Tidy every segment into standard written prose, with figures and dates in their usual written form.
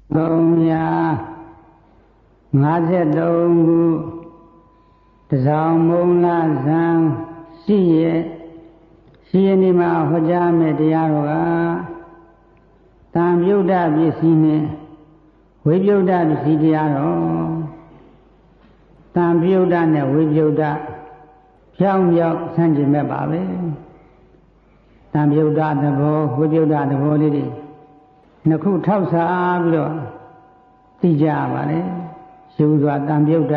တစောင်းမုံလာဇံရှိရဲ့နေမှာဟောကြားမဲ့တရားတော်ကတံပြုတ်တပစ္စည်းနဲ့ဝိပြုတ်တပစ္စည်းတရားတော်တံပြုတ်တနဲ့ဝိပြုတ်တဖြောင်းပြောက်ဆန့်ကျင်မဲ့ပါပဲတံပြုတ်တသဘောဝိပြုတ်တသဘောလေးတွေနှစ်ခုထောက်စားပြီးတော့သိကြပါလေရှုစွာတံပြုတ်တ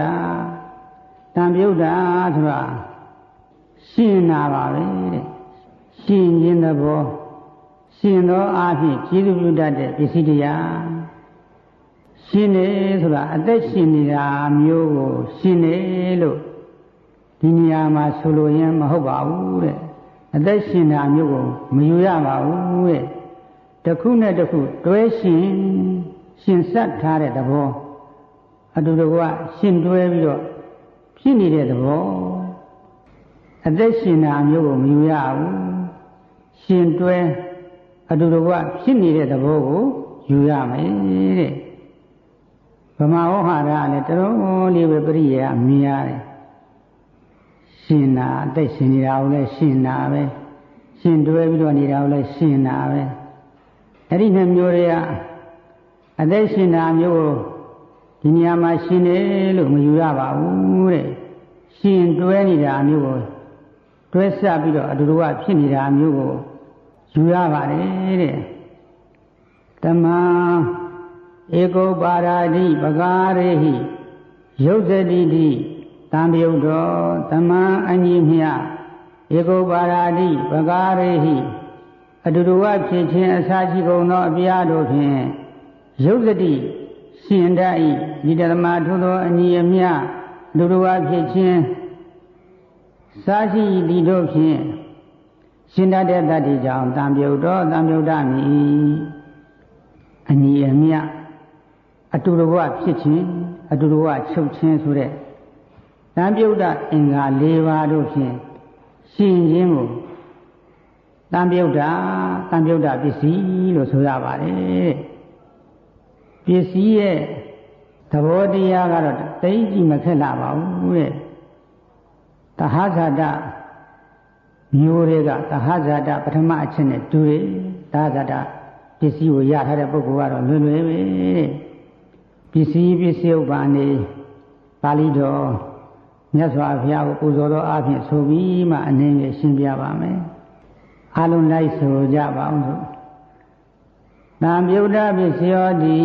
ဆိုတာရှင်းတာပါပဲတဲ့ရှင်းခြင်းသဘောရှင်းသောအားဖြင့်ကျေးဇူးပြုတတ်တဲ့ပစ္စည်းတရားရှင်းနေဆိုတာအသက်ရှင်နေတာမျိုးကိုရှင်းနေလို့ဒီနေရာမှာဆိုလိုရင်မဟုတ်ပါဘူးတဲ့အသက်ရှင်တာမျိုးကိုမယူရပါဘူးတဲ့တစ်ခုနဲ့တစ်ခုတွဲရှင်ဆက်ထားတဲ့သဘောအတူတကွရှင်တွဲပြီးတော့ဖြစ်နေတဲ့သဘောအသက်ရှင်တာမျိုးကိုမယူရဘူးရှင်တွဲအတူတကွဖြစ်နေတဲ့သဘောကိုယူရမယ်တဲ့ဗမာဝဟာရကလည်းတော်လေးပဲပရိယေအမြင်ရတယ်ရှင်တာအသက်ရှင်နေတာကိုလည်းရှင်တာပဲရှင်တွဲပြီးတော့နေတာကိုလည်းရှင်တာပဲအဲ့ဒီနှစ်မျိုးတွေကအသက်ရှင်တာမျိုးကိုဒီနေရာမှာရှင်တယ်လို့မယူရပါဘူးတဲ့ရှင်တွဲနေတာမျိုးကိုတွဲဆက်ပြီးတော့အတူတူကဖြစ်နေတာမျိုးကိုယူရပါတယ်တဲ့တမန်ဧကောပါရာတိပကာရေဟိယုတ်ဇတိတိတံပြုတ်တော်တမန်အညီမြဧကောပါရာတိပကာရေဟိအတူတူကဖြစ်ခြင်းအစာရှိကုန်သောအပြားတို့ဖြင့်ယုတ်ဇတိရှင်တတ်၏ဒီဓမ္မထို့သောအညီအမျှလူတို့အဖြစ်ချင်းစားရှိသည်တို့ဖြင့်ရှင်တတ်တဲ့တတ္တိကြောင့်တံပြုတ်တော်တံပြုတ်တမည်အညီအမျှအတူတကွဖြစ်ချင်းအတူတကွချုပ်ချင်းဆိုတဲ့တံပြုတ်တအင်္ဂါ၄ပါးတို့ဖြင့်ရှင်ခြင်းကိုတံပြုတ်တပစ္စည်းလို့ဆိုရပါတယ်ပစ္စည်းရဲ့သဘောတရားကတော့တိတ်ကြည့်မခက်လာပါဘူးတဲ့သဟဇာတမျိုးတွေကသဟဇာတပထမအချက်နဲ့တူတယ်သဟဇာတပစ္စည်းကိုရထားတဲ့ပုဂ္ဂိုလ်ကတော့လွယ်လွယ်ပဲတဲ့ပစ္စည်းဥပ္ပါနေပါဠိတော်မြတ်စွာဘုရားကိုပူဇော်တော်အားဖြင့်ဆိုပြီးမှအနေနဲ့ရှင်းပြပါမယ်အားလုံးလိုက်ဆိုကြပါအောင်ဆိုတံပြုတ်တပစ္စယောတိ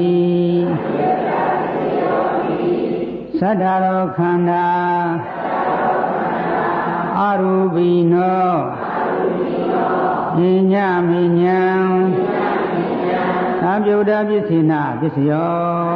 သတ္တရောခန္ဓာအရူပိနောပညာမိညာတံပြုတ်တပစ္စေနပစ္စယော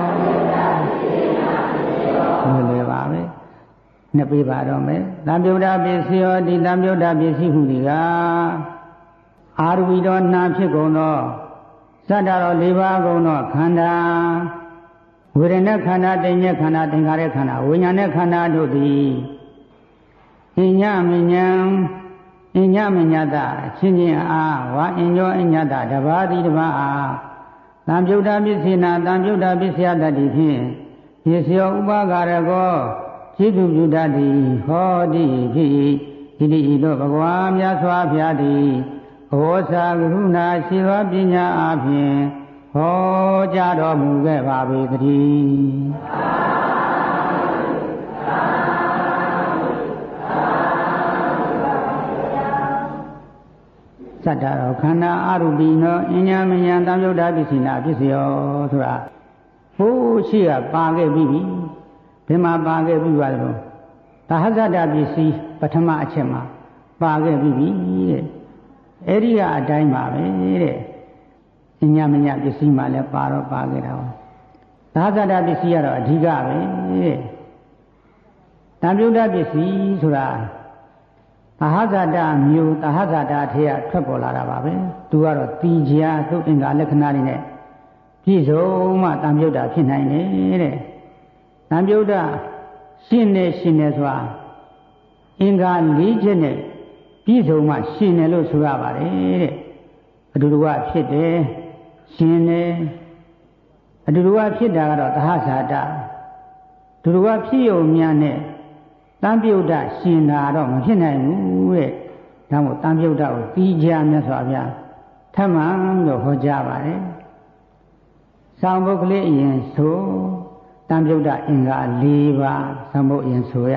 လွယ်ပါပဲနှစ်ပေးပါတော့မယ်တံပြုတ်တပစ္စယောတိတံပြုတ်တပစ္စည်းဟုဒီကအာရူပိတော်နာဖြစ်ကုန်သောသတ္တရော၄ပါးကုန်သောခန္ဓာဝေဒနာခန္ဓာတိညာခန္ဓာသင်္ခါရခန္ဓာဝိညာဉ်ခန္ဓာတို့သည်အညမညာတချင်းချင်းအားဝါအညောအညတတပါးသည်တပါးအားတံပြုတ်တပစ္စေနာတံပြုတ်တပစ္စယတတိဖြင့်ယေစယောဥပကာရကောจิตุပြုတတ်သည်ဟောတိဖြစ်ဤတိဤတို့ဘဂဝါမြတ်စွာဘုရားသည်ဩဇာကရုဏာရှိသောပညာအဖြင့်ဟောကြားတော်မူခဲ့ပါပေတည်းသတ္တရောခန္ဓာအရူပိနောအညမညာတံပြုတ်တပစ္စေနာပစ္စယောဆိုတာဟိုးရှိကပါခဲ့ပြီဒီမှာပါခဲ့ပြီပါတော့သဟဇတပစ္စည်းပထမအချက်မှာပါခဲ့ပြီတဲ့အဲ့ဒီကအတိုင်းပါပဲတဲ့အညမညာပစ္စည်းမှလည်းပါတော့ပါခဲ့တာပါသဟဇတပစ္စည်းကတော့အဓိကပဲတဲ့တံပြုတ်တပစ္စည်းဆိုတာသဟဇာတမျိုးသဟဇာတထဲကထွက်ပေါ်လာတာပါပဲသူကတော့တီကြာသုတ်အင်္ဂါလက္ခဏာတွေနဲ့ပြည့်စုံမှတံပြုတ်တာဖြစ်နိုင်တယ်တဲ့တံပြုတ်တာရှင်းနေဆိုတာအင်္ဂါ၄ချက်နဲ့ပြည့်စုံမှရှင်းတယ်လို့ဆိုရပါတယ်တဲ့အတူတူကဖြစ်တယ်ရှင်းတယ်အတူတူကဖြစ်တာကတော့သဟဇာတတူတူကဖြစ်ရုံများနဲ့တံပြုတ်တရှင်တာတော့မဖြစ်နိုင်ဘူးတဲ့ဒါမို့တံပြုတ်တကိုပြီးကြမြတ်စွာဘုရားထပ်မှန်လို့ဟောကြားပါတယ်ဆောင်းပုဒ်ကလေးအရင်ဆိုတံပြုတ်တအင်္ဂါ၄ပါးဆောင်းပုဒ်အရင်ဆိုရ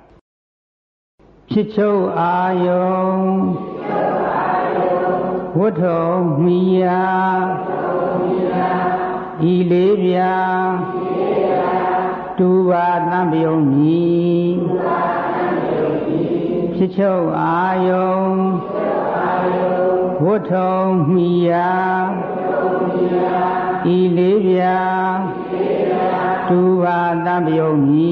ဖြစ်ချုပ်အာယုံဝတ္ထုံမိယာဤလေးပြာတူပါတံပြုတ်မီဖြစ်ချုပ်အာယုံဝတ္ထုံမိယာဤလေးပြာတူပါတံပြုတ်မီ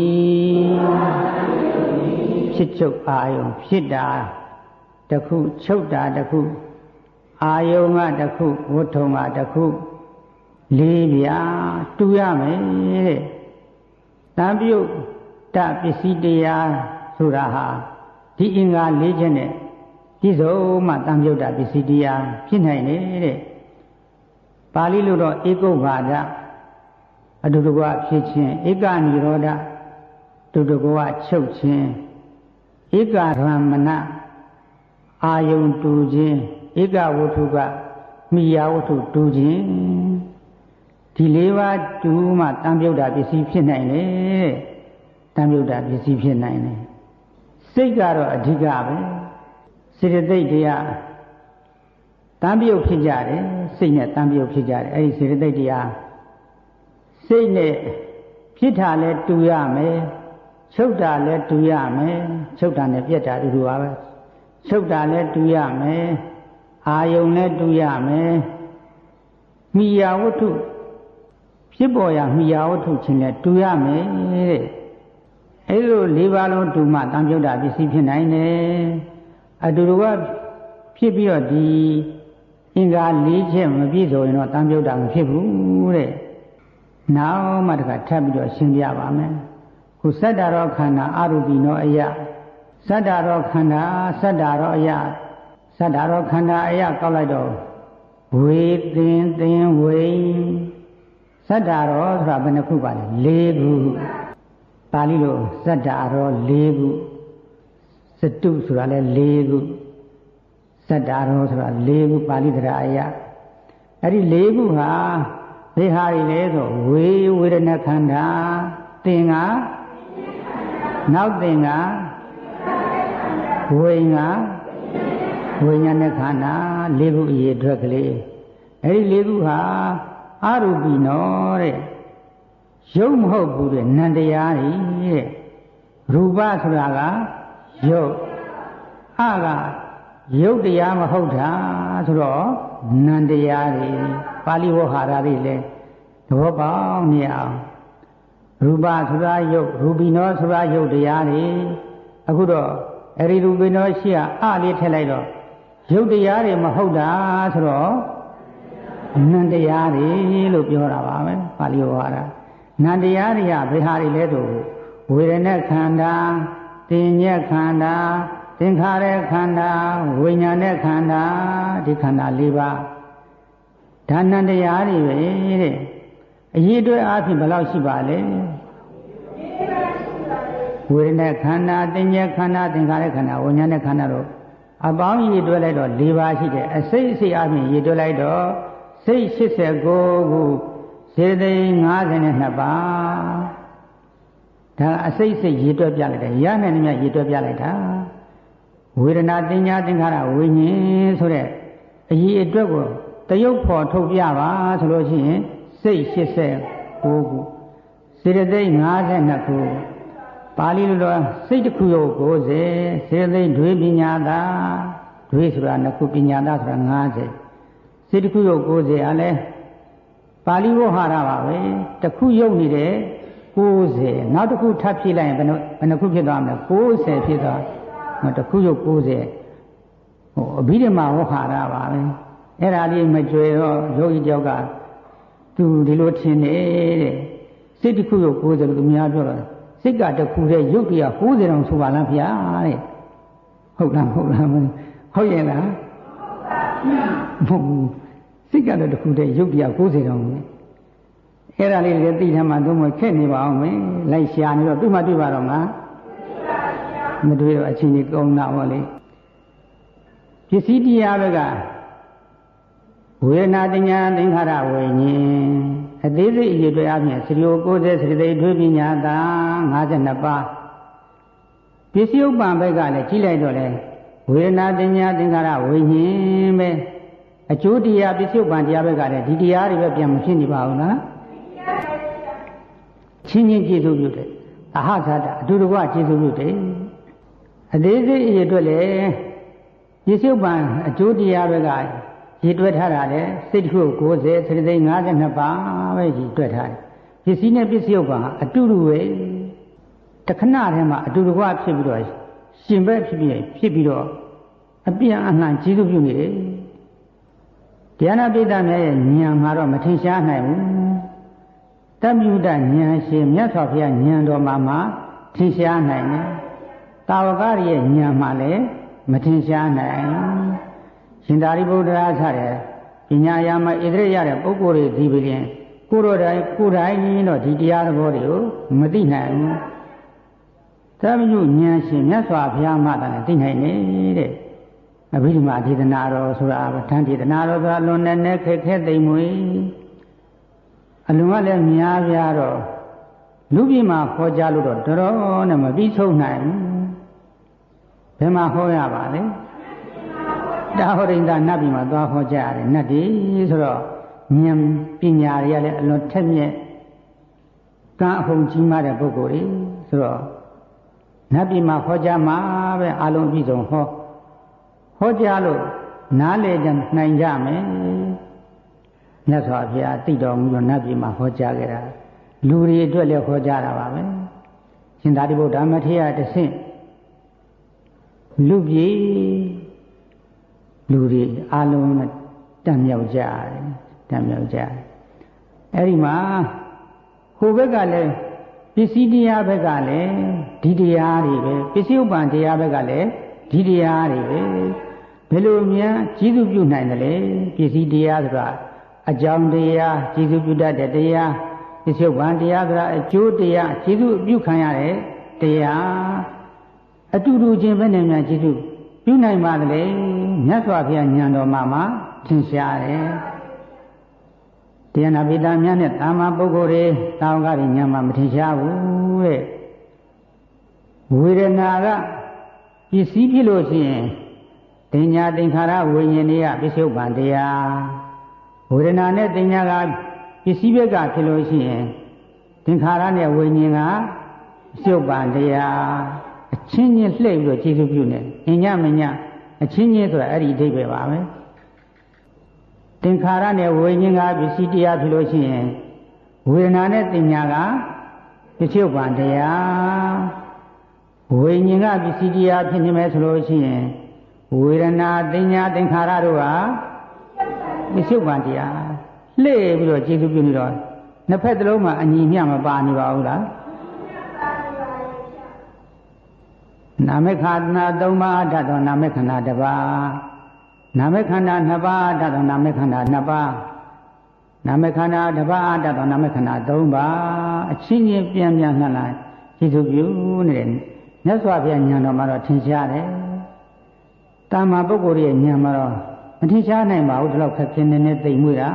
ဖြစ်ချုပ်အာယုံဖြစ်တာတစ်ခုချုပ်တာတစ်ခုအာယုံကတစ်ခုဝတ္ထုံကတစ်ခုလေးပြာတူရမယ်တဲ့တံပြုတ်တပစ္စည်းတရားဆိုတာဟာဒီအင်္ဂါ၄ချက်နဲ့ဒီစုံမှတံပြုတ်တပစ္စည်းတရားဖြစ်နိုင်တယ်တဲ့ပါဠိလိုတော့ဧကုပ္ပါဒအတူတကွဖြစ်ခြင်းဧကနိရောဓတူတကွချုပ်ခြင်းဧကရမဏအာယုံတူခြင်းဧကဝတ္ထုကမိယာဝတ္ထုတူခြင်းဒီ၄ပါးတူမှတံပြုတ်တာပစ္စည်းဖြစ်နိုင်တယ်တံပြုတ်တာပစ္စည်းဖြစ်နိုင်တယ်စိတ်ကတော့အဓိကပဲစေတသိက်တရားတံပြုတ်ဖြစ်ကြတယ်စိတ်နဲ့တံပြုတ်ဖြစ်ကြတယ်အဲ့ဒီစေတသိက်တရားစိတ်နဲ့ဖြစ်တာလဲတူရမယ်ချုပ်တာလဲတူရမယ်ချုပ်တာနဲ့ပြက်တာတူတူပါပဲချုပ်တာလဲတူရမယ်အာယုံလဲတူရမယ်မိယာဝတ္ထုဖြစ်ပေါ်ရာမိယာဝတ္ထုချင်းလဲတူရမယ်တဲ့အဲ့လို၄ပါးလုံးတူမှတံပြုတ်တာပစ္စည်းဖြစ်နိုင်တယ်အတူတူကဖြစ်ပြီးတော့ဒီအင်္ဂါ၄ချက်မပြည့်စုံရင်တော့တံပြုတ်တာမဖြစ်ဘူးတဲ့နောက်မှတခါထပ်ပြီးတော့ရှင်းပြပါမယ်ခုစတ္တရောခန္ဓာအရူပိနောအယစတ္တရောခန္ဓာစတ္တရောအယစတ္တရောခန္ဓာအယကောက်လိုက်တော့ဝေသင်သင်ဝိစတ္တရောဆိုတာဘယ်နှခုပါလဲ၄ခုပါဠိလိုစတ္တရော၄ခုစတုဆိုတာလည်း၄ခုစတ္တရောဆိုတာ၄ခုပါဠိတရားအယအဲ့ဒီ၄ခုဟာဘယ်ဟာတွေလဲဆိုဝေဝေဒနာခန္ဓာသင်္ကနောက်သင်္ကဝိညာဝိညာဉ်နဲ့ခန္ဓာ၄ခုအရေးအတွက်ကလေးအဲ့ဒီ၄ခုဟာအရူပိနောတဲ့ရုပ်မဟုတ်ဘူးတဲ့နံတရားတွေတဲ့ရူပဆိုတာကရုပ်အကရုပ်တရားမဟုတ်တာဆိုတော့နံတရားတွေပါဠိဝဟာရတွေလည်းသဘောပေါက်နေအောင်ရူပဆိုတာရုပ်ရူပိနောဆိုတာရုပ်တရားတွေအခုတော့အဲ့ဒီရူပိနောရှိအလေးထည့်လိုက်တော့ရုပ်တရားတွေမဟုတ်တာဆိုတော့နံတရားတွေလို့ပြောတာပါပဲပါဠိဝဟာရနံတရားတွေကဘယ်ဟာတွေလဲဆိုဝေဒနာခန္ဓာသင်ညက်ခန္ဓာသင်္ခါရခန္ဓာဝိညာဉ်နဲ့ခန္ဓာဒီခန္ဓာ၄ပါးဒါနံတရားတွေပဲတဲ့အရေးအတွက်အားဖြင့်ဘယ်လောက်ရှိပါလဲဝေဒနာခန္ဓာသင်ညက်ခန္ဓာသင်္ခါရခန္ဓာဝိညာဉ်နဲ့ခန္ဓာတို့အပေါင်းရေးတွဲလိုက်တော့၄ပါးရှိတယ်အစိတ်အစိတ်အားဖြင့်ရေးတွဲလိုက်တော့စိတ်89ခုစေတသိက်52ပါးဒါအစိတ်စိတ်ရေးတွဲပြလိုက်တယ်ရနိုင်တယ်များရေးတွဲပြလိုက်တာဝေဒနာသင်ညာသင်္ခါရဝိညာဉ်ဆိုတဲ့အရေးအတွက်ကိုတရုပ်ဖော်ထုတ်ပြပါဆိုလို့ရှိရင်စိတ်89ခုစေတသိက်52ခုပါဠိလိုတော့စိတ်တစ်ခုကို90စေတသိက်ဒွေပညာသာဒွေဆိုတာ2ခုပညာသာဆိုတာ50စိတ်တစ်ခုကို90အားလဲပါဠိဝဟာရပါပဲတစ်ခုယုတ်နေတယ်90နောက်တစ်ခုထပ်ဖြည့်လိုက်ရင်ဘယ်နှခုဖြစ်သွားမလဲ90ဖြစ်သွားတစ်ခုယုတ်90အဘိဓမ္မာဝဟာရပါပဲအဲ့ဒါလေးမကြွယ်တော့ယောဂီတယောက်ကသူဒီလိုထင်နေတဲ့စိတ်တစ်ခုယုတ်90လို့သူများပြောတော့စိတ်ကတစ်ခုတည်းယုတ်တရား90တောင်ဆိုပါလားဗျာတဲ့ဟုတ်လားဟုတ်ရဲ့လားဟုတ်ပါဘူးစိတ်ကတော့တစ်ခုတည်းယုတ်တရား90တောင်အဲ့ဒါလေးလည်းသိထမှသုံးမခက်နေပါအောင်မယ်လိုက်ရှာနေတော့သူ့မှတွေ့ပါတော့မလားမတွေ့တော့အချင်းကြီးကုန်းတာဟောလေပစ္စည်းတရားဘက်ကဝေဒနာတညာသင်္ခါရဝိညာဉ်အသေးစိတ်အရေးတွေအပြင်စရိယ90စရိသိထွေးပညာသာ52ပါးပစ္စည်းဥပ္ပံဘက်ကလည်းကြီးလိုက်တော့လေဝေဒနာတညာသင်္ခါရဝိညာဉ်ပဲအကျိုးတရားပစ္စည်းဥပ္ပံတရားဘက်ကလည်းဒီတရားတွေပဲပြန်မဖြစ်နေပါဘူးလားချင်းချင်းကျေစုပြုတယ်အဟသာတအတူတကွကျေစုပြုတယ်အသေးစိတ်အရေးအတွက်လည်းပစ္စည်းဥပ္ပံအကျိုးတရားဘက်ကရည်တွက်ထားတာလေစိတ်တစ်ခု90စရိသိ52ပါးပဲရည်တွက်ထားတယ်ပစ္စည်းနဲ့ပစ္စည်းဥပ္ပံအတူတူပဲတခဏတည်းမှာအတူတကွဖြစ်ပြီးတော့ရှင်ဘက်ဖြစ်ပြီးတော့အပြန်အလှန်ကျေစုပြုနေတယ်တရားနာပိဋကများရဲ့ဉာဏ်မှာတော့မထင်ရှားနိုင်ဘူးတပ္ပုဒ္ဒဉာဏ်ရှင်မြတ်စွာဘုရားဉာဏ်တော်မှာထင်ရှားနိုင်တယ်တာဝကရဲ့ဉာဏ်မှာလည်းမထင်ရှားနိုင်ရှင်သာရိပုတ္တရာဆိုတဲ့ပညာယာမဣတိရတဲ့ပုဂ္ဂိုလ်တွေဒီပင်ကိုယ်တော်တိုင်းတော့ဒီတရားသဘောတွေကိုမသိနိုင်ဘူးတပ္ပုဉာဏ်ရှင်မြတ်စွာဘုရားမှသာသိနိုင်တယ်တဲ့အဘိဓမ္မာဒေသနာတော်ဆိုတာဗထန်ဒေသနာတော်ဆိုတာလွန်နဲ့ခက်ခဲသိမ်မွေအလွန်ကလည်းများပြားတော့လူပြည်မှာခေါ်ကြလို့တော့တော်တော်နဲ့မပြီးဆုံးနိုင်ဘူးဘယ်မှာဟောရပါလဲတာဟောရိန္ဒနတ်ပြည်မှာသွားဟောကြရတယ်နတ်တွေဆိုတော့ဉာဏ်ပညာတွေကလည်းအလွန်ထက်မြက်ကံအဟုန်ကြီးမားတဲ့ပုဂ္ဂိုလ်တွေဆိုတော့နတ်ပြည်မှာဟောကြမှာပဲအလုံးပြည့်စုံဟောကြားလို့နားလေကြနိုင်ကြမယ်မြတ်စွာဘုရားသိတော်မူလို့နတ်ပြည်မှာဟောကြားခဲ့တာလူတွေအတွက်လည်းဟောကြားတာပါပဲရှင်သာရိပုတ္တမထေရတဆင့်လူပြည်လူတွေအလုံးနဲ့တန်မြောက်ကြတယ်အဲ့ဒီမှာဟိုဘက်ကလည်းပစ္စည်းတရားဘက်ကလည်းဒီတရားတွေပဲပစ္စည်းဥပ္ပံတရားဘက်ကလည်းဒီတရားတွေပဲဘယ်လိုများကျေစုပြုနိုင်တယ်လဲပစ္စည်းတရားဆိုတာအကြောင်းတရားကျေစုပြုတတ်တဲ့တရားပစ္စုပန်တရားဆိုတာအကျိုးတရားကျေစုပြုခံရတဲ့တရားအတူတူချင်းပဲနဲ့များကျေစုပြုနိုင်ပါသလဲမြတ်စွာဘုရားဉာဏ်တော်မှာသင်ရှားတယ်တရားနာပိဋကများနဲ့တာမန်ပုဂ္ဂိုလ်တွေတောင်းကားဉာဏ်မှာမထင်ရှားဘူးတဲ့ဝေဒနာကပစ္စည်းဖြစ်လို့ရှိရင်တင်ညာသင်္ခါရဝိညာဉ်တွေကပစ္စုပန်တရားဝေဒနာနဲ့တင်ညာကပစ္စည်းဘက်ကဖြစ်လို့ရှိရင်သင်္ခါရနဲ့ဝိညာဉ်ကပစ္စုပန်တရားအချင်းချင်းလှည့်ပြီးတော့ကျေစုပြုနေအညမညအချင်းချင်းဆိုတာအဲ့ဒီအဓိပ္ပာယ်ပါပဲသင်္ခါရနဲ့ဝိညာဉ်ကပစ္စည်းတရားဖြစ်လို့ရှိရင်ဝေဒနာနဲ့တင်ညာကပစ္စုပန်တရားဝိညာဉ်ကပစ္စည်းတရားဖြစ်နေမယ်ဆိုလို့ရှိရင်ဝေဒနာတင်ညာသင်္ခါရတို့ဟာပစ္စုပန်တရားလှည့်ပြီးတော့ကျေစုပြုနေတော့နှစ်ဖက်သလုံးမှာအညီမျှမပါနေပါဘူးလားနာမခန္ဓာ၃ပါးတတ်သောနာမခန္ဓာတစ်ပါးနာမခန္ဓာ2ပါးတတ်သောနာမခန္ဓာ2ပါးနာမခန္ဓာတစ်ပါးတတ်သောနာမခန္ဓာ3ပါးအချင်းချင်းပြန်ပြန်လှန်လှန်ကျေစုပြုနေတယ်မြတ်စွာဘုရားဉာဏ်တော်မှာတော့ထင်ရှားတယ်တာမန်ပုဂ္ဂိုလ်ရဲ့ဉာဏ်မှာတော့မထင်ရှားနိုင်ပါဘူးဒီလောက်ခက်ခဲနေသိမ့်မွေးတာ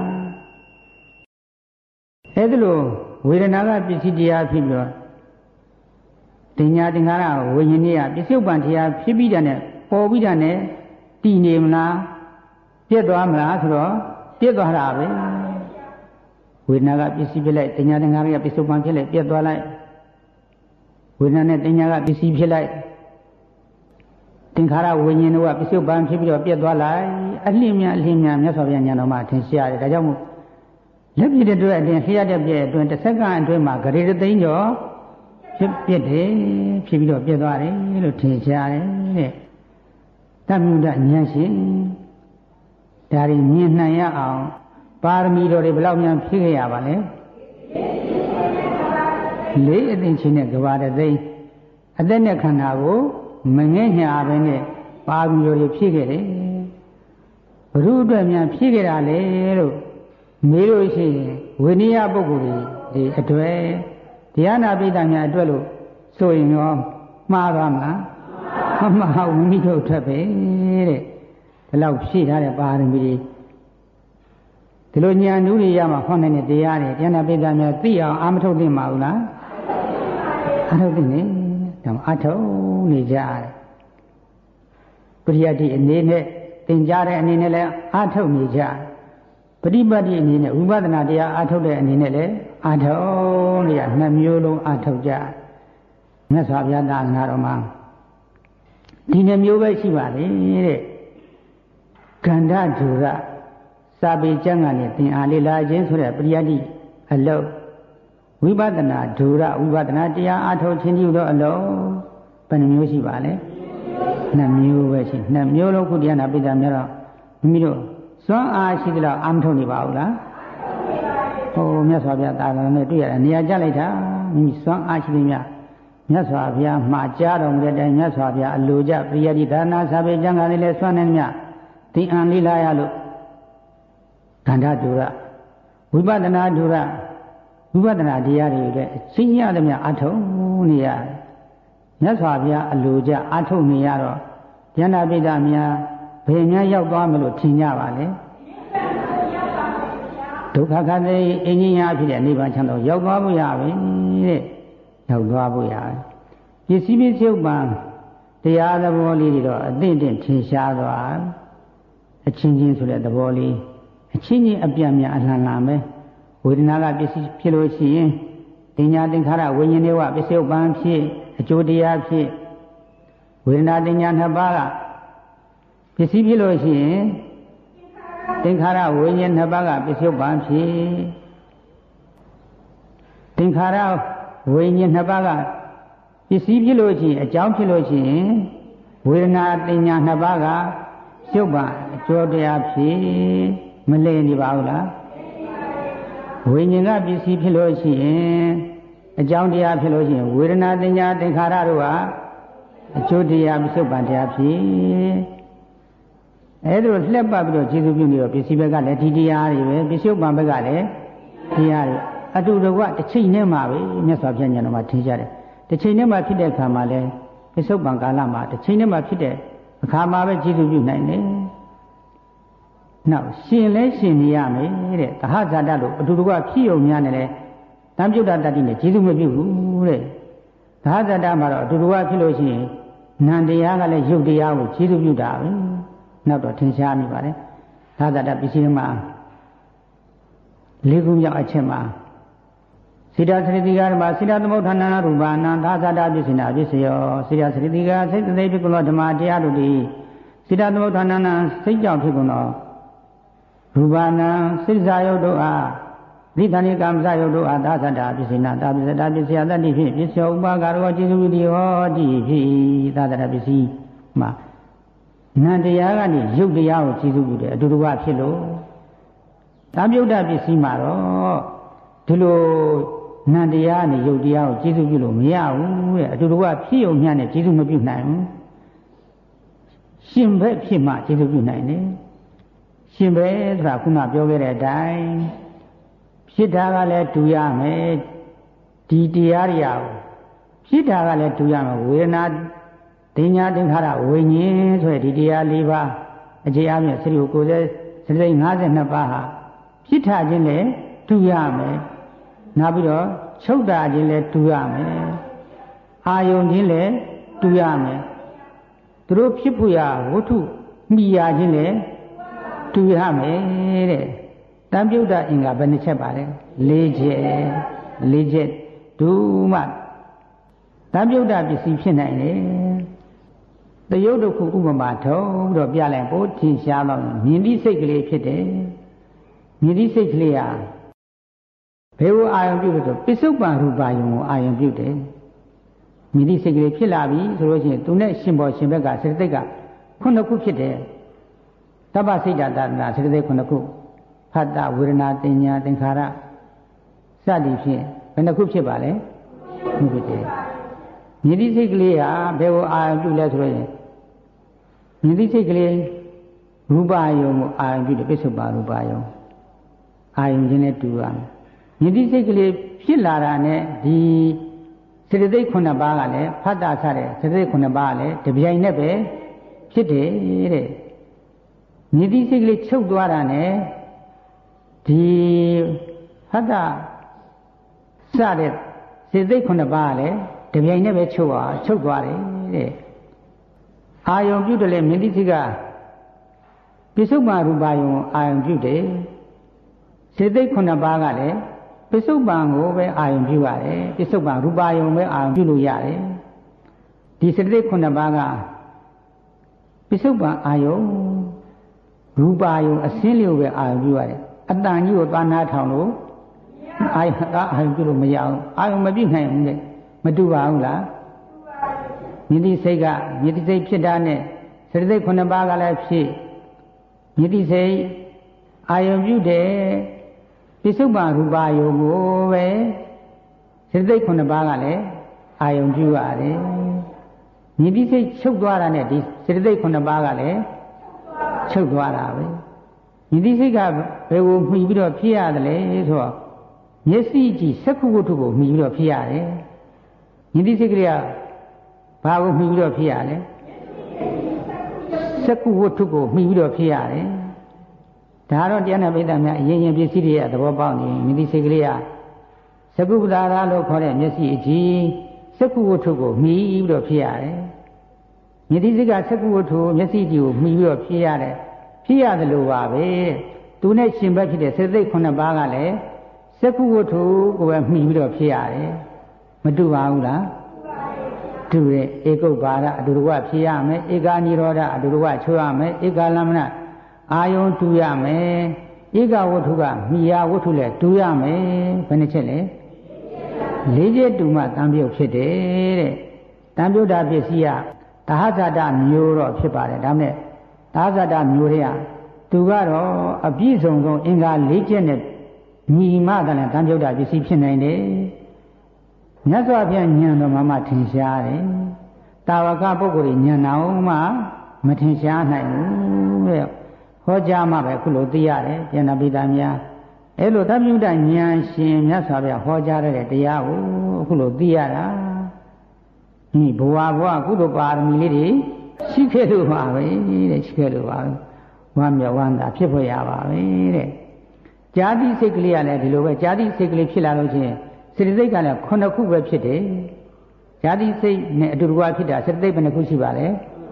အဲ့ဒါလို့ဝေဒနာကပစ္စည်းတရားဖြစ်ပြီးတော့တင်ညာသင်္ခါရဝိညာဉ်တွေကပစ္စုပန်တရားဖြစ်ပြီးတဲ့နဲ့ပေါ်ပြီးတဲ့နဲ့တည်နေမလားပြတ်သွားမလားဆိုတော့ပြတ်သွားတာပဲဝေဒနာကပစ္စည်းဖြစ်လိုက်တင်ညာသင်္ခါရကပစ္စုပန်ဖြစ်လိုက်ပြတ်သွားလိုက်ဝေဒနာနဲ့တင်ညာကပစ္စည်းဖြစ်လိုက်သင်္ခါရဝိညာဉ်တို့ကပစ္စုပန်ဖြစ်ပြီးတော့ပြတ်သွားလိုက်အလင်းများမြတ်စွာဘုရားဉာဏ်တော်မှာထင်ရှားတယ်ဒါကြောင့်မို့လက်ပြတဲ့အတွက်အတွင်းလျှက်တဲ့ပြည့်အတွင်းတစ်စက္ကန့်အတွင်းမှာဂရေတသိန်းကျော်ပြစ်တယ်ဖြစ်ပြီးတော့ပြတ်သွားတယ်လို့ထင်ရှားတယ်တဲ့တမ္မြုဒ္ဒဉာဏ်ရှင်ဒါတွေမြင်နိုင်ရအောင်ပါရမီတော်တွေဘယ်လောက်များဖြည့်ခဲ့ရပါလဲလေးအသိချင်းနဲ့ကဘာတသိန်းအသက်နဲ့ခန္ဓာကိုမငဲ့ညာပဲနဲ့ပါရမီတော်တွေဖြည့်ခဲ့တယ်ဘုရုအတွက်များဖြည့်ခဲ့တာလေလို့မေးလို့ရှိရင်ဝိနည်းပုဂ္ဂိုလ်တွေဒီအတွက်တရားနာပိဋကများအတွက်လို့ဆိုရင်ရောမှားသွားမလားမမှားဘူးမိတို့အတွက်ပဲတဲ့ဒီလောက်ဖြည့်ထားတဲ့ပါရမီတွေဒီလိုညာနုတွေရမှာဟောနိုင်တဲ့တရားတွေတရားနာပိဋကများသိအောင်အာမထုတ်သိမှာဘူးလားအာထုတ်သိနေဒါမှအာထုတ်နေကြတယ်ပရိယတ်တိအနေနဲ့သင်ကြားတဲ့အနေနဲ့လည်းအာထုတ်နေကြပฏิပတ်တိအနေနဲ့ဝိပဿနာတရားအာထုတ်တဲ့အနေနဲ့လည်းအာထုတ်နေရနှစ်မျိုးလုံးအာထုတ်ကြမြတ်စွာဘုရားသာသနာတော်မှာဒီနှစ်မျိုးပဲရှိပါလေတဲ့ကန္ဓဒုရစာပေကျမ်းကနေသင်အားလေးလာခြင်းဆိုတဲ့ပရိယတ်တိအလုံးဝိပဿနာဒုရဝိပဿနာတရားအာထုတ်ခြင်းပြုသောအလုံးဘယ်နှမျိုးရှိပါလဲနှစ်မျိုးပဲရှိနှစ်မျိုးလုံးခုတရားနာပိဋကများတော့မိမိတို့စွမ်းအားရှိသလောက်အာမထုတ်နေပါဘူးလားဟိုမြတ်စွာဘုရားသာသနာနဲ့တွေ့ရတာနေရာကျလိုက်တာမိမိစွမ်းအားရှိသမျှမြတ်စွာဘုရားမှာကြားတော်မူတဲ့အတိုင်းမြတ်စွာဘုရားအလိုကျပရိယတ်တိဒါနစာပေကျမ်းဂန်လေးလဲစွမ်းနေမြသင်္အန်လေးလာရလို့ကန္ဓဒုရဝိပဿနာဒုရဝိပဿနာတရားတွေလည်းအချင်းရသမျှအထုံနေရတယ်မြတ်စွာဘုရားအလိုကျအထုံနေရတော့ဉာဏပိဋကများဘယ်များရောက်သွားမလို့ထင်ကြပါလဲဒုက္ခခန္ဓာအင်းကြီးများဖြစ်တဲ့နိဗ္ဗာန်ချမ်းသာရောက်သွားဖို့ရပဲတဲ့ရောက်သွားဖို့ရပဲပစ္စည်းပစ္စုပန်တရားသဘောလေးတွေတော့အသင့်တင့်ထင်ရှားသွားအချင်းချင်းဆိုတဲ့သဘောလေးအချင်းချင်းအပြန်ပြန်အလှန်လှန်ပဲဝေဒနာကပစ္စည်းဖြစ်လို့ရှိရင်တင်ညာသင်္ခါရဝိညာဉ်တွေကပစ္စုပန်ဖြစ်အကျိုးတရားဖြစ်ဝေဒနာတင်ညာနှစ်ပါးကပစ္စည်းဖြစ်လို့ရှိရင်သင်္ခါရဝိညာဉ်နှစ်ပါးကပစ္စုပန်ဖြစ်သင်္ခါရဝိညာဉ်နှစ်ပါးကပစ္စည်းဖြစ်လို့ရှိရင်အကြောင်းဖြစ်လို့ရှိရင်ဝေဒနာတင်ညာနှစ်ပါးကရုပ်ပါအကျိုးတရားဖြစ်မလဲနေပါဘူးလားဝိညာဉ်ကပစ္စည်းဖြစ်လို့ရှိရင်အကြောင်းတရားဖြစ်လို့ရှိရင်ဝေဒနာတင်ညာသင်္ခါရတို့ကအကျိုးတရားပစ္စုပန်တရားဖြစ်အဲဒါလှက်ပတ်ပြီးတော့ခြေစုပ်ပြုနေတော့ပစ္စည်းဘက်ကလည်းဒီတရားတွေပဲပစ္စုပန်ဘက်ကလည်းတရားတွေအတူတကွတစ်ချိန်နဲ့မှပဲမြတ်စွာဘုရားဉာဏ်တော်မှာထင်ရှားတယ်တစ်ချိန်နဲ့မှဖြစ်တဲ့အခါမှာလည်းပစ္စုပန်ကာလမှာတစ်ချိန်နဲ့မှဖြစ်တဲ့အခါမှာပဲခြေစုပ်ပြုနိုင်တယ်နောက်ရှင်လဲရှင်နေရမယ်တဲ့သဟဇာတလို့အတူတကွဖြစ်ုံများနဲ့လဲတံပြုတ်တာတတိနဲ့ခြေစုပ်မပြုဘူးတဲ့သဟဇာတမှာတော့အတူတကွဖြစ်လို့ရှိရင်နံတရားကလည်းရုပ်တရားကိုခြေစုပ်ပြုတာပဲနောက်တော့ထင်ရှားနေပါတယ်သဟဇာတပစ္စည်းမှာ၄ခုမြောက်အချက်မှာစိတ္တသရတိကဓမ္မစိတ္တသမုဋ္ဌာဏရူပနာသဟဇာတပစ္စည်းနာပစ္စယောစိတ္တသရတိကစိတ်သိဖြစ်ကုန်သောဓမ္မတရားတို့သည်စိတ္တသမုဋ္ဌာဏနာစိတ်ကြောင့်ဖြစ်ကုန်သောရူပနာစိတ်စာယုတ်တို့အားဒီတဏိကံစယုတ်တို့အားသာသတ္တပစ္စေနာသာပစ္စတာပစ္စယတတ္တိဖြင့်ပစ္စယောဥပါကရောကျေစုဝိတိဟောတိဖြင့်သာသတ္တပစ္စည်းမှာနံတရားကနေရုပ်တရားကိုကျေစုပြုတယ်အတူတူဖြစ်လို့သာမြုဒ္ဒပစ္စည်းမှာတော့ဒီလိုနံတရားနဲ့ရုပ်တရားကိုကျေစုပြုလို့မရဘူးတဲ့အတူတူဖြစ်ုံမျှနဲ့ကျေစုမပြုနိုင်ဘူးရှင်ဘက်ဖြစ်မှကျေစုပြုနိုင်တယ်ရှင်ပဲဆိုတာခုနပြောခဲ့တဲ့အတိုင်းဖြစ်တာကလည်းတူရမယ်ဒီတရားတွေအောင်ဖြစ်တာကလည်းတူရမယ်ဝေဒနာတင်ညာသင်္ခါရဝိညာဉ်ဆိုတဲ့ဒီတရား၄ပါးအခြေအမြဲစရိယ90စရိယ52ပါးဟာဖြစ်တာချင်းလည်းတူရမယ်နောက်ပြီးတော့ချုပ်တာချင်းလည်းတူရမယ်အာယုန်ချင်းလည်းတူရမယ်သူတို့ဖြစ်ဖို့ရဝတ္ထုမိယာချင်းလည်းတူရမယ်တဲ့တံပြုတ်တာအင်္ဂါဘယ်နှချက်ပါလဲ၄ချက်ဒုမှတံပြုတ်တာပစ္စည်းဖြစ်နိုင်တယ်တယုတ်တစ်ခုဥပမာထုံးပြီးတော့ပြလိုက်ဖို့ထင်ရှားတော့မြင်သည့်စိတ်ကလေးဖြစ်တယ်မြင်သည့်စိတ်ကလေးဟာဘယ်ကိုအာရုံပြုလို့ဆိုပစ္စုပန်ရူပါယုံကိုအာရုံပြုတယ်မြင်သည့်စိတ်ကလေးဖြစ်လာပြီဆိုလို့ရှိရင်သူနဲ့ရှင်ဘောရှင်ဘက်ကစေတသိက်ကခုနှစ်ခုဖြစ်တယ်တပ္ပစိတ်တသာနာစေတသိက်ခုနှစ်ခုဖတ်တာဝေဒနာတင်ညာသင်္ခါရစသည်ဖြင့်ဘယ်နှခုဖြစ်ပါလဲခုဖြစ်တယ်မြင်သည့်စိတ်ကလေးဟာဘယ်ကိုအာရုံပြုလဲဆိုရင်မြင်သည့်စိတ်ကလေးရူပယုံကိုအာရုံပြုတယ်ပစ္စုပန်ရူပယုံအာယုံချင်းနဲ့တူရမယ်မြင်သိစိတ်ကလေးဖြစ်လာတာနဲ့ဒီစေတသိက်9ပါးကလည်းဖတ်တာဆတဲ့စေတသိက်9ပါးကလည်းတပြိုင်နက်ပဲဖြစ်တယ်တဲ့မြင်သိစိတ်ကလေးချုပ်သွားတာနဲ့ဒီဖတ်တာစတဲ့စေတသိက်9ပါးကလည်းတပြိုင်နက်ပဲချုပ်သွားတယ်တဲ့အာယုံပြုတယ်လေမြင်သိစိတ်ကပိစုပ္ပန်ရူပယုံအာယုံပြုတယ်စေတသိက်9ပါးကလည်းပိစုပ္ပန်ကိုပဲအာယုံပြုရတယ်ပိစုပ္ပန်ရူပယုံပဲအာယုံပြုလို့ရတယ်ဒီစေတသိက်9ပါးကပိစုပ္ပန်အာယုံရူပယုံအစင်းလေးကိုပဲအာယုံပြုရတယ်အတန်ကြီးကိုသွားနာထောင်လို့အာယုံပြုလို့မရအောင်အာယုံမပြုနိုင်ဘူးတဲ့မတူပါဘူးလားမြင်သိစိတ်ကမြင်သိစိတ်ဖြစ်တာနဲ့စေတသိက်9ပါးကလည်းဖြစ်မြင်သိစိတ်အာယုံပြုတယ်ပိစုပ္ပန်ရူပယုံကိုပဲစေတသိက်9ပါးကလည်းအာယုံပြုရတယ်မြင်သိစိတ်ချုပ်သွားတာနဲ့ဒီစေတသိက်9ပါးကလည်းချုပ်သွားတာပဲမြင်သိစိတ်ကဘယ်ကိုမှီပြီးတော့ဖြစ်ရတယ်လဲဆိုတော့မျက်စိကြည့်စက္ခုဝတ္ထုကိုမှီပြီးတော့ဖြစ်ရတယ်မြင်သိစိတ်ကလေးကဘာကိုမှီပြီးတော့ဖြစ်ရလဲစက္ခုဝတ္ထုကိုမှီပြီးတော့ဖြစ်ရတယ်ဒါတော့တရားနာပိဋကများအရင်ရင်ပစ္စည်းတွေရဲ့သဘောပေါက်နေမြင်သိစိတ်ကလေးကစက္ခုပဒါရလို့ခေါ်တဲ့မျက်စိအကြည့်စက္ခုဝတ္ထုကိုမှီပြီးတော့ဖြစ်ရတယ်မြင်သိစိတ်ကစက္ခုဝတ္ထုမျက်စိကြည့်ကိုမှီပြီးတော့ဖြစ်ရတယ်ဖြစ်ရတယ်လို့ပါပဲသူနဲ့ရှင်ဘက်ဖြစ်တဲ့စေတသိက်9ပါးကလည်းစက္ခုဝတ္ထုကိုပဲမှီပြီးတော့ဖြစ်ရတယ်မတူပါဘူးလားတူတဲ့ဧကုပ္ပါဒအတူတကွဖြစ်ရမယ်ဧကာနိရောဓအတူတကွချုပ်ရမယ်ဧကာလမဏအာယုံတူရမယ်ဧကဝတ္ထုကမိယာဝတ္ထုလည်းတူရမယ်ဘယ်နှချက်လဲ၄ချက်တူမှတန်ပြုတ်ဖြစ်တယ်တဲ့တန်ပြုတ်တာပစ္စည်းကသဟဇာတမျိုးတော့ဖြစ်ပါတယ်ဒါမဲ့သဟဇာတမျိုးတွေကသူကတော့အပြည့်စုံဆုံးအင်္ဂါ၄ချက်နဲ့ညီမှကလည်းတန်ပြုတ်တာပစ္စည်းဖြစ်နိုင်တယ်မြတ်စွာဘုရားဉာဏ်တော်မှထင်ရှားတယ်တာဝကပုဂ္ဂိုလ်ဉာဏ်တော်မှမထင်ရှားနိုင်ဘူးတဲ့ဟောကြားမှပဲခုလိုသိရတယ်ဉာဏပိဋကများအဲ့လိုတပြုဒ္ဒဉာဏ်ရှင်မြတ်စွာဘုရားဟောကြားတဲ့တရားကိုအခုလိုသိရတာဒီဘဝကုသိုလ်ပါရမီလေးတွေရှိခဲ့လို့ပါပဲတဲ့ရှိခဲ့လို့ပါပဲဝမ်းမြောက်ဝမ်းသာဖြစ်ဖို့ရပါပဲတဲ့ဇာတိစိတ်ကလေးကလည်းဒီလိုပဲဇာတိစိတ်ကလေးဖြစ်လာလို့ချင်းစေတသိက်ကလည်း9ခုပဲဖြစ်တယ်ဇာတိစိတ်နဲ့အတူတူဖြစ်တာစေတသိက်ဘယ်နှခုရှိပါလဲ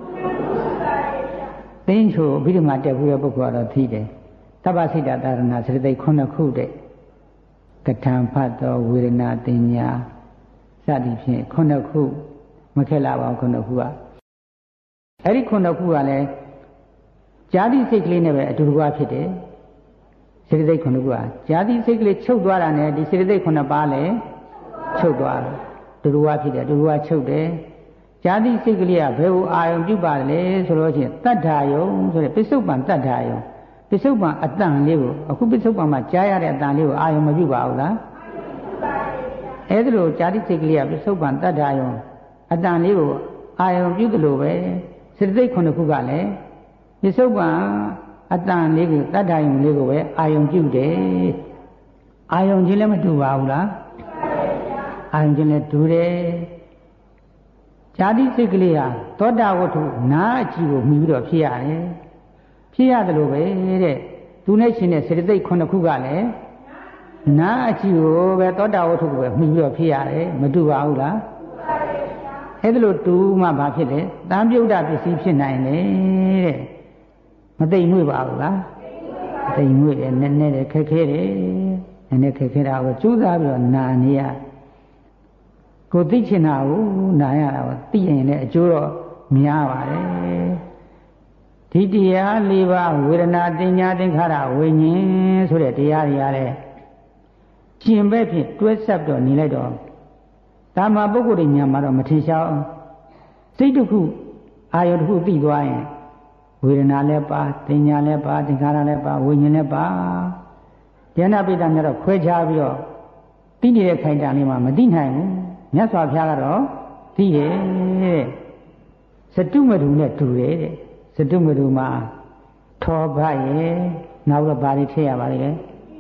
သိန်းချိုအဘိဓမ္မာတက်ဘူးတဲ့ပုဂ္ဂိုလ်ကတော့သိတယ်တပ္ပစိတ္တတာရဏစေတသိက်9ခုတဲ့ကထံဖတ်တော်ဝေဒနာတင်ညာစသည်ဖြင့်9ခုမခက်လာပါဘူး9ခုကအဲ့ဒီ9ခုကလည်းဇာတိစိတ်ကလေးနဲ့ပဲအတူတူဖြစ်တယ်စေတသိက်9ခုကဇာတိစိတ်ကလေးချုပ်သွားတာနဲ့ဒီစေတသိက်9ပါးလည်းချုပ်သွားတယ်တူတူဖြစ်တယ်တူတူချုပ်တယ်ဇာတိစိတ်ကလေးကဘယ်ကိုအာယုံပြုပါလဲဆိုလို့ချင်းတတ္ထာယုံဆိုတဲ့ပိစုပ္ပန်တတ္ထာယုံပိစုပ္ပန်အတန်လေးကိုအခုပိစုပ္ပန်မှာကြားရတဲ့အတန်လေးကိုအာယုံမပြုပါဘူးလားအဲ့ဒါလို့ဇာတိစိတ်ကလေးကပိစုပ္ပန်တတ္ထာယုံအတန်လေးကိုအာယုံပြုတယ်လို့ပဲစေတသိက်9ခုကလည်းပိစုပ္ပန်အတန်လေးကိုတတ္ထာယုံလေးကိုပဲအာယုံပြုတယ်အာယုံချင်းလည်းမတူပါဘူးလားအာယုံချင်းလည်းတူတယ်ဇာတိစိတ်ကလေးဟာသောတာဝတ္ထုနာအကြည့်ကိုမှီပြီးတော့ဖြစ်ရတယ်ဖြစ်ရတယ်လို့ပဲတဲ့သူနဲ့ရှင်တဲ့စေတသိက်9ခုကလည်းနာအကြည့်ကိုပဲသောတာဝတ္ထုကိုပဲမှီပြီးတော့ဖြစ်ရတယ်မတူပါဘူးလားအဲ့ဒါလို့တူမှဘာဖြစ်လဲတန်ပြုတ်တာပစ္စည်းဖြစ်နိုင်တယ်တဲ့မသိမ့်မွေ့ပါဘူးလားသိမ့်မွေ့တယ်နည်းနည်းခက်ခဲတယ်နည်းနည်းခက်ခဲတာကိုကြိုးစားပြီးတော့နာနေရကိုသိချင်တာကိုနာရတာကိုသိရင်လည်းအကျိုးတော့များပါတယ်ဒီတရား၄ပါးဝေဒနာတင်ညာသင်္ခါရဝိညာဉ်ဆိုတဲ့တရားတွေရတယ်ရှင်ဘက်ဖြင့်တွဲဆက်တော့နေလိုက်တော့ဒါမှပုဂ္ဂိုလ်တွေညာမှာတော့မထင်ရှားအောင်စိတ်တစ်ခုအာယုတစ်ခုသိသွားရင်ဝေဒနာလည်းပါတင်ညာလည်းပါသင်္ခါရလည်းပါဝိညာဉ်လည်းပါဉာဏပိဋကများတော့ခွဲခြားပြီးတော့သိနေတဲ့ခိုင်တံလေးမှာမသိနိုင်ဘူးမြတ်စွာဘုရားကတော့သိတယ်တဲ့စတုမဓုနဲ့တူတယ်တဲ့စတုမဓုမှာထောဘရဲ့နောက်တော့ဘာတွေထည့်ရပါလဲ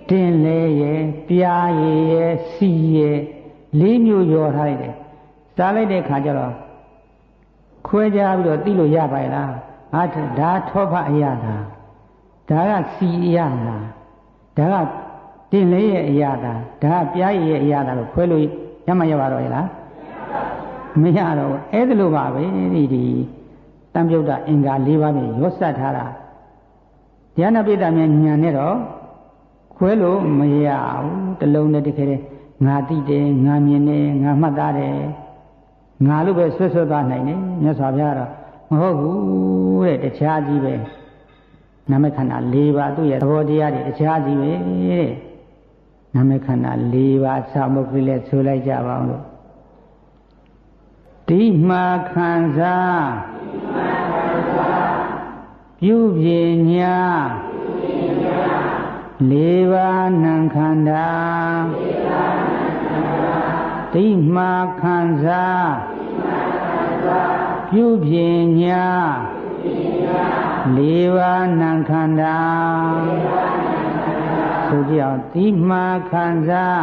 တင်လေရဲ့ပြားရဲ့စီရဲ့လေးမျိုးရောထားလိုက်တယ်စားလိုက်တဲ့ခါကျတော့ခွဲခြားပြီးတော့သိလို့ရပါရဲ့လားဒါထောဖအရာသာဒါကစီအရာသာဒါကတင်လေးရဲ့အရာသာဒါကပြားရဲ့အရာသာလို့ခွဲလို့ရမှရပါတော့ရဲ့လားမရတော့အဲ့ဒါလိုပါပဲဒီတံပြုတ်တာအင်္ဂါ၄ပါးပဲရောစပ်ထားတာဉာဏပိဋကမြန်ဉာဏ်နဲ့တော့ခွဲလို့မရဘူးတလုံးနဲ့တကယ်ငါသိတယ်ငါမြင်တယ်ငါမှတ်သားတယ်ငါလို့ပဲဆွဆွသွားနိုင်တယ်မြတ်စွာဘုရားကတော့မဟုတ်ဘူးတဲ့တခြားကြီးပဲနာမခန္ဓာ၄ပါးသူ့ရဲ့သဘောတရားတွေတခြားကြီးပဲတဲ့နာမခန္ဓာ၄ပါးစာမုတ်ကလေးလည်းဆိုလိုက်ကြပါအောင်လို့တိမှခံစားပြုပြင်ညာ၄ပါးနံခန္ဓာတိမှခံစားပြုပြင်ညာ၄ပါးနံခန္ဓာဆိုကြအောင်တိမှခံစား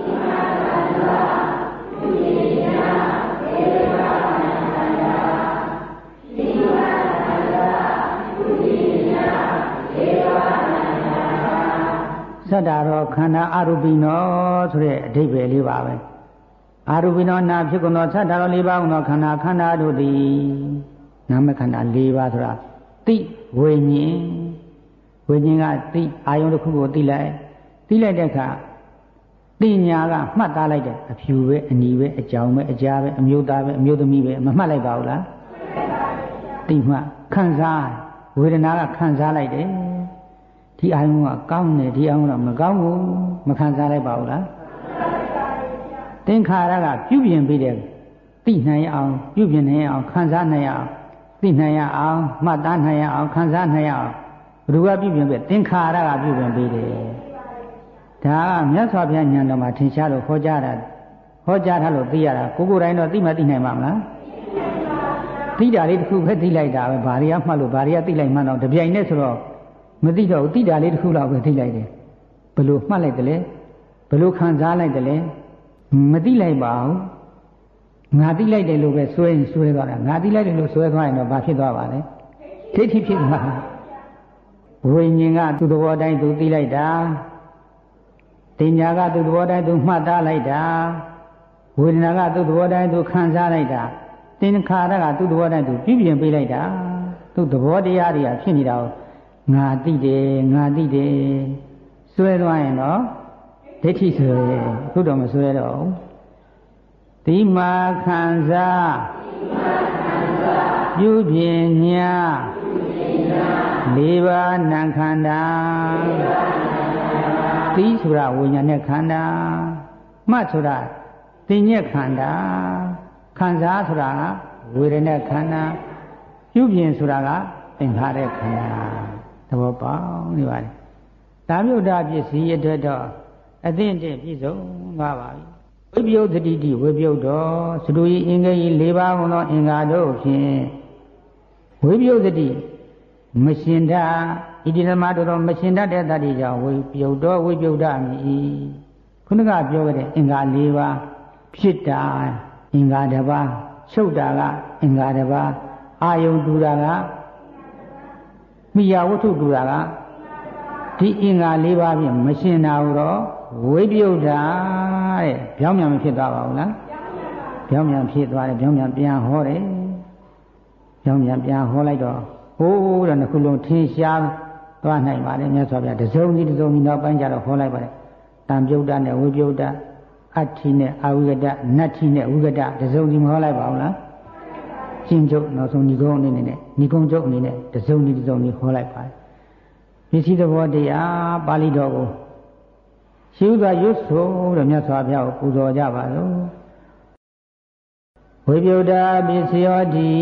သတ္တရောခန္ဓာအရူပိနောဆိုတဲ့အဓိပ္ပာယ်လေးပါပဲအရူပိနောနာဖြစ်ကုန်သောသတ္တရော၄ပါးကုန်သောခန္ဓာတို့သည်နာမခန္ဓာ၄ပါးဆိုတာသိဝိညာဉ်ကသိအာယုံတစ်ခုကိုသိလိုက်တဲ့အခါသိညာကမှတ်သားလိုက်တယ်အဖြူပဲအနီပဲအကြောင်ပဲအကြားပဲအမျိုးသားပဲအမျိုးသမီးပဲမမှတ်လိုက်ပါဘူးလားသိမှခံစားဝေဒနာကခံစားလိုက်တယ်ဒီအာယုံကကောင်းတယ်ဒီအာယုံကမကောင်းဘူးမခံစားလိုက်ပါဘူးလားသင်္ခါရကပြုပြင်ပြီးတယ်သိနိုင်အောင်ပြုပြင်နိုင်အောင်ခံစားနိုင်အောင်သိနိုင်အောင်မှတ်သားနိုင်အောင်ခံစားနိုင်အောင်ဘယ်သူကပြုပြင်ပြီးသင်္ခါရကပြုပြင်ပြီးတယ်ဒါကမြတ်စွာဘုရားဉာဏ်တော်မှာထင်ရှားလို့ဟောကြားထားလို့သိရတာကိုယ်တိုင်တော့သိမှသိနိုင်မှာမလားသိတာလေးတစ်ခုပဲသိလိုက်တာပဲဘာတွေကမှတ်လို့ဘာတွေကသိလိုက်မှန်းတော့တပြိုင်နဲ့ဆိုတော့မသိတော့သိတာလေးတစ်ခုလောက်ပဲသိလိုက်တယ်ဘယ်လိုမှတ်လိုက်တယ်လဲဘယ်လိုခံစားလိုက်တယ်လဲမသိလိုက်ပါဘူးငါသိလိုက်တယ်လို့ပဲဆွဲရင်ဆွဲသွားတာငါသိလိုက်တယ်လို့ဆွဲသွားရင်တော့ဘာဖြစ်သွားပါလဲဒိဋ္ဌိဖြစ်သွားဝိညာဉ်ကသူ့သဘောတိုင်းသူသိလိုက်တာတင်ညာကသူ့သဘောတိုင်းသူမှတ်သားလိုက်တာဝေဒနာကသူ့သဘောတိုင်းသူခံစားလိုက်တာသင်္ခါရကသူ့သဘောတိုင်းသူပြုပြင်ပေးလိုက်တာသူ့သဘောတရားတွေကဖြစ်နေတာကိုငါသိတယ်ဆွဲသွားရင်တော့ဒိဋ္ဌိဆွဲအခုတော့မဆွဲတော့ဘူးတိမာခံစားပြုပြင်ညာ၄ပါးနံခန္ဓာသိဆိုတာဝိညာဉ်နဲ့ခန္ဓာမှတ်ဆိုတာသိညက်ခန္ဓာခံစားဆိုတာကဝေဒနာခန္ဓာပြုပြင်ဆိုတာကသင်္ခါရခန္ဓာသဘောပေါက်နေပါလေသာမြုဒ္ဒပစ္စည်းအတွက်တော့အသင့်တင့်ပြည့်စုံသွားပါပြီဝိပယုတ္တိဝိပယုတ်တော်စတူဤအင်္ဂါဤ၄ပါးကုန်သောအင်္ဂါတို့ဖြင့်ဝိပယုတ္တိမရှင်တဣတိဓမ္မတို့မရှင်တတ်တဲ့တတိကြောင့်ဝိပယုတ်တော်ဝိပယုတ်တမည်ခုနကပြောခဲ့တဲ့အင်္ဂါ၄ပါးဖြစ်တာအင်္ဂါတစ်ပါးချုပ်တာကအင်္ဂါတစ်ပါးအာယုံတူတာကမိယာဝတ္ထုတူတာကဒီအင်္ဂါ၄ပါးဖြင့်မရှင်တာဟုတော့ဝိပယုတ်တာတဲ့ပြောင်းပြန်မဖြစ်သွားပါဘူးလားပြောင်းပြန်ဖြစ်သွားတယ်ပြောင်းပြန်ပြန်ဟောတယ်ပြောင်းပြန်ပြန်ဟောလိုက်တော့ဟိုးတော့နှစ်ခုလုံးထင်ရှားသွားနိုင်ပါတယ်မြတ်စွာဘုရားတစုံစီနောက်ပိုင်းကျတော့ဟောလိုက်ပါတယ်တံပြုတ်တနဲ့ဝိပယုတ်တအဋ္ဌိနဲ့အဝိကတနတ္ထိနဲ့ဝိကတတစုံစီမဟောလိုက်ပါဘူးလားရှင်းချုပ်နောက်ဆုံးဏိကုံအနေနဲ့ဏိကုံချုပ်အနေနဲ့တစုံစီဟောလိုက်ပါတယ်ပစ္စည်းသဘောတရားပါဠိတော်ကိုရှိဥစွာရွတ်ဆိုတော့မြတ်စွာဘုရားကိုပူဇော်ကြပါလို့ဝိပယုတ္တပစ္စယောတိ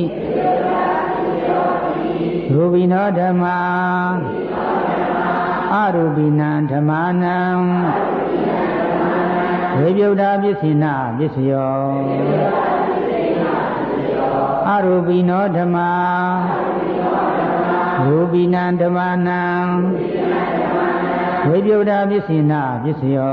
ရူပိနောဓမ္မာအရူပိနံဓမ္မာနံဝိပယုတ္တပစ္စိနာပစ္စယောအရူပိနောဓမ္မာရူပိနံဓမ္မာနံဝိပယုဒ္ဓပစ္စေနာပစ္စယော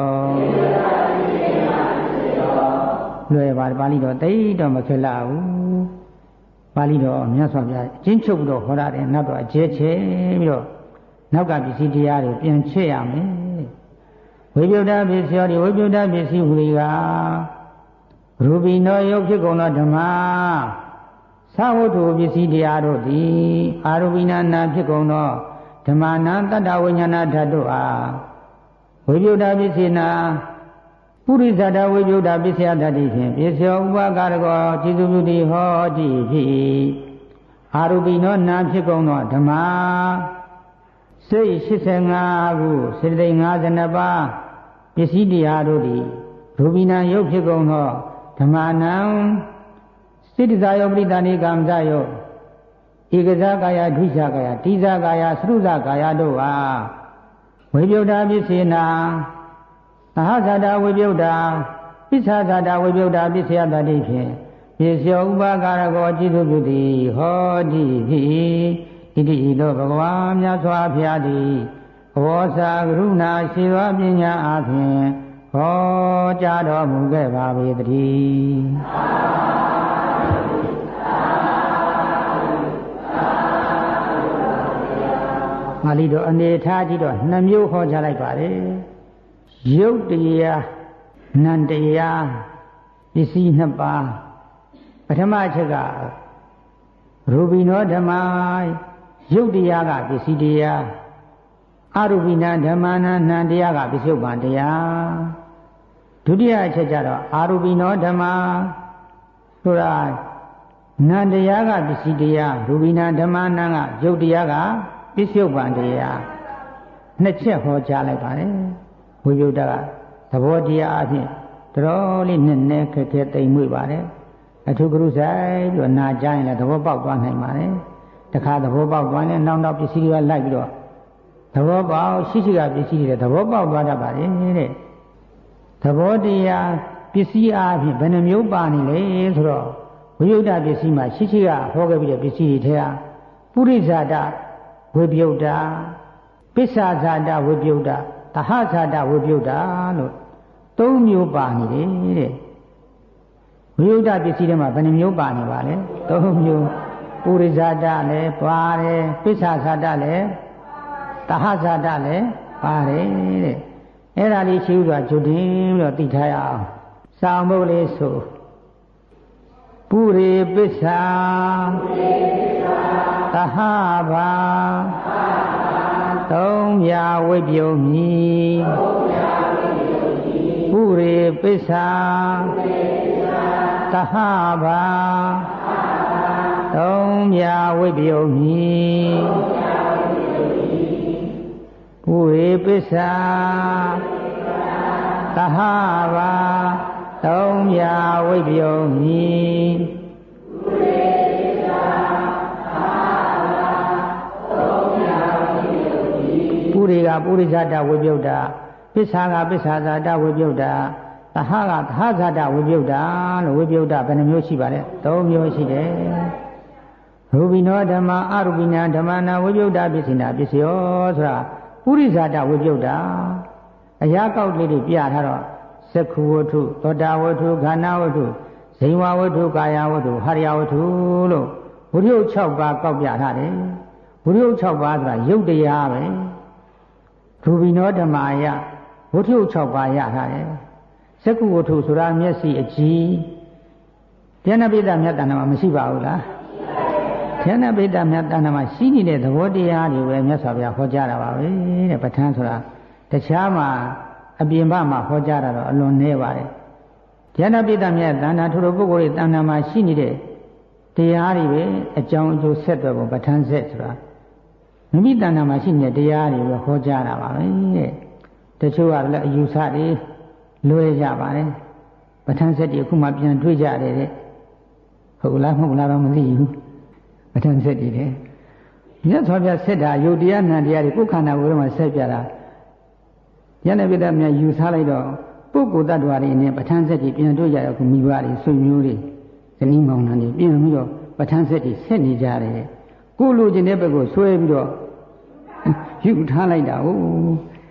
လွယ်ပါပါဠိတော်တိတ်တော့မခက်လာဘူးပါဠိတော်မြတ်စွာဘုရားအချင်းချုပ်ပြီးတော့ဟောရတယ်နောက်တော့အကျဲချဲပြီးတော့နောက်ကပစ္စည်းတရားတွေပြန်ချက်ရမယ်ဝိပယုဒ္ဓပစ္စယောဒီဝိပယုဒ္ဓပစ္စည်းဟူသည်ကရူပိနောယုတ်ဖြစ်ကုန်သောဓမ္မသဝတ္ထုပစ္စည်းတရားတို့သည်အာရူပိနာနာဖြစ်ကုန်သောဓမ္မနာတတ္တဝိညာဏဓာတ်တို့အားဝိပယုဒ္ဓပစ္စေနာပုရိသတဝိပယုဒ္ဓပစ္စယတတိဖြင့်ပစ္စယောဥပကာရကောจิตุပြုတိဟောတိဖြစ်အာရူပိနောနာဖြစ်ကုန်သောဓမ္မစိတ်85ခုစေတသိက်52ပါးပစ္စည်းတရားတို့သည်ရူပိနာယုတ်ဖြစ်ကုန်သောဓမ္မနာစိတ္တဇာယောပရိသဏိကာမဇာယောဧကဇာကာယဒုက္ခကာယတိဇာကာယသရုဇာကာယတို့အားဝိပယုဒ္ဓပစ္စေနာသဟဇာတဝိပယုဒ္ဓပစ္ဆာဇာတဝိပယုဒ္ဓပစ္စယတတိဖြင့်ပစ္စယောဥပကာရကောจิตุပြုတိဟောတိဖြစ်ဣတိဤသို့ဘဂဝါမြတ်စွာဘုရားသည်ဘောဇာကရုဏာရှိသောပညာအားဖြင့်ဟောကြားတော်မူခဲ့ပါပေတည်းပါဠိတော်အနေထားကြည့်တော့2မျိုးဟောကြားလိုက်ပါတယ်ရုပ်တရားနံတရားပစ္စည်း2ပါးပထမအချက်ကရူပိနောဓမ္မရုပ်တရားကပစ္စည်းတရားအရူပိနာဓမ္မနာနံတရားကပစ္စုပန်တရားဒုတိယအချက်ကျတော့အာရူပိနောဓမ္မဆိုတာနံတရားကပစ္စည်းတရားရူပိနာဓမ္မနာကရုပ်တရားကပစ္စုပန်တရား2ချက်ဟောကြားလိုက်ပါတယ်ဝိပယုဒ္ဓကသဘောတရားအဖြစ်တော်လေးနည်းနည်းခက်ခဲတိမ်မွေ့ပါတယ်အထုကရုဆိုင်ပြီးတော့နာကြရင်လည်းသဘောပေါက်သွားနိုင်ပါတယ်တခါသဘောပေါက်သွားရင်နောက်ပစ္စည်းတွေကလိုက်ပြီးတော့သဘောပေါက်ရှိကပစ္စည်းတွေသဘောပေါက်သွားတတ်ပါတယ်တဲ့သဘောတရားပစ္စည်းအားဖြင့်ဘယ်နှမျိုးပါနေလဲဆိုတော့ဝိပယုဒ္ဓပစ္စည်းမှာရှိကဟောခဲ့ပြီးတဲ့ပစ္စည်းတွေထဲကပုရိဇာတဝိပယုဒ္ဓပစ္ဆာဇာတဝိပယုဒ္ဓသဟဇာတဝိပယုဒ္ဓလို့3မျိုးပါနေတယ်တဲ့ဝိပယုဒ္ဓပစ္စည်းတွေမှာဘယ်နှမျိုးပါနေပါလဲ3မျိုးပုရိဇာတလည်းပါတယ်ပစ္ဆာဇာတလည်းသဟဇာတလည်းပါတယ်တဲ့အဲ့ဒါလေးရှိဥစွာကျွတ်တင်ပြီးတော့သိထားရအောင်စာအုပ်လေးဆိုပုရိပစ္ဆာသဟဘာ3ပြဝိပယုမီပုရိပစ္ဆာသဟဘာ3ပြဝိပယုမီပုရိပစ္ဆာသဟဘာ3ပြဝိပယုမီပုရိကပုရိဇာတဝိပယုဒ္ဓပစ္ဆာကပစ္ဆာဇာတဝိပယုဒ္ဓသဟကသဟဇာတဝိပယုဒ္ဓလို့ဝိပယုဒ္ဓဘယ်နှမျိုးရှိပါလဲ3မျိုးရှိတယ်ရူပိနောဓမ္မအရူပိနာဓမ္မနာဝိပယုဒ္ဓပစ္စေနာပစ္စယောဆိုတာပုရိဇာတဝိပယုဒ္ဓအရာကောက်လေးတွေပြထားတော့သက္ခုဝတ္ထုသောတာဝတ္ထုခန္ဓာဝတ္ထုဇိဝဝတ္ထုကာယဝတ္ထုဟရိယဝတ္ထုလို့ဝိရိယ6ပါးကောက်ပြထားတယ်ဝိရိယ6ပါးဆိုတာယုတ်တရားပဲရူပိနောဓမ္မာယဝတ္ထု6ပါးရထားတယ်သက္ခုဝတ္ထုဆိုတာမျက်စိအကြည့်ဉာဏပိဋကမြတ်တဏ္ဍမှာမရှိပါဘူးလားဉာဏပိဋကမြတ်တဏ္ဍမှာရှိနေတဲ့သဘောတရားတွေပဲမြတ်စွာဘုရားဟောကြားတာပါပဲတဲ့ပဋ္ဌာန်းဆိုတာတခြားမှာအပြင်ဘမှာဟောကြားတာတော့အလွန်နည်းပါတယ်ဉာဏပိဋကမြတ်တဏ္ဍထိုလိုပုဂ္ဂိုလ်ရဲ့တဏ္ဍမှာရှိနေတဲ့တရားတွေပဲအကြောင်းအကျိုးဆက်သွယ်ပုံပဋ္ဌာန်းဆက်ဆိုတာမိမိတဏ္ဍမှာရှိနေတဲ့တရားတွေပဲဟောကြားတာပါပဲတဲ့တချို့ကလည်းအယူဆတွေလွဲကြပါတယ်ပဋ္ဌာန်းဆက်တွေအခုမှပြန်တွေ့ကြတယ်တဲ့ဟုတ်လားမဟုတ်လားတော့မသိဘူးပဋ္ဌာန်းဆက်တွေတဲ့မြတ်စွာဘုရားဆက်တာယုတ်တရားနံတရားတွေကိုယ်ခန္ဓာကိုယ်ထဲမှာဆက်ပြတာဉာဏ်ပိဋကမြတ်ယူဆလိုက်တော့ပုဂ္ဂိုလ်တ attva တွေနဲ့ပဋ္ဌာန်းဆက်တွေပြန်တွေ့ကြရအခုမိဘတွေဆွေမျိုးတွေဇနီးမောင်နှံတွေပြန်ပြီးတော့ပဋ္ဌာန်းဆက်တွေဆက်နေကြတယ်ကိုလိုချင်တဲ့ဘက်ကိုဆွဲပြီးတော့ယူထားလိုက်တာဟုတ်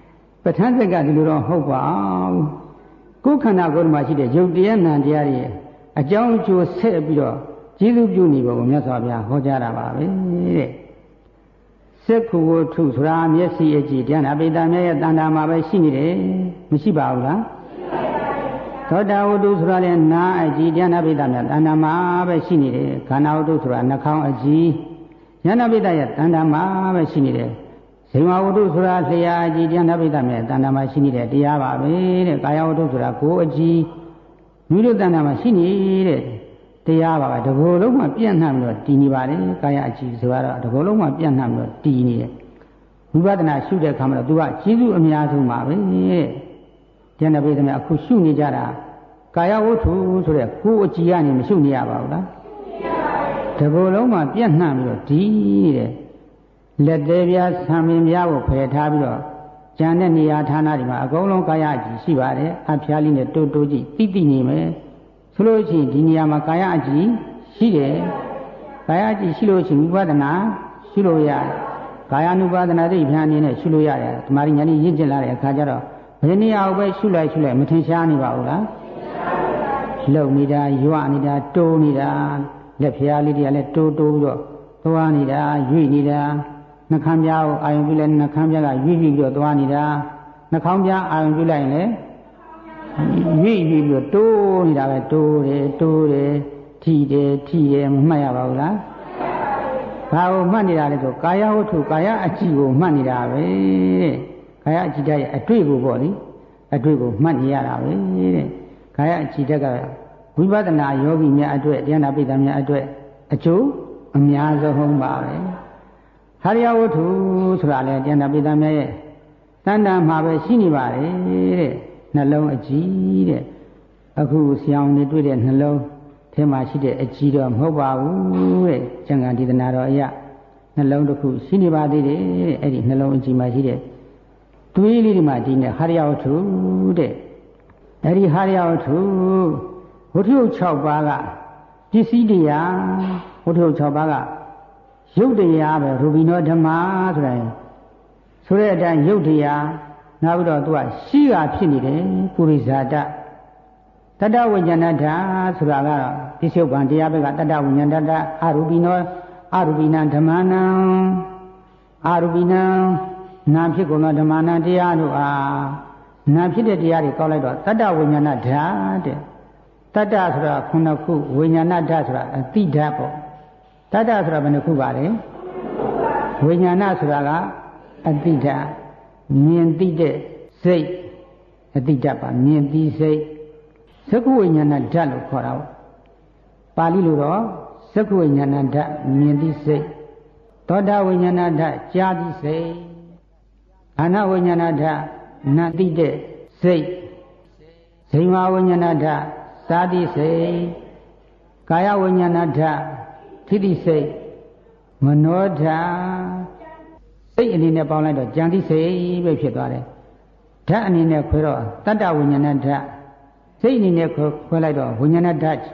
ပဋ္ဌာန်းသက်ကဒီလိုတော့ဟုတ်ပါဘူးကိုယ်ခန္ဓာကိုယ်မှာရှိတဲ့ယုတ်တရားနံတရားတွေအကြောင်းအကျိုးဆက်ပြီးတော့ကျေးဇူးပြုနေဖို့ကိုမြတ်စွာဘုရားဟောကြားတာပါပဲတဲ့စက္ခုဝတ္ထုဆိုတာမျက်စိအကြည့်ဉာဏပိတ္တမြတ်ရဲ့တဏ္ဍာမှာပဲရှိနေတယ်မရှိပါဘူးလားသောတာဝတ္ထုဆိုတာလည်းနာအကြည့်ဉာဏပိတ္တမြတ်တဏ္ဍာမှာပဲရှိနေတယ်ခန္ဓာဝတ္ထုဆိုတာနှာခေါင်းအကြည့်ဉာဏပိတ္တရဲ့တဏ္ဍာမှာပဲရှိနေတယ်ဇိမဝတ္ထုဆိုတာလျှာအကြည့်ဉာဏပိတ္တမြတ်တဏ္ဍာမှာရှိနေတဲ့တရားပါပဲတဲ့ကာယဝတ္ထုဆိုတာကိုယ်အကြည့်မိတို့တဏ္ဍာမှာရှိနေတဲ့တရားပါပဲတဘောလုံးမှာပြန့်နှံ့ပြီးတော့တည်နေပါတယ်ကာယအကြည့်ဆိုတော့တဘောလုံးမှာပြန့်နှံ့ပြီးတော့တည်နေတယ်ဝိပဿနာရှုတဲ့အခါမှာတော့သူကကျေးဇူးအများဆုံးပါပဲတဲ့ဉာဏပိတ္တမြတ်အခုရှုနေကြတာကာယဝတ္ထုဆိုတဲ့ကိုယ်အကြည့်ကနေမရှုနေရပါဘူးလားတဘောလုံးမှာပြန့်နှံ့ပြီးတော့တည်နေတဲ့လက်သေးပြားဆံပင်ပြားကိုဖယ်ထားပြီးတော့ဉာဏ်နဲ့နေရာဌာနတွေမှာအကုန်လုံးကာယအကြည့်ရှိပါတယ်အဖျားလေးနဲ့တိုးတိုးကြည့်တိတိနေမယ်ဆိုလို့ရှိရင်ဒီနေရာမှာကာယအကြည့်ရှိတယ်ကာယအကြည့်ရှိလို့ရှိရင်ဝိပဿနာရှုလို့ရတယ်ကာယ ानु ပါဒနာတိဉာဏ်အနေနဲ့ရှုလို့ရတယ်ဓမ္မရဉာဏ်ကြီးရင့်ကျက်လာတဲ့အခါကျတော့ဘယ်နေရာကိုပဲရှုလိုက်မထင်ရှားနေပါဘူးလားလှုပ်နေတာရွနေတာတိုးနေတာလက်ဖျားလေးတွေကလည်းတိုးပြီးတော့သွားနေတာရွေ့နေတာနှာခမ်းပြားကိုအာယုံပြုလိုက်နှာခမ်းပြားကရွေ့ပြီးတော့သွားနေတာနှာခေါင်းပြားအာယုံပြုလိုက်ရင်လည်းရွေ့ပြီးတော့တိုးနေတာပဲတိုးတယ်ထိတယ်မမှတ်ရပါဘူးလားဘာကိုမှတ်နေတာလဲဆိုကာယဝတ္ထုကာယအကြည့်ကိုမှတ်နေတာပဲတဲ့ကာယအကြည့်ရဲ့အတွေ့ကိုပေါ့လေအတွေ့ကိုမှတ်နေရတာပဲတဲ့ကာယအကြည့်ကဝိပဿနာယောဂီများအတွက်ဉာဏပိတ္တများအတွက်အကျိုးအများဆုံးပါပဲဟရိယဝတ္ထုဆိုတာလေဉာဏပိတ္တများရဲ့တဏ္ဍာမှာပဲရှိနေပါတယ်တဲ့နှလုံးအကြည့်တဲ့အခုဆရာဝန်တွေတွေ့တဲ့နှလုံးထဲမှာရှိတဲ့အကြည့်တော့မဟုတ်ပါဘူးတဲ့ကျန်ကန်ဒေသနာတော်အရနှလုံးတစ်ခုရှိနေပါသေးတယ်တဲ့အဲ့ဒီနှလုံးအကြည့်မှာရှိတဲ့တွေးလေးတွေမှာဒီနဲ့ဟရိယဝတ္ထုတဲ့အဲ့ဒီဟရိယဝတ္ထုဝတ္ထု6ပါးကပစ္စည်းတရားဝတ္ထု6ပါးကရုပ်တရားပဲရူပိနောဓမ္မဆိုတဲ့အတိုင်းရုပ်တရားနောက်ပြီးတော့သူကရှိတာဖြစ်နေတယ်ပုရိဇာတတတ္တဝိညာဏဓာဆိုတာကတော့ပစ္စုပန်တရားဘက်ကတတ္တဝိညာဏဓာအရူပိနောအရူပိနံဓမ္မနံအရူပိနံနာဖြစ်ကုန်သောဓမ္မနံတရားတို့အားနာဖြစ်တဲ့တရားတွေကောက်လိုက်တော့တတ္တဝိညာဏဓာတဲ့တတ္တဆိုတာခုနှစ်ခုဝိညာဏဓာဆိုတာအတိဓာပေါ့တတ္တဆိုတာဘယ်နှခုပါလဲဝိညာဏဆိုတာကအတိဓာမြင်သိတဲ့စိတ်အတိဓာပါမြင်သိစိတ်သက္ခဝိညာဏဓာတ်လို့ခေါ်တာပေါ့ပါဠိလိုတော့သက္ခဝိညာဏဓာတ်မြင်သိစိတ်သောတာဝိညာဏဓာတ်ကြားသိစိတ်အာနဝိညာဏဓာတ်နာသိတဲ့စိတ်ဇိမဝိညာဏဓာတ်သာတိစိတ်ကာယဝိညာဏဓာတ်ထိတိစိတ်မနောဓာတ်စိတ်အနေနဲ့ပေါင်းလိုက်တော့ဉာဏ်တိစိတ်ပဲဖြစ်သွားတယ်ဓာတ်အနေနဲ့ခွဲတော့တတ္တဝိညာဏဓာတ်စိတ်အနေနဲ့ခွဲလိုက်တော့ဝိညာဏဓာတ်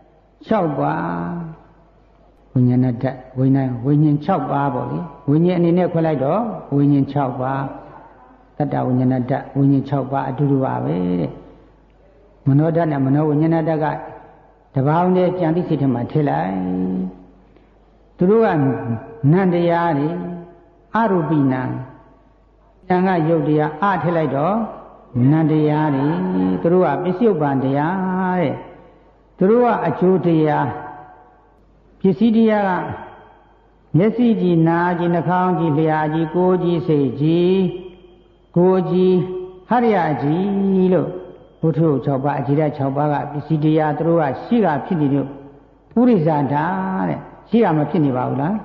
6ပါးဝိညာဏဓာတ်ဝိညာဉ်6ပါးပေါ့လေဝိညာဉ်အနေနဲ့ခွဲလိုက်တော့ဝိညာဉ်6ပါးတတ္တဝိညာဏဓာတ်ဝိညာဉ်6ပါးအတူတူပါပဲတဲ့မနောဓာတ်နဲ့မနောဝိညာဏဓာတ်ကတပေါင်းနဲ့ကြံသိစိတ်ထဲမှာထည့်လိုက်သူတို့ကနန္တရားတွေအရူပိနံဉာဏ်ကယုတ်တရားအထည့်လိုက်တော့နန္တရားတွေသူတို့ကပစ္စုပန်တရားတဲ့သူတို့ကအကျိုးတရားပစ္စည်းတရားကမျက်စိကြည့်နားကြည့်နှာခေါင်းကြည့်လျှာကြည့်ကိုယ်ကြည့်စိတ်ကြည့်ကိုယ်ကြည့်ဟရိယကြည့်လို့ဘုထု6ပါးအကြည်ဓာတ်6ပါးကပစ္စည်းတရားသူတို့ကရှိတာဖြစ်နေလို့ပုရိသဓာတဲ့ရှိတာမဖြစ်နေပါဘူးလား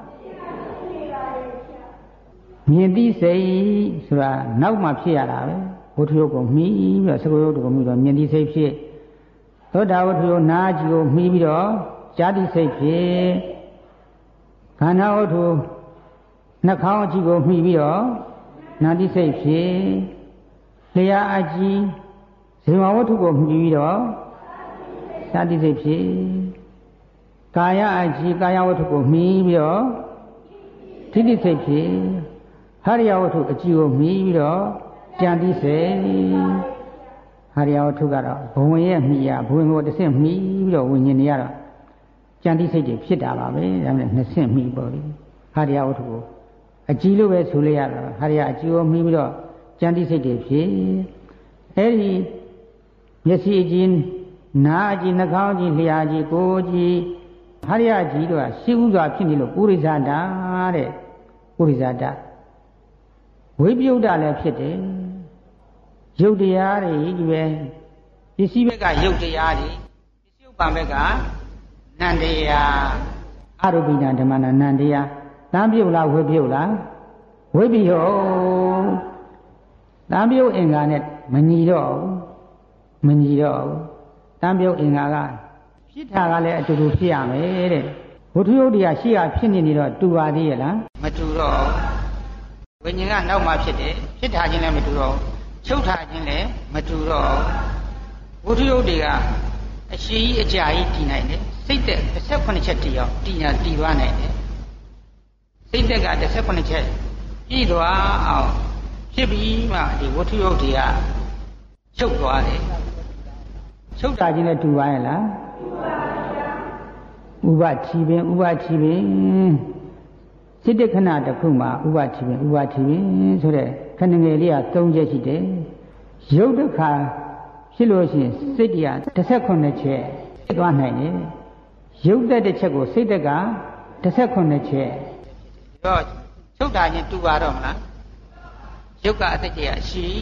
မြင်သိစိတ်ဆိုတာနောက်မှဖြစ်ရတာပဲဝတ္ထုကိုမှီပြီးတော့သကုရုပ်ကိုမှီတော့မြင်သိစိတ်ဖြစ်သောတာဝတ္ထုနာကြည့်ကိုမှီပြီးတော့ကြားသိစိတ်ဖြစ်ခန္ဓာဝတ္ထုနှာခေါင်းအကြည့်ကိုမှီပြီးတော့နာသိစိတ်ဖြစ်လျှာအကြည့်ဇေဝဝတ္ထုကိုမှီပြီးတော့သာသိစိတ်ဖြစ်ကာယအကြည့်ကာယဝတ္ထုကိုမှီပြီးတော့ထိတိစိတ်ဖြစ်ဟရိယဝတ္ထုအကြည့်ကိုမှီပြီးတော့ကြံတိစိတ်ဟာရယဝတ္ထုကတော့ဘဝင်ရဲ့မိရဘဝင်ကိုတစ်ဆင့်မိပြီးတော့ဝိညာဉ်တွေကတော့ကြံတိစိတ်တွေဖြစ်တာပါပဲဒါမှမဟုတ်နှစ်ဆင့်မိပေါ့လေဟာရယဝတ္ထုကိုအကြည့်လို့ပဲဆိုလိုက်ရတာဟာရယအကြည့်ကိုမိပြီးတော့ကြံတိစိတ်တွေဖြစ်အဲဒီမျက်စိအကြည့်နားအကြည့်နှာခေါင်းအကြည့်လျှာအကြည့်ကိုယ်အကြည့်ဟာရယအကြည့်တို့ကရှိဥစွာဖြစ်နေလို့ပုရိသတာတဲ့ပုရိသတာဝိပယုဒ္ဓလည်းဖြစ်တယ်ရုပ်တရားတွေဒီပဲပစ္စည်းဘက်ကရုပ်တရားတွေပစ္စည်းဥပ္ပံဘက်ကနန္တရားအရုပိဏဓမ္မနာနန္တရားတံပြုတ်လားဝိပယုတ်လားဝိပယုတ်တံပြုတ်အင်္ဂါနဲ့မညီတော့မညီတော့တံပြုတ်အင်္ဂါကဖြစ်တာကလည်းအတူတူဖြစ်ရမယ်တဲ့ဝတ္ထုယုတ်တရားရှိရဖြစ်နေတော့တူပါသေးရဲ့လားမတူတော့ဝိညာဉ်ကနောက်မှဖြစ်တယ်ဖြစ်တာချင်းလည်းမတူတော့ချုပ်ထားခြင်းလည်းမတူတော့ဝတ္ထုယုတ်တွေကအရှိကြီးအကြာကြီးတည်နိုင်တယ်စိတ်သက်18ချက်တည်အောင်တည်သွားနိုင်တယ်စိတ်သက်က18ချက်ပြည့်သွားအောင်ဖြစ်ပြီးမှဒီဝတ္ထုယုတ်တွေကချုပ်သွားတယ်ချုပ်တာချင်းလည်းတူပါရဲ့လားဥပချီပင်စိတ္တခဏတစ်ခုမှာဥပချီပင်ဆိုတဲ့ခဏငယ်လေးက3ချက်ရှိတယ်ရုပ်တစ်ခါဖြစ်လို့ရှိရင်စိတ်တရား18ချက်ဖြစ်သွားနိုင်တယ်ရုပ်သက်တစ်ချက်ကိုစိတ်သက်က18ချက်တော့ချုပ်တာချင်းတူပါတော့မလားရုပ်ကအသက်ကြီးအရှိ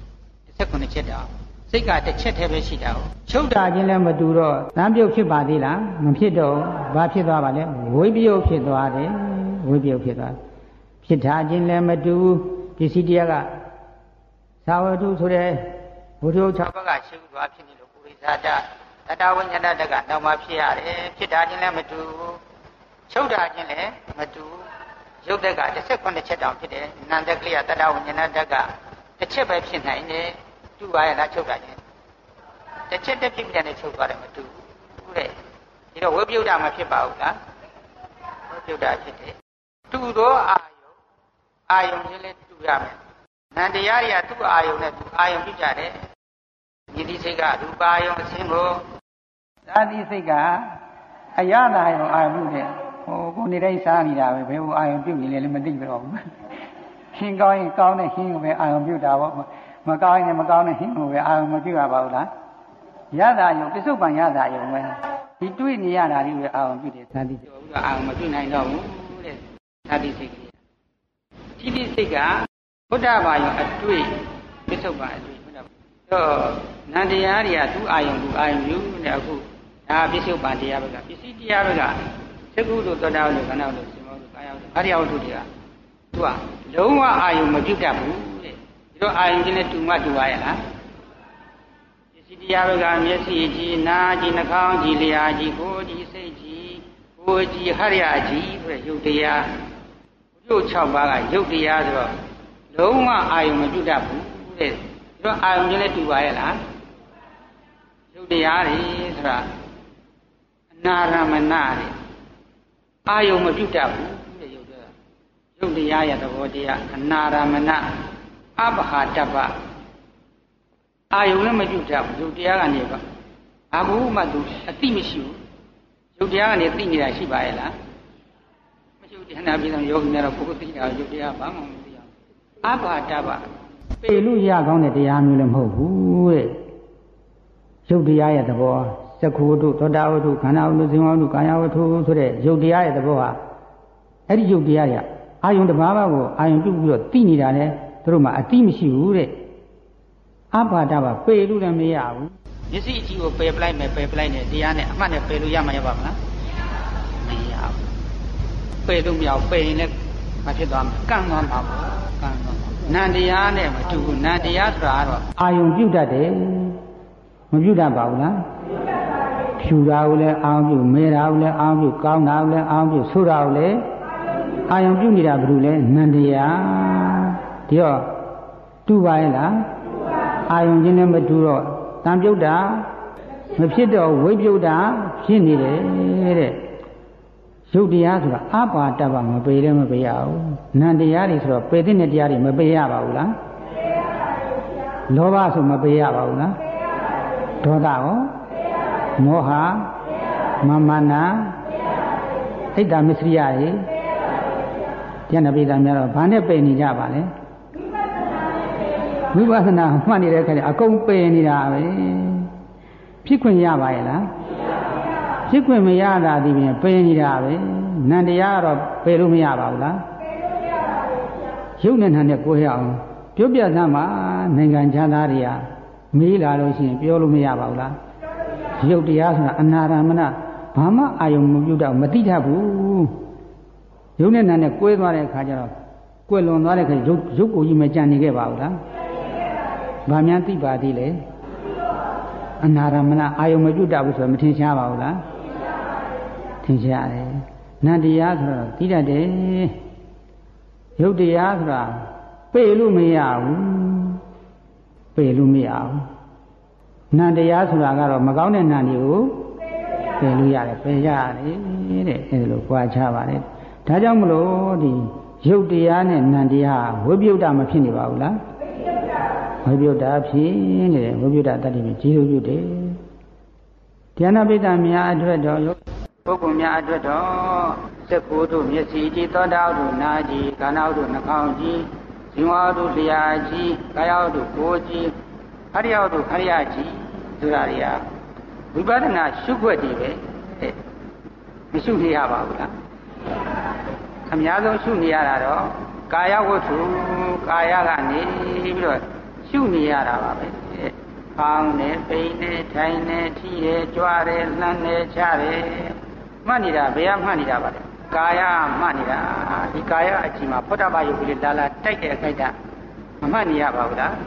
18ချက်တော့စိတ်ကတစ်ချက်တည်းပဲရှိတာဟုတ်ချုပ်တာချင်းလည်းမတူတော့တန်းပြုတ်ဖြစ်ပါသေးလားမဖြစ်တော့ဘာဖြစ်သွားပါလဲဝိပယုတ်ဖြစ်သွားတယ်ဝိပယုတ်ဖြစ်သွားဖြစ်တာချင်းလည်းမတူပစ္စည်းတရားကသာဝတ္ထုဆိုတဲ့ဘုဒ္ဓ6ဘက်ကရှိဥစွာဖြစ်နေလို့ပုရိသတာတတဝိညာဏတကနောက်မှဖြစ်ရတယ်ဖြစ်တာချင်းလည်းမတူချုပ်တာချင်းလည်းမတူရုပ်တက်က18ချက်တောင်ဖြစ်တယ်နန္တကလိယတတဝိညာဏတကတစ်ချက်ပဲဖြစ်နိုင်တယ်တူပါရဲ့လားချုပ်တာချင်းတစ်ချက်တည်းဖြစ်တဲ့ချုပ်သွားတယ်မတူဘူးတဲ့ဒီတော့ဝိပယုဒ္ဓမဖြစ်ပါဘူးလားဝိပယုဒ္ဓဖြစ်တယ်တူသောအာယုံချင်းလည်းတူရမယ်နန္တရားတွေကသူ့အာယုံနဲ့သူအာယုံပြကြတယ်ဉာဏ်ဒီစိတ်ကရူပါယုံအခြင်းကိုသာတိစိတ်ကအရသာယုံအာယုံပြုတယ်ဟိုကိုနေတိုင်းစားနေတာပဲဘယ်ဟိုအာယုံပြုနေလဲမသိကြတော့ဘူးဟင်းကောင်းရင်ကောင်းတဲ့ဟင်းကိုပဲအာယုံပြုတာပေါ့မကောင်းရင်မကောင်းတဲ့ဟင်းကိုပဲအာယုံမပြုရပါဘူးလားရသာယုံပစ္စုပန်ရသာယုံပဲဒီတွေ့နေရတာလေးပဲအာယုံပြုတယ်သာတိစိတ်ကအာယုံမပြုနိုင်တော့ဘူးတဲ့သာတိစိတ်ကတိတိစိတ်ကဘုဒ္ဓဘာယုံအတွေ့ပစ္စုပန်အတွေ့ဘုဒ္ဓတော့နန္တရားတွေကသူ့အာယုံယူနေအခုဒါပစ္စုပန်တရားဘက်ကပစ္စည်းတရားဘက်ကသက္ကုတို့သောတာတို့ခန္ဓာတို့ရှင်မောတို့ကာယတို့အာရိယဝတ္ထုတွေကသူကလုံးဝအာယုံမပြုတ်တတ်ဘူးတဲ့ဒီတော့အာယုံချင်းနဲ့တူမှတူပါရဲ့လားပစ္စည်းတရားဘက်ကမျက်စိကြည့်နားကြည့်နှာခေါင်းကြည့်လျှာကြည့်ကိုယ်ကြည့်စိတ်ကြည့်ကိုယ်ကြည့်ဟရိယကြည့်ဆိုတဲ့ရုပ်တရားရုပ်6ပါးကရုပ်တရားဆိုတော့လုံးဝအာယုံမပြုတ်တတ်ဘူးတဲ့ဒီတော့အာယုံချင်းနဲ့တူပါရဲ့လားရုပ်တရားတွေဆိုတာအနာရမဏတဲ့အာယုံမပြုတ်တတ်ဘူးတဲ့ရုပ်တရားရဲ့သဘောတရားအနာရမဏအဘဟာတပ္ပအာယုံလည်းမပြုတ်တတ်ဘူးရုပ်တရားကနေပါဘာဘူးမှသူအသိမရှိဘူးရုပ်တရားကနေသိနေတာရှိပါရဲ့လားမရှိဘူးတရားနာပြီးတော့ယောဂီများတော့ကိုယ်သိတာရုပ်တရားဘာမှမသိအောင်အဘဟာတပ္ပပေလို့ရကောင်းတဲ့တရားမျိုးလည်းမဟုတ်ဘူးတဲ့ရုပ်တရားရဲ့သဘောသက္ခုဝတ္ထုသောတာဝတ္ထုခန္ဓာဝတ္ထုဇင်ဝတ္ထုကာယဝတ္ထုဆိုတဲ့ရုပ်တရားရဲ့သဘောဟာအဲ့ဒီရုပ်တရားရအာယုံတစ်ပါးပါးကိုအာယုံပြုပြီးတော့သိနေတာလေသူတို့မှအတိမရှိဘူးတဲ့အဘာဒပါပေလို့လည်းမရဘူးမျက်စိအကြည့်ကိုပယ်ပလိုက်မယ်ပယ်ပလိုက်နေတရားနဲ့အမှတ်နဲ့ပယ်လို့ရမှာရပါမလားမရဘူးပယ်လို့မရဘူးပယ်ရင်လည်းမဖြစ်သွားမှာကန့်သွားမှာပေါ့ကန့်သွားမှာနန္တရားနဲ့မတူဘူးနန္တရားဆိုတာကတော့အာယုံပြုတ်တတ်တယ်မပြုတ်တတ်ပါဘူးလားဖြူတာကိုလည်းအာယုံပြုတ်မဲတာကိုလည်းအာယုံပြုတ်ကောင်းတာကိုလည်းအာယုံပြုတ်ဆိုးတာကိုလည်းအာယုံပြုတ်နေတာဘယ်လိုလဲနန္တရားဒီတော့တူပါရဲ့လားအာယုံချင်းနဲ့မတူတော့တံပြုတ်တာမဖြစ်တော့ဝိပြုတ်တာဖြစ်နေတယ်တဲ့ရုပ်တရားဆိုတာအပါတ္တပမပေလည်းမပေရဘူးနန္တရားတွေဆိုတော့ပေတဲ့တရားတွေမပေရပါဘူးလားလောဘဆိုမပေးရပါဘူးလားဒေါသရောမောဟမာနဣဒ္ဓမစ္စရိယတွေကျန်တဲ့ပိဿာများတော့ဘာနဲ့ပယ်နေကြပါလဲဝိပဿနာမှတ်နေတဲ့ခါကျအကုန်ပယ်နေတာပဲဖြစ်ခွင့်ရပါရဲ့လားဖြစ်ခွင့်မရတာဒီပြင်ပယ်နေတာပဲနန္တရားကတော့ပယ်လို့မရပါဘူးလားရုပ်နဲ့နာနဲ့ကိုယ်ရအောင်ပြောပြစမ်းပါနိုင်ငံခြားသားတွေကမေးလာလို့ရှိရင်ပြောလို့မရပါဘူးလားရုပ်တရားဆိုတာအနာရမဏဘာမှအာယုံမပြုတ်တော့မသိတတ်ဘူးရုပ်နဲ့နာနဲ့ကွဲသွားတဲ့အခါကျတော့ကွယ်လွန်သွားတဲ့အခါရုပ်ကိုကြီးမကြံနေခဲ့ပါဘူးလားဘာများသိပါသေးလဲအနာရမဏအာယုံမပြုတ်တတ်ဘူးဆိုတော့မထင်ရှားပါဘူးလားထင်ရှားတယ်နန္တရားဆိုတော့သိတတ်တယ်ရုပ်တရားဆိုတာပေလို့မရဘူးပေလို့မရဘူးနန္တရားဆိုတာကတော့မကောင်းတဲ့နန္တွေကိုပယ်လို့ရတယ်ပယ်ရတယ်တဲ့အဲဒီလိုကြွားချပါတယ်ဒါကြောင့်မလို့ဒီရုပ်တရားနဲ့နန္တရားဝိပယုတ္တမဖြစ်နေပါဘူးလားဝိပယုတ္တဖြစ်နေတယ်ဝိပယုတ္တတတ္တိမြကြီးလို့ပြုတယ်ဉာဏပိဋကများအတွက်တော့ပုဂ္ဂိုလ်များအတွက်တော့စက္ကူတို့မျက်စိကြည်သောတာတို့နာကြည်ကာနာတို့နှာခေါင်းကြည်ဇင်ဝတို့လျှာကြည်ကာယတို့ကိုယ်ကြည်ခရိယတို့ခရိယကြည်ဆိုတာတွေကဝိပဿနာရှုခွက်တွေပဲမရှုနေရပါဘူးလားအများဆုံးရှုနေရတာတော့ကာယဝတ္ထုကာယကနေပြီးတော့ရှုနေရတာပါပဲဖောင်းနေပိန်နေထိုင်နေထီးတယ်ကြွားတယ်လှမ်းတယ်ချတယ်မှတ်နေတာဘယ်ကမှတ်နေတာပါလဲကာယမှတ်နေတာဒီကာယအချိန်မှာဖုဒ္ဓဘာယုတ်ကလေးလာလာတိုက်တဲ့အခိုက်တာမမှတ်နေရပါဘူးလား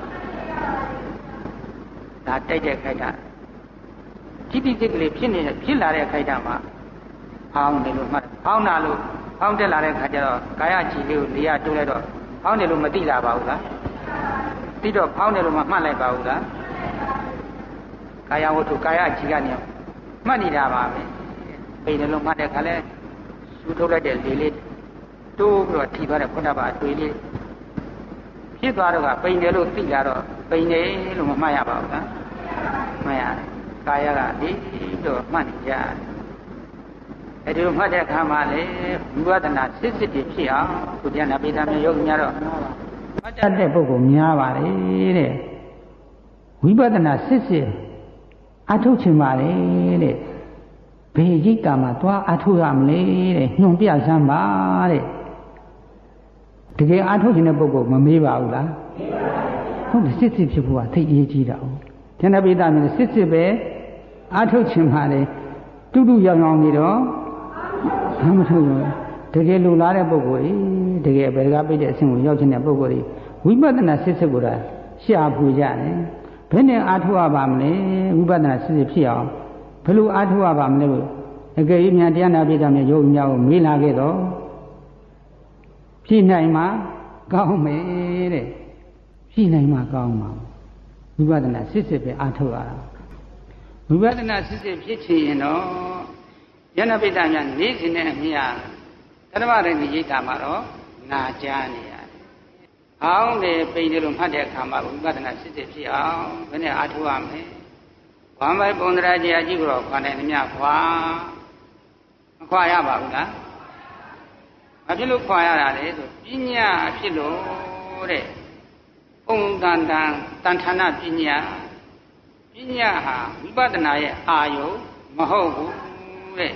ဒါတိုက်တဲ့အခိုက်တာတိတိကျကျကလေးဖြစ်လာတဲ့အခိုက်တာမှာဖောင်းတယ်လို့မှတ်ဖောင်းတာလို့ဖောင်းတက်လာတဲ့ခါကျတော့ကာယချီလေးကိုနေရာတိုးလိုက်တော့ဖောင်းတယ်လို့မသိလာပါဘူးလားသိတော့ဖောင်းတယ်လို့မှတ်လိုက်ပါဘူးလားကာယဝတ္ထုကာယချီကနေမှတ်နေတာပါပဲပိန်တယ်လို့မှတ်တဲ့ခါလဲရှူထုတ်လိုက်တဲ့လေလေးတိုးပြီးတော့ထိသွားတဲ့ခုနကအတွေ့လေးဖြစ်သွားတော့ကပိန်တယ်လို့သိလာတော့ပိန်တယ်လို့မမှတ်ရပါဘူးလားမှတ်ရတယ်ကာယကဒီတော့မှတ်နေကြအဲဒီလိုမှတ်တဲ့အခါမှာလေဝိပဿနာစစ်စစ်တွေဖြစ်အောင်သူဉာဏပိဋကမြေယောဂီများတော့မှတ်တတ်တဲ့ပုဂ္ဂိုလ်များပါလေတဲ့ဝိပဿနာစစ်စစ်အထုတ်ချင်ပါလေတဲ့ဘယ်ရိတ်တာမှာသွားအထုတ်ရမလဲတဲ့ညွန်ပြစမ်းပါတဲ့တကယ်အထုတ်ချင်တဲ့ပုဂ္ဂိုလ်မမေးပါဘူးလားဟုတ်တယ်စစ်စစ်ဖြစ်ဖို့ကသိအရေးကြီးတာဟုတ်ဉာဏပိဋကမြေစစ်စစ်ပဲအထုတ်ချင်ပါလေတူတူရောင်ရောင်နေတော့ဘာမထုတ်ရောတကယ်လူလားတဲ့ပုဂ္ဂိုလ်ကြီးတကယ်ဘယ်ကပြည့်တဲ့အဆင့်ကိုရောက်ချင်တဲ့ပုဂ္ဂိုလ်ကြီးဝိပဿနာစစ်စစ်ကိုရှာဖွေကြတယ်ဘယ်နဲ့အားထုတ်ရပါမလဲဝိပဿနာစစ်စစ်ဖြစ်အောင်ဘယ်လိုအားထုတ်ရပါမလဲလို့အကယ်၍များတရားနာပိဋကမြေယောဂီများကိုမေးလာခဲ့တော့ဖြစ်နိုင်မှာကောင်းမယ်တဲ့ဖြစ်နိုင်မှာကောင်းမှာဝိပဿနာစစ်စစ်ပဲအားထုတ်ရတာဝိပဿနာစစ်စစ်ဖြစ်ချင်ရင်တော့ဉာဏပိဋကများနေစဉ်နဲ့အမြတ်သတ္တဝရဏိရိတ်တာမှာတော့နာကြားနေရတယ်။အောင်းတယ်ပိန်တယ်လို့မှတ်တဲ့အခါမှာဝိပဿနာစစ်စစ်ဖြစ်အောင်ဘယ်နဲ့အားထုတ်ရမလဲ။ဝမ်းပိုက်ပုံသရာကြီးအကြည့်ကိုခွာနိုင်သမျှခွာမခွာရပါဘူးလား။ဘာဖြစ်လို့ခွာရတာလဲဆိုပညာအဖြစ်လို့တဲ့ပုံတန်တန်တန်ဌာနပညာပညာဟာဝိပဿနာရဲ့အာယုမဟုတ်ဘူးတဲ့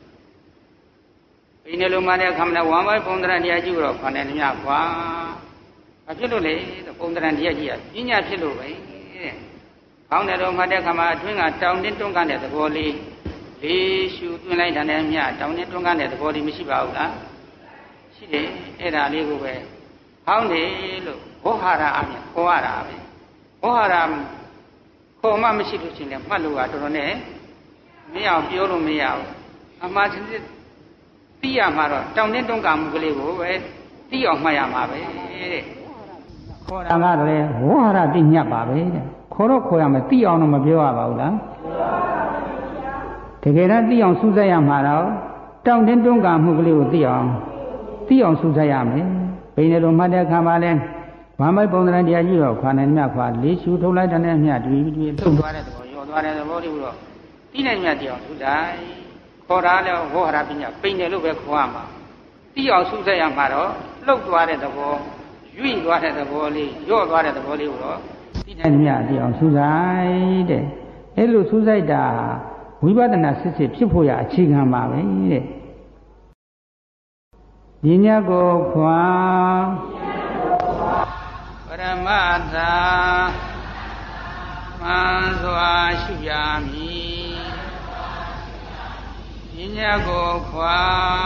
ပိန်တယ်လို့မှတဲ့အခါမှာဝမ်းပိုက်ပုံသရာတရားကြည့်တော့ခွာနိုင်သမျှခွာဘာဖြစ်လို့လဲပုံသဏ္ဍာန်တရားကြီးကပညာဖြစ်လို့ပဲတဲ့။ခေါင်းတယ်လို့မှတ်တဲ့ခါမှာအတွင်းကတောင်းတင်းတွန်းကန်တဲ့သဘောလေးလေးရှူသွင်းလိုက်တဲ့မြတောင်းတင်းတွန်းကန်တဲ့သဘောလေးမရှိပါဘူးလား။ရှိတယ်အဲ့ဒါလေးကိုပဲခေါင်းတယ်လို့ဘောဟာရအမြင်ခေါ်ရတာပဲ။ဘောဟာရခေါ်မှမရှိလို့ရှိရင်လည်းမှတ်လို့ကတော်တော်နဲ့မရအောင်ပြောလို့မရဘူး။အမှားချင်းသိရမှာတော့တောင်းတင်းတွန်းကန်မှုကလေးကိုပဲသိအောင်မှတ်ရမှာပဲတဲ့။ခေါ်တာကလည်းဝါရတိညတ်ပါပဲတဲ့ခေါ်တော့ခေါ်ရမယ်သိအောင်တော့မပြောရပါဘူးလားတကယ်တော့သိအောင်စူးစိုက်ရမှာတော့တောင်းတင်းတွန်းကန်မှုကလေးကိုသိအောင်စူးစိုက်ရမယ်ဘိနေလိုမှတ်တဲ့အခါမှာလဲဝဝမ်းပိုက်ပုံသဏ္ဍာန်တရားကြီးတော့ခွာနိုင်မြခွာလေးရှုထုတ်လိုက်တဲ့မြတွေ့လှုပ်သွားတဲ့သဘောရောသွားတဲ့သဘောလေးကိုတော့သိနိုင်မြတရားထူတိုင်းခေါ်တာလဲဟောဟာရပညာပိန်တယ်လို့ပဲခေါ်ရမှာသိအောင်စုဆက်ရမှာတော့လှုပ်သွားတဲ့သဘောရွေ့သွားတဲ့သဘောလေးရော့သွားတဲ့သဘောလေးကိုတော့သိနိုင်မြတရားထူတိုင်းတဲ့အဲ့လိုစုစိုက်တာဝိပဿနာစစ်စစ်ဖြစ်ဖို့ရအခြေခံပါပဲတဲ့ဉာဏ်ကိုခွာပရမတ္ထမှန်စွာရှုရမည်ဉာဏ်ကိုခွာ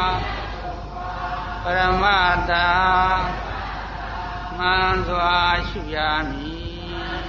ပရမတ္ထမှန်စွာရှုရမည်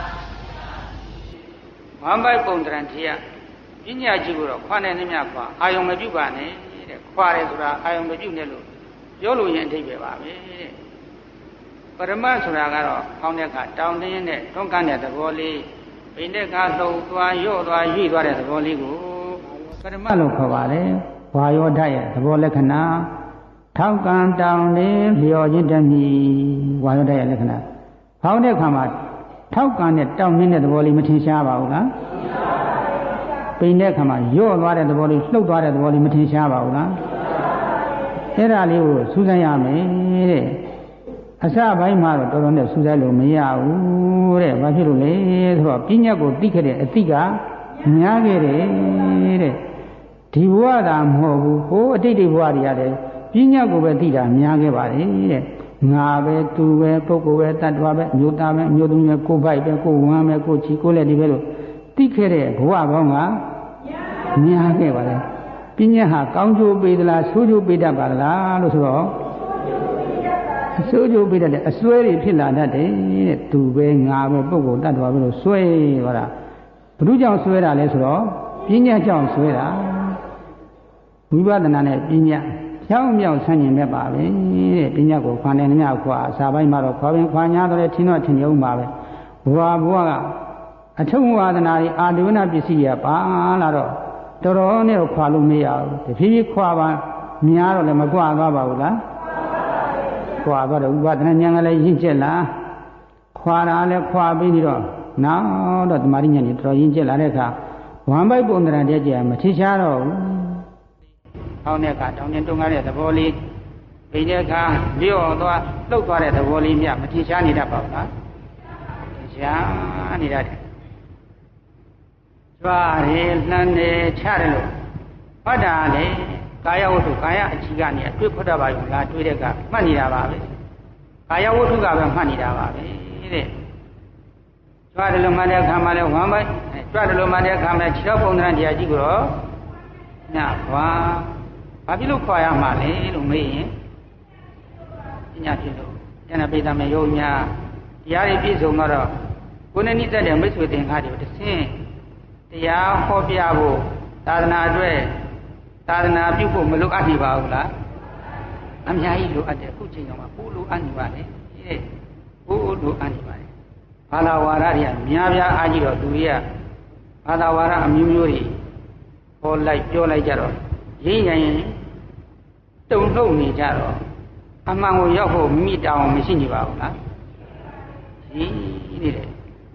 ဝမ်းပိုက်ပုံတရံတရားပညာကြည့်လို့တော့ခွာနေနှမြခွာအာယုံမပြုတ်ပါနဲ့တဲ့ခွာတယ်ဆိုတာအာယုံမပြုတ်နဲ့လို့ပြောလို့ရင်အဓိပ္ပာယ်ပါပဲတဲ့ပရမတ်ဆိုတာကတော့ဖောင်းတဲ့အခါတောင်းတင်းနဲ့တွန်းကန်တဲ့သဘောလေးပိန်တဲ့အခါလှုပ်သွားရော့သွားရွေ့သွားတဲ့သဘောလေးကိုပရမတ်လို့ခေါ်ပါတယ်။ဝါယောဓာတ်ရဲ့သဘောလက္ခဏာထောက်ကန်တောင်းတင်းလျော်ခြင်းတည်းမြည်ဝါယောဓာတ်ရဲ့လက္ခဏာဖောင်းတဲ့အခါမှာထောက်ကန်တဲ့တောင်းတင်းတဲ့သဘောလေးမထင်ရှားပါဘူးလား။ပိန်တဲ့အခါမှာရော့သွားတဲ့သဘောလေးလှုပ်သွားတဲ့သဘောလေးမထင်ရှားပါဘူးလား။အဲ့ဒါလေးကိုစူးစမ်းရမယ်တဲ့အစပိုင်းမှာတော့တော်တော်နဲ့စူးစိုက်လို့မရဘူးတဲ့ဘာဖြစ်လို့လဲဆိုတော့ပညာကိုသိခဲ့တဲ့အသိကများခဲ့တယ်တဲ့ဒီဘဝသာမဟုတ်ဘူးဟိုအတိတ်ဘဝတွေရတယ်ပညာကိုပဲသိတာများခဲ့ပါတယ်တဲ့ငါပဲသူပဲပုဂ္ဂိုလ်ပဲတ attva ပဲမျိုးသားပဲမျိုးသမီးပဲကိုယ်ပိုက်ပဲကိုယ်ဝမ်းပဲကိုယ်ချီကိုယ်လက်ဒီပဲလို့သိခဲ့တဲ့ဘဝပေါင်းကများခဲ့ပါတယ်ပညာဟာကောင်းကျိုးပေးသလားဆိုးကျိုးပေးတတ်ပါလားလို့ဆိုတော့ဆိုးကျိုးပေးတဲ့အစွဲတွေဖြစ်လာတတ်တယ်တဲ့သူပဲငါပဲပုဂ္ဂိုလ်တ attva ပဲလို့စွဲသွားတာဘုသူကြောင့်စွဲတာလဲဆိုတော့ပညာကြောင့်စွဲတာဝိပဿနာနဲ့ပညာဖြောင်းမြောက်ဆန်းကျင်မဲ့ပါပဲတဲ့ပညာကိုခွာနေမြခွာအစာပိုင်းမှာတော့ခွာပင်ခွာညာတော့လဲထင်းတော့ထင်းရုံပါပဲဘဝကအထုံးဝါဒနာတွေအာဒဝနာပစ္စည်းရပါလာတော့တော်တော်နဲ့ခွာလို့မရဘူးတဖြည်းဖြည်းခွာပါများတော့လည်းမခွာသွားပါဘူးလားခွာတော့ဥပဒနာဉာဏ်ကလည်းရင့်ကျက်လာခွာတာလည်းခွာပြီးပြီးတော့နောက်တော့တမာရိဉာဏ်ကြီးတော်ရင့်ကျက်လာတဲ့အခါဝမ်းပိုက်ပုံတရံတဲ့ကြမထင်ရှားတော့ဘူး။ဟောင်းတဲ့အခါတောင်းတင်တွန်းကားတဲ့သဘောလေးပိန်တဲ့အခါလျော့သွားလှုပ်သွားတဲ့သဘောလေးမြမထင်ရှားနေတတ်ပါဘူးလား။ထင်ရှားနေတတ်တယ်။ကြွားရလှမ်းနေချတယ်လို့ဖတ်တာလေကာယဝတ္ထုကာယအချီကနေအတွေ့ခွတ်တတ်ပါယူလားတွေ့တဲ့ကမှတ်နေတာပါပဲ။ကာယဝတ္ထုကပဲမှတ်နေတာပါပဲတဲ့။ကြွားတယ်လို့မှတ်တဲ့အခါမှာလဲဝမ်းပိုက်ကြွတယ်လို့မှတ်တဲ့အခါမှာခြေတော်ပုံသဏ္ဍာန်တရားကြည့်ကိုတော့ညခွာဘာဖြစ်လို့ခွာရမှာလဲလို့မေးရင်ညဖြစ်လို့ဉာဏ်ပိဋကမေယုံညာတရားတွေပြည့်စုံတော့ကိုယ်နဲ့နှိစက်တဲ့မိတ်ဆွေသင်္ဃာတွေကိုတစ်ဆင့်တရားဟောပြဖို့သာသနာအတွက်သာသနာပြုဖို့မလိုအပ်နေပါဘူးလားအများကြီးလိုအပ်တယ်အခုချိန်တော့ပို့လိုအပ်နေပါလေတဲ့ပို့လိုအပ်နေပါလေဘာသာဝါဒတွေကများပြားအားကြီးတော့သူတွေကဘာသာဝါဒအမျိုးမျိုးတွေဟောလိုက်ပြောလိုက်ကြတော့ရင်းရင်တုံ့ထုတ်နေကြတော့အမှန်ကိုရောက်ဖို့မိမိတောင်းမရှိနေပါဘူးလားရင်းနေတယ်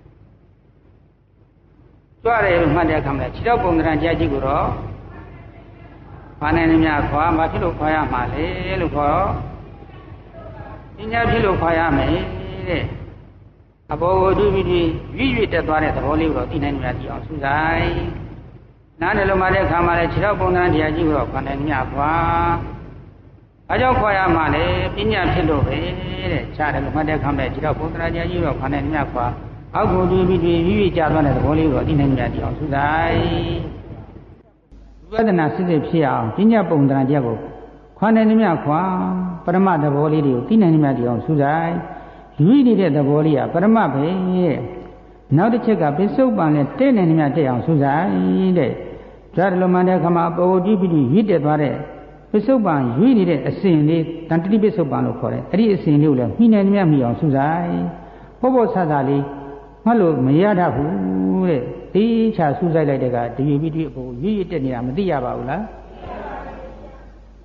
ကြွရတယ်လို့မှတ်တဲ့အခါမှာခြေတော့ပုံသဏ္ဍာန်တရားကြီးကိုတော့ဘာနဲ့နေများခွာမဖြစ်လို့ခွာရမှာလေလို့ခေါ်ပညာဖြစ်လို့ခွာရမယ်တဲ့အဘောဝတ္ထုပြီးရွေ့တက်သွားတဲ့သဘောလေးကိုတော့သိနိုင်မှကြည့်အောင်စူးစိုက်နားတယ်လို့မှတဲ့အခါမှာလည်းခြေတော့ပုံသဏ္ဍာန်တရားကြီးကိုတော့ခွာနိုင်မြခွာအကြောင်းခွာရမှာလေပညာဖြစ်လို့ပဲတဲ့ခြားတယ်လို့မှတဲ့အခါမှာခြေတော့ပုံသဏ္ဍာန်တရားကြီးကိုတော့ခွာနိုင်မြခွာအောက်ကိုတွေ့ပြီးရွေ့ကျသွားတဲ့သဘောလေးကိုသိနိုင်မှကြည့်အောင်စူးစိုက်ဝိပဿနာစစ်စစ်ဖြစ်အောင်ပညာပုံသဏ္ဍာန်တရားကိုခွာနိုင်မြခွာပရမသဘောလေးတွေကိုသိနိုင်မှကြည့်အောင်စူးစိုက်ရွေ့နေတဲ့သဘောလေးကပရမပဲနောက်တစ်ချက်ကပိစုပန်နဲ့တဲ့နေမြတဲ့အောင်စူးစိုက်တဲ့ဇာတလမန်တဲ့ခမှာပေါ်တိပိတိရွေ့တက်သွားတဲ့ပိစုပန်ရွေ့နေတဲ့အစဉ်လေးတန်တိပိစုပန်လို့ခေါ်တယ်အဲ့ဒီအစဉ်လေးကိုလည်းမိနိုင်မြမိအောင်စူးစိုက်ဘောဘောဆဆလေးမှတ်လို့မရတတ်ဘူးတဲ့ဒီချာစူးစိုက်လိုက်တဲ့ကဒီပိတိအပေါ်ရွေ့တက်နေတာမသိရပါဘူးလား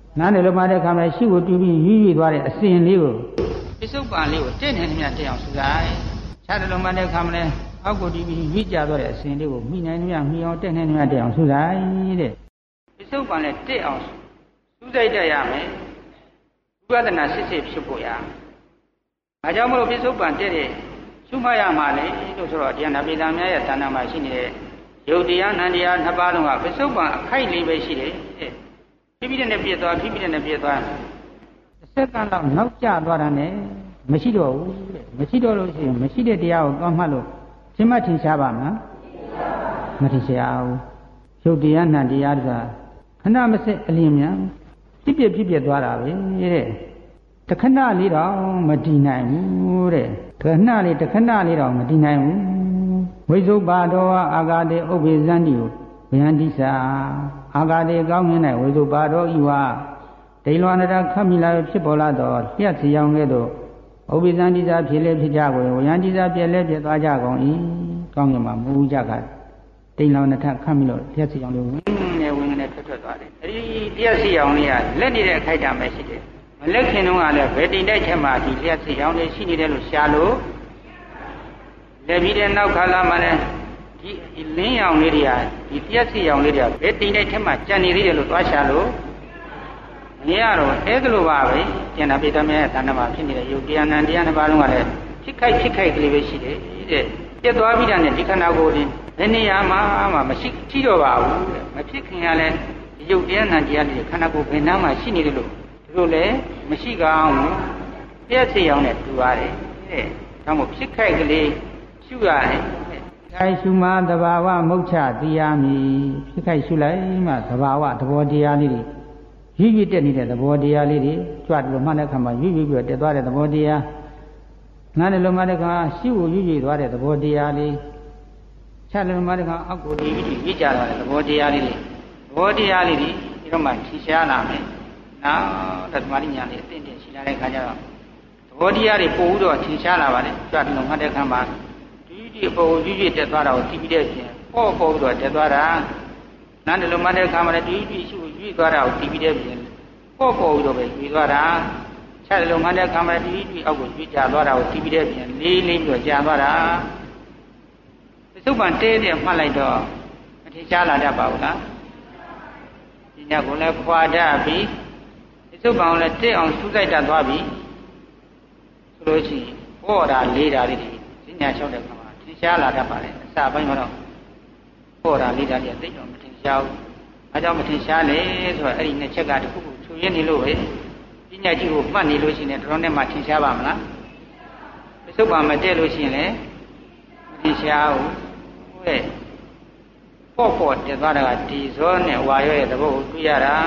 နားနေလို့မှတဲ့ခါမှာရှိကိုတူပြီးရွရွသွားတဲ့အစဉ်လေးကိုပစ္စုပန်လေးကိုတင့်နေမြတ်တဲ့အောင်ဆိုကြခြားတယ်လို့မှတဲ့ခါမှာလဲအောက်ကိုတူပြီးရွကြသွားတဲ့အစဉ်လေးကိုမိနိုင်မြတ်မိအောင်တင့်နေမြတ်တဲ့အောင်ဆိုကြတဲ့ပစ္စုပန်လည်းတက်အောင်စူးစိုက်တတ်ရမယ်ဝိပဿနာစစ်စစ်ဖြစ်ဖို့ရဒါကြောင့်မလို့ပစ္စုပန်တက်တဲ့ရှုမှတ်ရမှာလေလို့ဆိုတော့တရားနာပိသများရဲ့ဌာနမှာရှိနေတဲ့ယုတ်တရားနန္တရားနှစ်ပါးလုံးကပစ္စုပန်အခိုက်လေးပဲရှိတယ်ဖြည်းဖြည်းနဲ့ပြည့်သွားဖြည်းဖြည်းနဲ့ပြည့်သွားတစ်စက္ကန့်လောက်နောက်ကျသွားတာနဲ့မရှိတော့ဘူးတဲ့မရှိတော့လို့ရှိရင်မရှိတဲ့တရားကိုသွားမှတ်လို့ရှင်းမှထင်ရှားပါမလားမထင်ရှားဘူးယုတ်တရားနန္တရားကခဏမစက်အလင်းမြန်ဖြစ်ပြသွားတာပဲတဲ့တခဏလေးတော့မတည်နိုင်ဘူးတဲ့တခဏလေးတော့မတည်နိုင်ဘူးဝိသုပါတော်အာဂါတေဥပ္ပေဇန္တိကိုဗယန္တိစာအာဂါတေကောင်းမြင်တဲ့ဝိသုပါတော်ဤဝဒိလွာနတခတ်မိလာဖြစ်ပေါ်လာတော့လျှက်စီအောင်ကဲ့သို့ဥပ္ပေဇန္တိစာဖြစ်လေဖြစ်ကြကုန်ဝယန္တိစာပြည့်လဲပြည့်သွားကြကုန်၏ကောင်းမြင်မှာမူကြကဒိလွာနတခတ်မိလို့လျှက်စီအောင်လို့ဝင်နေထွက်သွားတယ်အဲဒီလျှက်စီအောင်လေးကလက်နေတဲ့အခိုက်အတန့်ပဲရှိတယ်မလက်ခင်တုန်းကလည်းဘယ်တင်တိုက်ချက်မှဒီလျှက်စီအောင်လေးရှိနေတယ်လို့ရှားလို့လက်ပြီးတဲ့နောက်ခါလာမှလည်းဒီလင်းရောင်လေးတွေကဒီလျှက်စီအောင်လေးတွေကဘယ်တင်တိုက်ချက်မှကြံနေသေးတယ်လို့သွားရှာလို့မရတော့အဲ့ဒါလိုပါပဲကျန်တာပိတမရဲ့တဏ္ဍမှာဖြစ်နေတဲ့ယုတ်တရားနံတရားနှစ်ပါးလုံးကလည်းဖြစ်ခိုက်ကလေးပဲရှိတယ်တဲ့ပြတ်သွားပြီးတာနဲ့ဒီခန္ဓာကိုယ်တင်ဘယ်နေရာမှမရှိတော့ပါဘူးတဲ့မဖြစ်ခင်ကလည်းယုတ်တရားနံတရားတွေခန္ဓာကိုယ်ဘယ်နားမှာရှိနေတယ်လို့တို့လည်းမရှိကောင်းဘူးပြည့်စုံအောင်နဲ့တူပါတယ်တဲ့ဒါမို့ဖြစ်ခိုက်ကလေးရှုရတယ်ခိုင်ရှုမှသဘာဝမုတ်ချသိရမည်ဖြစ်ခိုက်ရှုလိုက်မှသဘာဝသဘောတရားလေးတွေရွတက်နေတဲ့သဘောတရားလေးတွေကြွတယ်လို့မှတ်တဲ့အခါမှာရွပြီးတော့တက်သွားတဲ့သဘောတရားနားတယ်လို့မှတ်တဲ့အခါရှုကိုရွသွားတဲ့သဘောတရားလေးချတယ်လို့မှတ်တဲ့အခါအောက်ကိုရွကြသွားတဲ့သဘောတရားလေးတွေဒီတော့မှထင်ရှားလာမယ်နောက်သမာဓိညာလေးအသင့်တင်ရှိလာတဲ့အခါကျတော့သဘောတရားတွေပို့ပြီးတော့ထင်ရှားလာပါတယ်ကြွတယ်လို့မှတ်တဲ့အခါမှာဒီအပေါ်ရွတက်သွားတာကိုသိပြီးတဲ့ပြင်ပေါ်ပြီးတော့တက်သွားတာနားတယ်လို့မှတ်တဲ့အခါမှာလည်းဒီရှုရွသွားတာကိုသိပြီးတဲ့ပြင်ပေါ်ပြီးတော့ပဲရွသွားတာချတယ်လို့မှတ်တဲ့အခါမှာဒီအောက်ကိုရွကြသွားတာကိုသိပြီးတဲ့ပြင်လေးပြီးတော့ကြာသွားတာပစ္စုပန်တဲတဲ့မှတ်လိုက်တော့မထင်ရှားလာတတ်ပါဘူးလားဒီညကိုလည်းခွာတတ်ပြီးပစ္စုပန်ကိုလည်းတက်အောင်စူးစိုက်တတ်သွားပြီဆိုလို့ရှိရင်ပေါ်တာလေးတာလေးတွေဉာဏ်လျှောက်တဲ့အခါမှာထင်ရှားလာတတ်ပါလေအစပိုင်းမှာတော့ပေါ်တာလေးတာလေးသိတော့မထင်ရှားဘူးအဲကြောင့်မထင်ရှားလေဆိုတော့အဲ့ဒီနှစ်ချက်ကတခုခုချွေရင်းနေလို့ပဲပညာကြီးကိုမှတ်နေလို့ရှိရင်တော်တော်နဲ့မှထင်ရှားပါမလားပစ္စုပန်မတက်လို့ရှိရင်လည်းမထင်ရှားဘူးဟုတ်ရဲ့ပေါ်တက်သွားတာကဒီဇောနဲ့ဝါရောရဲ့သဘောကိုတွေ့ရတာ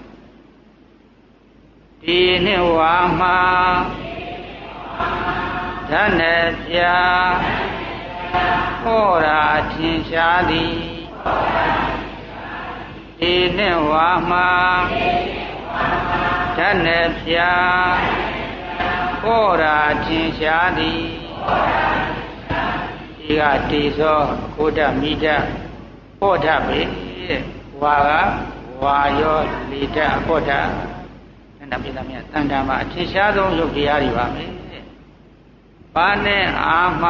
ဒီနဲ့ဝါမှာဓာတ်နဲ့ပြာဟောတာထင်ရှားသည်ဒီနဲ့ဝါမှာဓာတ်နဲ့ပြာဟောတာထင်ရှားသည်ဒီကတေဇောခိုးတမိတဟောတာပဲဝါကဝါရောလေတဟောတာအဲ့ဒါပြတာမြတ်တန်တာမှာအထင်ရှားဆုံးယုတ်တရားတွေပါမယ်ဘာနဲ့အာမ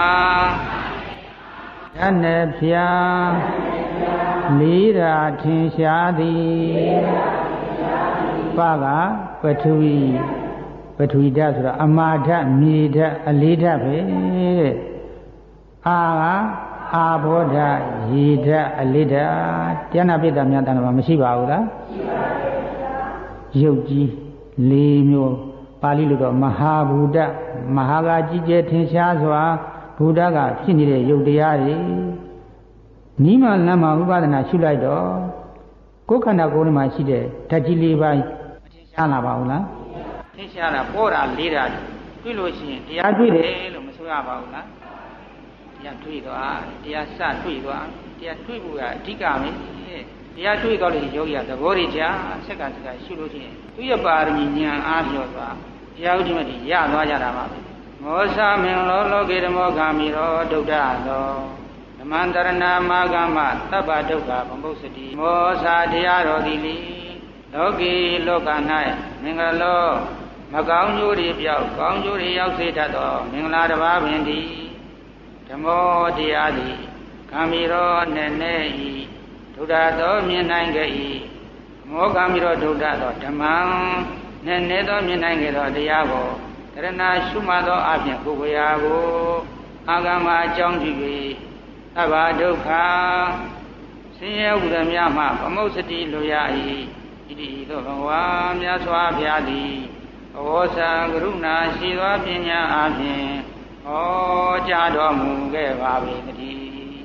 ဓာတ်နဲ့ဖြာလေးရာထင်ရှားသည်ပါကပထဝီဓာတ်ဆိုတော့အမာဓာတ်မြေဓာတ်အလေးဓာတ်ပဲတဲ့အာကအာဘောဓာတ်ရေဓာတ်အလေးဓာတ်ကျမ်းနာပိဋကများတန်မှာမရှိပါဘူးလားရှိပါဘူးရုပ်ကြီး၄မျိုးပါဠိလိုတော့မဟာဘူတမဟာကကြီးကျယ်ထင်ရှားစွာဘုရားကဖြစ်နေတဲ့ယုတ်တရားတွေနိမလမ်းမှာဥပဒနာရှုလိုက်တော့ကိုယ်ခန္ဓာကိုယ်ထဲမှာရှိတဲ့ဓာတ်ကြီး၄ပါးမထင်ရှားလာပါဘူးလားထင်ရှားတာပေါ်တာလေးတာတွေ့လို့ရှိရင်တရားတွေ့တယ်လို့မဆိုရပါဘူးလားတရားတွေ့သွားတရားစတွေ့သွားတရားတွေ့ဖို့ကအဓိကပဲတရားတွေ့တော့လေယောဂီကသဘောရကြဆက်ကရှုလို့ရှိရင်သူရဲ့ပါရမီဉာဏ်အားလျော်သွားတရားဥဒိမတိရသွားကြတာပါပဲမောသမင်လောလောကေဓမောဂာမိရောဒုဒ္ဒသောဓမ္မန္တရဏမာဂမသဗ္ဗဒုက္ခဗမုစ္စတိမောသတရားတော်သည်လေလောကီလောက၌မင်္ဂလောမကောင်းကျိုးတွေပြောက်ကောင်းကျိုးတွေရောက်စေတတ်သောမင်္ဂလာတစ်ပါးပင်သည်ဓမ္မောတရားသည်ခံပြီးတော့နဲ့နဲ့ဤဒုဒ္ဒသောမြင်နိုင်ကြ၏မောခံပြီးတော့ဒုဒ္ဒသောဓမ္မံနဲ့နဲ့သောမြင်နိုင်ကြသောတရားကိုတရဏရှုမှတ်သောအပြင်ကိုယ်ဝေယကိုအာဂမအကြောင်းပြု၍သဗ္ဗဒုက္ခဆင်းရဲဥဒ္ဓမြမှပမုတ်စတိလိုရ၏ဣတိသောဘဝမြတ်စွာဘုရားသည်ဘောဇံကရုဏာရှိသောပညာအပြင်ဟောကြားတော်မူခဲ့ပါ၏တည်း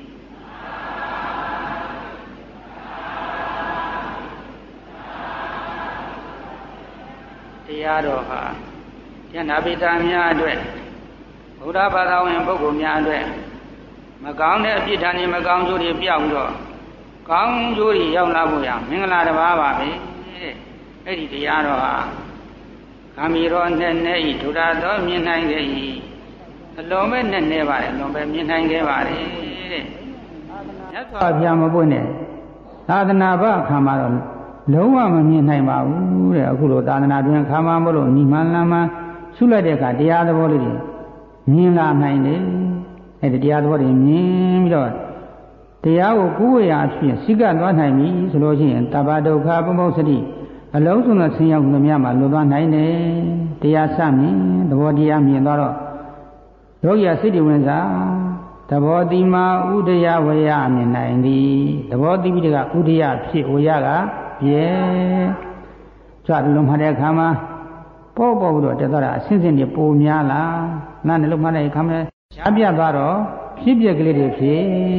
တရားတော်ဟာယန္တာပိတာများအတွက်ဘုရားဘာသာဝင်ပုဂ္ဂိုလ်များအတွက်မကောင်းတဲ့အပြစ်ဒဏ်တွေမကောင်းကျိုးတွေပြောက်တော့ကောင်းကျိုးတွေရောက်လာဖို့ရမင်္ဂလာတစ်ပါးပါပဲတဲ့အဲ့ဒီတရားတော်ဟာခံပြီးတော့နဲ့နဲ့ဤဒုဒ္ဒသောမြင်နိုင်ခဲ့၏အလုံးပဲနဲ့နဲ့ပါတယ်အလုံးပဲမြင်နိုင်ခဲ့ပါတယ်တဲ့မြတ်စွာဘုရားမပွင့်နဲ့သာသနာ့ဘအခါမှာတော့လုံးဝမမြင်နိုင်ပါဘူးတဲ့အခုလိုသာသနာတွင်ခါမှမလို့ညီမှန်လမ်းမှရှုလိုက်တဲ့အခါတရားသဘောလေးတွေမြင်လာနိုင်တယ်အဲ့ဒီတရားသဘောတွေမြင်ပြီးတော့တရားကိုကိုယ်ဝေယအဖြစ်စိကသွားနိုင်ပြီဆိုလို့ရှိရင်တဗ္ဗဒုက္ခပမုတ်စတိအလုံးစုံသောဆင်းရဲမှုများမှာလွတ်သွားနိုင်တယ်တရားစမြင်သဘောတရားမြင်သွားတော့ယောဂီစိတ်တဝင်စားသဘောတိမာဥဒယဝေယမြင်နိုင်သည်သဘောတိပိတကဥဒယဖြစ်ဝေယကပြဲကြွလုံးမှတဲ့အခါမှာပေါ့ပေါ့ပြီးတော့တက်သွားတာအစင်းစင်းတွေပိုများလာနားနဲ့လုံးမှတဲ့အခါမှာရှားပြသွားတော့ဖြစ်ပြက်ကလေးတွေဖြစ်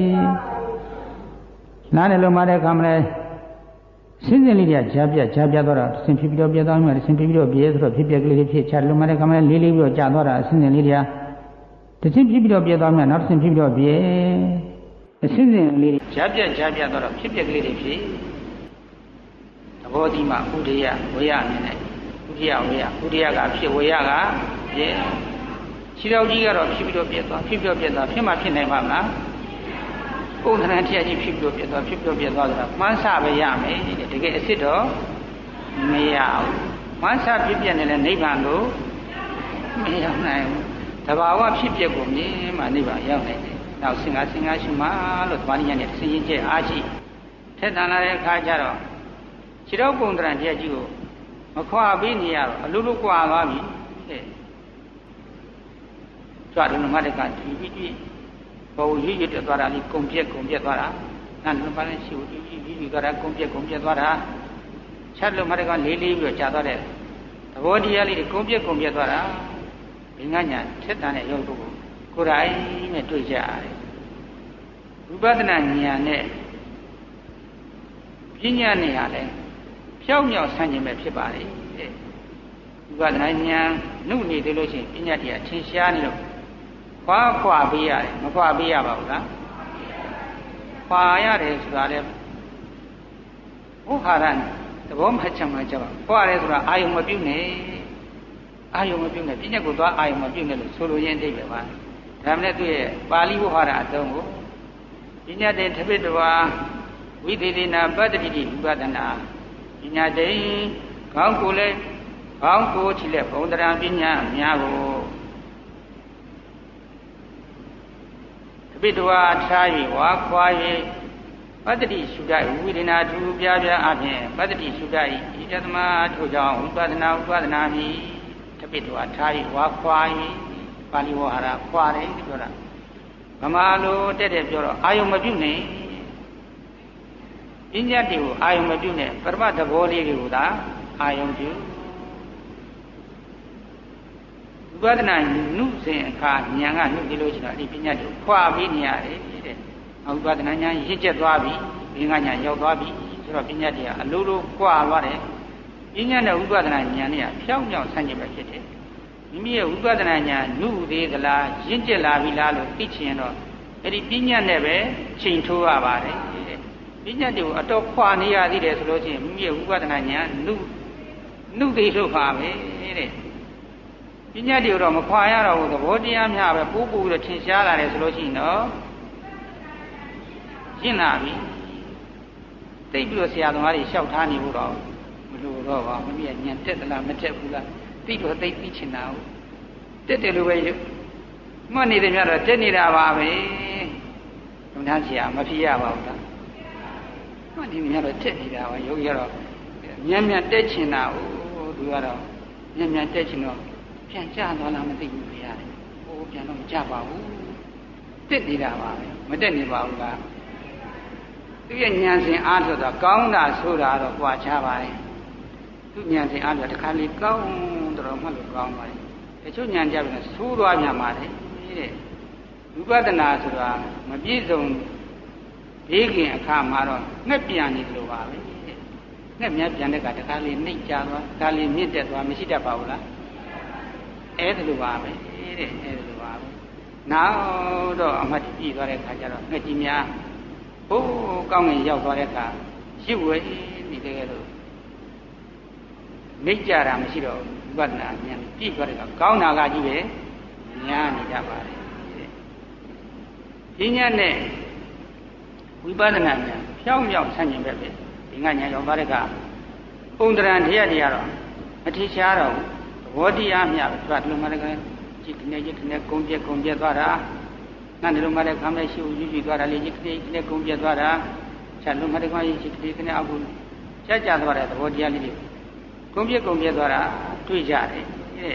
နားနဲ့လုံးမှတဲ့အခါမှာစင်းစင်းလေးတွေကကြားပြသွားတော့ဆင်ဖြစ်ပြီးတော့ပြသွားမှဆင်ဖြစ်ပြီးတော့ပြဲဆိုတော့ဖြစ်ပြက်ကလေးတွေဖြစ်ချလုံးမှတဲ့အခါမှာလေးလေးပြီးတော့ကြာသွားတာအစင်းစင်းလေးတွေကတစ်ချင်းဖြစ်ပြီးတော့ပြဲသွားမှနောက်တစ်ချင်းဖြစ်ပြီးတော့ပြဲအစင်းစင်းလေးတွေကြားပြသွားတော့ဖြစ်ပြက်ကလေးတွေဖြစ်သဘောတိမှဥဒယဝေယမြင်နိုင်ဥဒယဝေယဥဒယကဖြစ်ဝေယကပြဲခြေတော်ကြီးကတော့ဖြစ်ပြီးတော့ပြဲသွားဖြစ်မှဖြစ်နိုင်ပါမလားပုံသဏ္ဍာန်တရားကြီးဖြစ်ပြီးတော့ပြဲသွားဆိုတာမှန်းဆပဲရမယ်တကယ်အစ်စ်တော့မရဘူးမှန်းဆဖြစ်ပြနေလဲနိဗ္ဗာန်ကိုမရောက်နိုင်ဘူးတဘာဝဖြစ်ပြကိုမြင်မှနိဗ္ဗာန်ရောက်နိုင်တယ်နောက်စင်္ဂါရှိမှလို့သမာဓိဉာဏ်နဲ့စဉ်းရင်ကျအားရှိထက်တန်လာတဲ့အခါကျတော့ခြေတော်ပုံသဏ္ဍာန်တရားကြီးကိုမခွာပေးနေရတော့အလိုလိုကွာသွားပြီတဲ့ကြွတယ်မှတဲ့ကဒီပြီးဘောရည်ရတဲ့သွားတာလေးကုန်ပြက်သွားတာနားလုံးပါနဲ့ရှိဦးဒီသွားတာကုန်ပြက်သွားတာချက်လုံးမှတဲ့ကလေးပြီးတော့ကြာသွားတဲ့သဘောတရားလေးတွေကုန်ပြက်သွားတာဘင်္ဂညာထက်တန်တဲ့ရုပ်ကိုကိုယ်တိုင်နဲ့တွေ့ကြရတယ်ဝိပဿနာဉာဏ်နဲ့ပညာနဲ့ရလဲဖြောင်းမြောက်ဆန်းခြင်းပဲဖြစ်ပါလေတဲ့ဝိပဿနာဉာဏ်နှုတ်နေသေးလို့ရှိရင်ပညာတရားထင်ရှားနေလို့ခွာပေးရတယ်မခွာပေးရပါဘူးလားခွာရတယ်ဆိုတာလေဘုဟာရန်သဘောမှတ်ချက်မှကြပါခွာတယ်ဆိုတာအာယုံမပြုတ်နဲ့ပညာကိုသွားအာယုံမပြုတ်နဲ့လို့ဆိုလိုရင်းအိဗယ်ပါဒါမှလည်းသူ့ရဲ့ပါဠိဝဟရအတုံးကိုပညာတေထပိတဝါဝိသေသနာပတ္တိတိဝိပဒနာပညာတေခေါင်းကိုလည်းခေါင်းကိုချီလက်ဘုံတရံပညာများကိုထပိတဝါထား၍ဝါခွာ၍ပတ္တိရှုတတ်ဝိသေနာသူပြအပြင်ပတ္တိရှုတတ်ဤတသမထို့ကြောင့်ဝိပဒနာမည်ထပိတဝါထား၍ဝါခွာ၍ပါဠိဝဟရခွာတယ်ပြောတာဗမာလိုတဲ့ပြောတော့အာယုံမပြုတ်နဲ့ပညာတွေကိုအာယုံမပြုတ်နဲ့ပရမတ်သဘောလေးတွေကိုသာအာယုံပြုဝိပဿနာနုစဉ်အခါဉာဏ်ကနုဒီလိုရှိတော့ဒီပညာတွေကိုခွာပြီးနေရတယ်တဲ့ဝိပဿနာဉာဏ်ရင့်ကျက်သွားပြီဘင်္ဂဉာဏ်ရောက်သွားပြီဆိုတော့ပညာတွေကအလိုလိုခွာသွားတယ်ပညာနဲ့ဝိပဿနာဉာဏ်နဲ့ဖြောင်းဖြောင်းဆန့်ကျင်ပဲဖြစ်တယ်မိမိရဲ့ဝိပဿနာဉာဏ်နုသေးသလားရင့်ကျက်လာပြီလားလို့သိချင်တော့အဲ့ဒီပညာနဲ့ပဲချိန်ထိုးရပါတယ်တဲ့ပညာတွေကိုအတော်ခွာနေရသေးတယ်ဆိုလို့ချင်းမိမိရဲ့ဝိပဿနာဉာဏ်နုသေးလို့ပါပဲတဲ့ပညာတွေတော့မခွာရတော့ဘူးသဘောတရားများပဲပိုးပြီးတော့ထင်ရှားလာတယ်ဆိုလို့ရှိရင်တော့ရှင်းလာပြီသိပြီးတော့ဆရာသမားတွေလျှောက်ထားနေဖို့တော့မလို့တော့ပါမမြင်ညံတက်သလားမတက်ဘူးလားသိတော့သိချင်တာဟုတ်တက်တယ်လို့ပဲမှတ်နေတယ်များတော့တက်နေတာပါပဲဘုရားဆရာမဖြစ်ရပါဘူးလားမှတ်နေများတော့တက်နေတာပါယောဂီကတော့မြန်တက်ချင်တာဟုတ်သူကတော့မြန်တက်ချင်တော့ပြန်ကြသွားလားမသိဘူးခင်ဗျာဟိုပြန်တော့မကြပါဘူးတက်နေတာပါပဲမတက်နေပါဘူးလားသူရဲ့ဉာဏ်စဉ်အားထုတ်တော့ကောင်းတာဆိုတာတော့ကြွားချပါတယ်သူဉာဏ်စဉ်အားထုတ်တခါလေကောင်းတော်မှလို့ကောင်းပါတယ်တချို့ဉာဏ်ကြပြီဆိုးသွားပြန်ပါတယ်တဲ့ဝိပဿနာဆိုတာမပြည့်စုံဘေးခင်အခါမှာတော့ငှက်ပြန်နေလို့ပါပဲငှက်များပြန်တဲ့ကတခါလေနှိမ့်ကြသွားတခါလေမြင့်တက်သွားမရှိတတ်ပါဘူးလားအဲ့ဒါလိုပါပဲတဲ့အဲ့ဒါလိုပါပဲနောက်တော့အမှတ်ကြည့်သွားတဲ့ခါကျတော့ငှက်ကြီးများဟိုးကောင်းငင်ရောက်သွားတဲ့အခါရှိဝဲနေတဲ့လို့နှိမ့်ကြတာမရှိတော့ဝိပဿနာဉာဏ်ကြည့်သွားတဲ့အခါကောင်းတာကကြီးပဲညာနေကြပါတယ်ဒီဉာဏ်နဲ့ဝိပဿနာဉာဏ်ဖြောင်းဖြောင်းဆန့်ကျင်ပဲပဲဒီငါဉာဏ်ရောက်သွားတဲ့အခါပုံတရံတရားတော့မထီရှားတော့ဘောတရားမြတ်သွားတယ်လို့မှလည်းจิตနဲ့จิตနဲ့ကုံပြက်သွားတာငါနေလို့မှလည်းခမ်းမဲ့ရှိဦးယူသွားတာလေจิตနဲ့ကုံပြက်သွားတာချက်လို့မှလည်းခမ်းရှိจิตနဲ့အခုကြသွားတဲ့သဘောတရားလေးတွေကုံပြက်သွားတာတွေ့ကြတယ်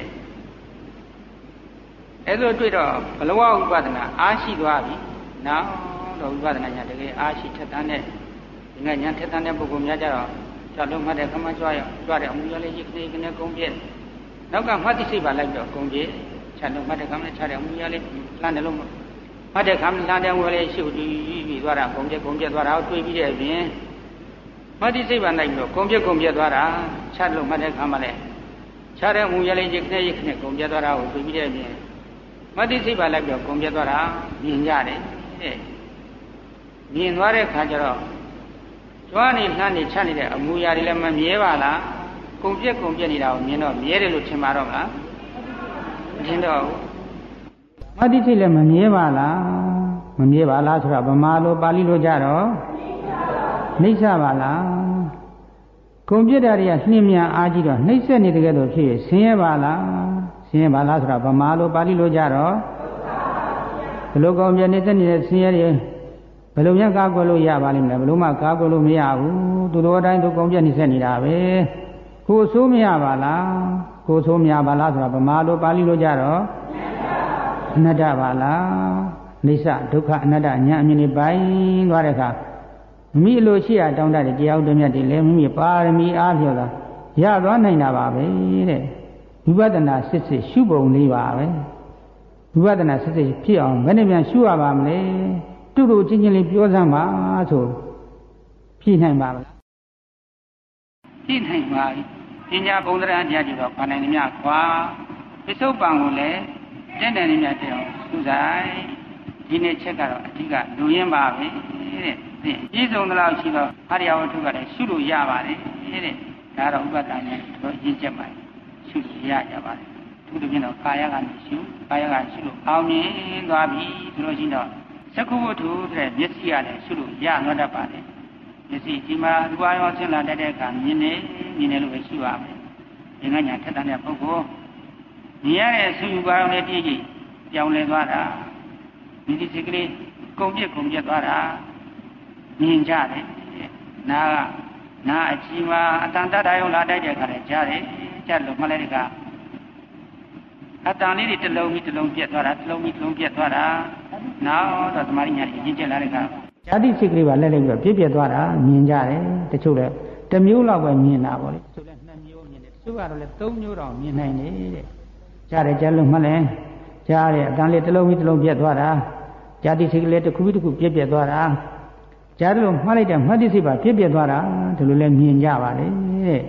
အဲ့လိုတွေ့တော့ဘလဝဥပဒနာအားရှိသွားပြီနောက်တော့ဥပဒနာညာတကယ်အားရှိထက်တန်းတဲ့ဒီငါညာထက်တန်းတဲ့ပုဂ္ဂိုလ်များကြတော့ချက်လို့မှလည်းခမ်းကြွတဲ့အမှုရလေးจิตနဲ့ကုံပြက်နောက်ကမှတ်သိစိတ်ပါလိုက်တော့ကုံပြက်ချက်လို့မှတ်တဲ့ခမ်းနဲ့ချတဲ့အမှုရလေးလှမ်းတယ်လို့မှတ်တဲ့ခမ်းလှမ်းတဲ့ဝယ်လေးရှိဦးပြီးသွားတာကုံပြက်သွားတာကိုတွေ့ပြီးတဲ့အပြင်မှတ်သိစိတ်ပါလိုက်တော့ကုံပြက်သွားတာချက်လို့မှတ်တဲ့ခမ်းမှလည်းချတဲ့အမှုရလေးရိတ်နဲ့ကုံပြက်သွားတာကိုတွေ့ပြီးတဲ့အပြင်မှတ်သိစိတ်ပါလိုက်တော့ကုံပြက်သွားတာမြင်ကြတယ်တဲ့မြင်သွားတဲ့ခါကျတော့ကြွားနေလှမ်းနေချက်နေတဲ့အမူအရာတွေလည်းမမြဲပါလားကုံပြက်နေတာကိုမြင်တော့မြဲတယ်လို့ထင်ပါတော့မလားမထင်တော့ဘူးမှတ်သိစိတ်လည်းမမြဲပါလားဆိုတာဗမာလိုပါဠိလိုကြတော့နှိမ့်ချပါလားကုံပြက်တာတွေကနှင်းမြန်အားကြီးတော့နှိမ့်ဆက်နေတကယ်တော့ဖြစ်ဆင်းရဲပါလားဆိုတာဗမာလိုပါဠိလိုကြတော့ဘယ်လိုကုံပြက်နေနေတဲ့ဆင်းရဲတွေဘယ်လိုများကာကွယ်လို့ရပါလိမ့်မလဲဘယ်လိုမှကာကွယ်လို့မရဘူးသူတို့အတိုင်းသူကုံပြက်နေဆက်နေတာပဲကိုယ်ဆိုးမရပါလားဆိုတာဗမာလိုပါဠိလိုကြတော့အနတ္တပါလားနိစ္စဒုက္ခအနတ္တဉာဏ်အမြင်တွေပိုင်းသွားတဲ့အခါမိအလိုရှိရတောင်းတတဲ့တရားတော်မြတ်တွေလည်းမိပါရမီအားဖြင့်သာရသွားနိုင်တာပါပဲတဲ့ဝိပဿနာစစ်ရှုပုံလေးပါပဲဝိပဿနာစစ်ဖြစ်အောင်ဘယ်နဲ့ပြန်ရှုရပါမလဲတူတူချင်းချင်းလေးပြောစမ်းပါဆိုဖြည့်နိုင်ပါမလားဖြည့်နိုင်ပါပြီပညာဘုံဒရာတရားကြည့်တော့ဘာနိုင်နေမြခွာပစ္စုပန်ကိုလည်းတက်တယ်နေမြတဲ့အောင်သူဆိုင်ဒီနေ့ချက်ကတော့အဓိကလူရင်းပါပဲတဲ့ပြည်စုံသလောက်ရှိတော့အရိယဝတ္ထုကလည်းရှုလို့ရပါတယ်တဲ့ဒါတော့ဥပဒနာနဲ့တော့ရင်းချက်ပါရှုလို့ရပါတယ်သူတို့ပြင်တော့ကာယကနေရှုလို့အောင်မြင်သွားပြီဆိုလို့ရှိတော့သက္ကုဝတ္ထုတဲ့မျက်စိကလည်းရှုလို့ရတော့တတ်ပါတယ်မျက်စိဒီမှာရူပရောဆင်းလာတဲ့အခါမြင်နေလို့ပဲရှုရမယ်ဒီကညာထက်တဲ့ပုဂ္ဂိုလ်မြင်ရတဲ့ဆူပါရောနဲ့တည်ကြည့်ပြောင်းလဲသွားတာဒီစိတ်ကလေးကုံပြက်သွားတာမြင်ကြတယ်နာအကြီးမှာအတန်တတာယုံလာတိုက်တဲ့အခါလည်းကြားတယ်ကြားလို့မှလည်းဒီကအတန်လေးတွေတစ်လုံးပြက်သွားတာနောက်တော့သမာဓိညာကြီးကျက်လာတဲ့အခါဇာတိစိတ်ကလေးပါလက်လိုက်ပြီးပြည့်သွားတာမြင်ကြတယ်တချို့လည်းတစ်မျိုးလောက်ပဲမြင်တာပေါ့လေတချို့လည်း2မျိုးမြင်တယ်တချို့ကတော့လည်း3မျိုးတောင်မြင်နိုင်တယ်တဲ့ကြားတယ်ကြားလို့မှလည်းကြားတယ်အတန်လေးတစ်လုံးပြက်သွားတာဇာတိစိတ်ကလေးတစ်ခုပြက်သွားတာကြားတယ်လို့မှားလိုက်တဲ့မှတ်တိစိတ်ပါပြက်သွားတာဒီလိုလည်းမြင်ကြပါတယ်တဲ့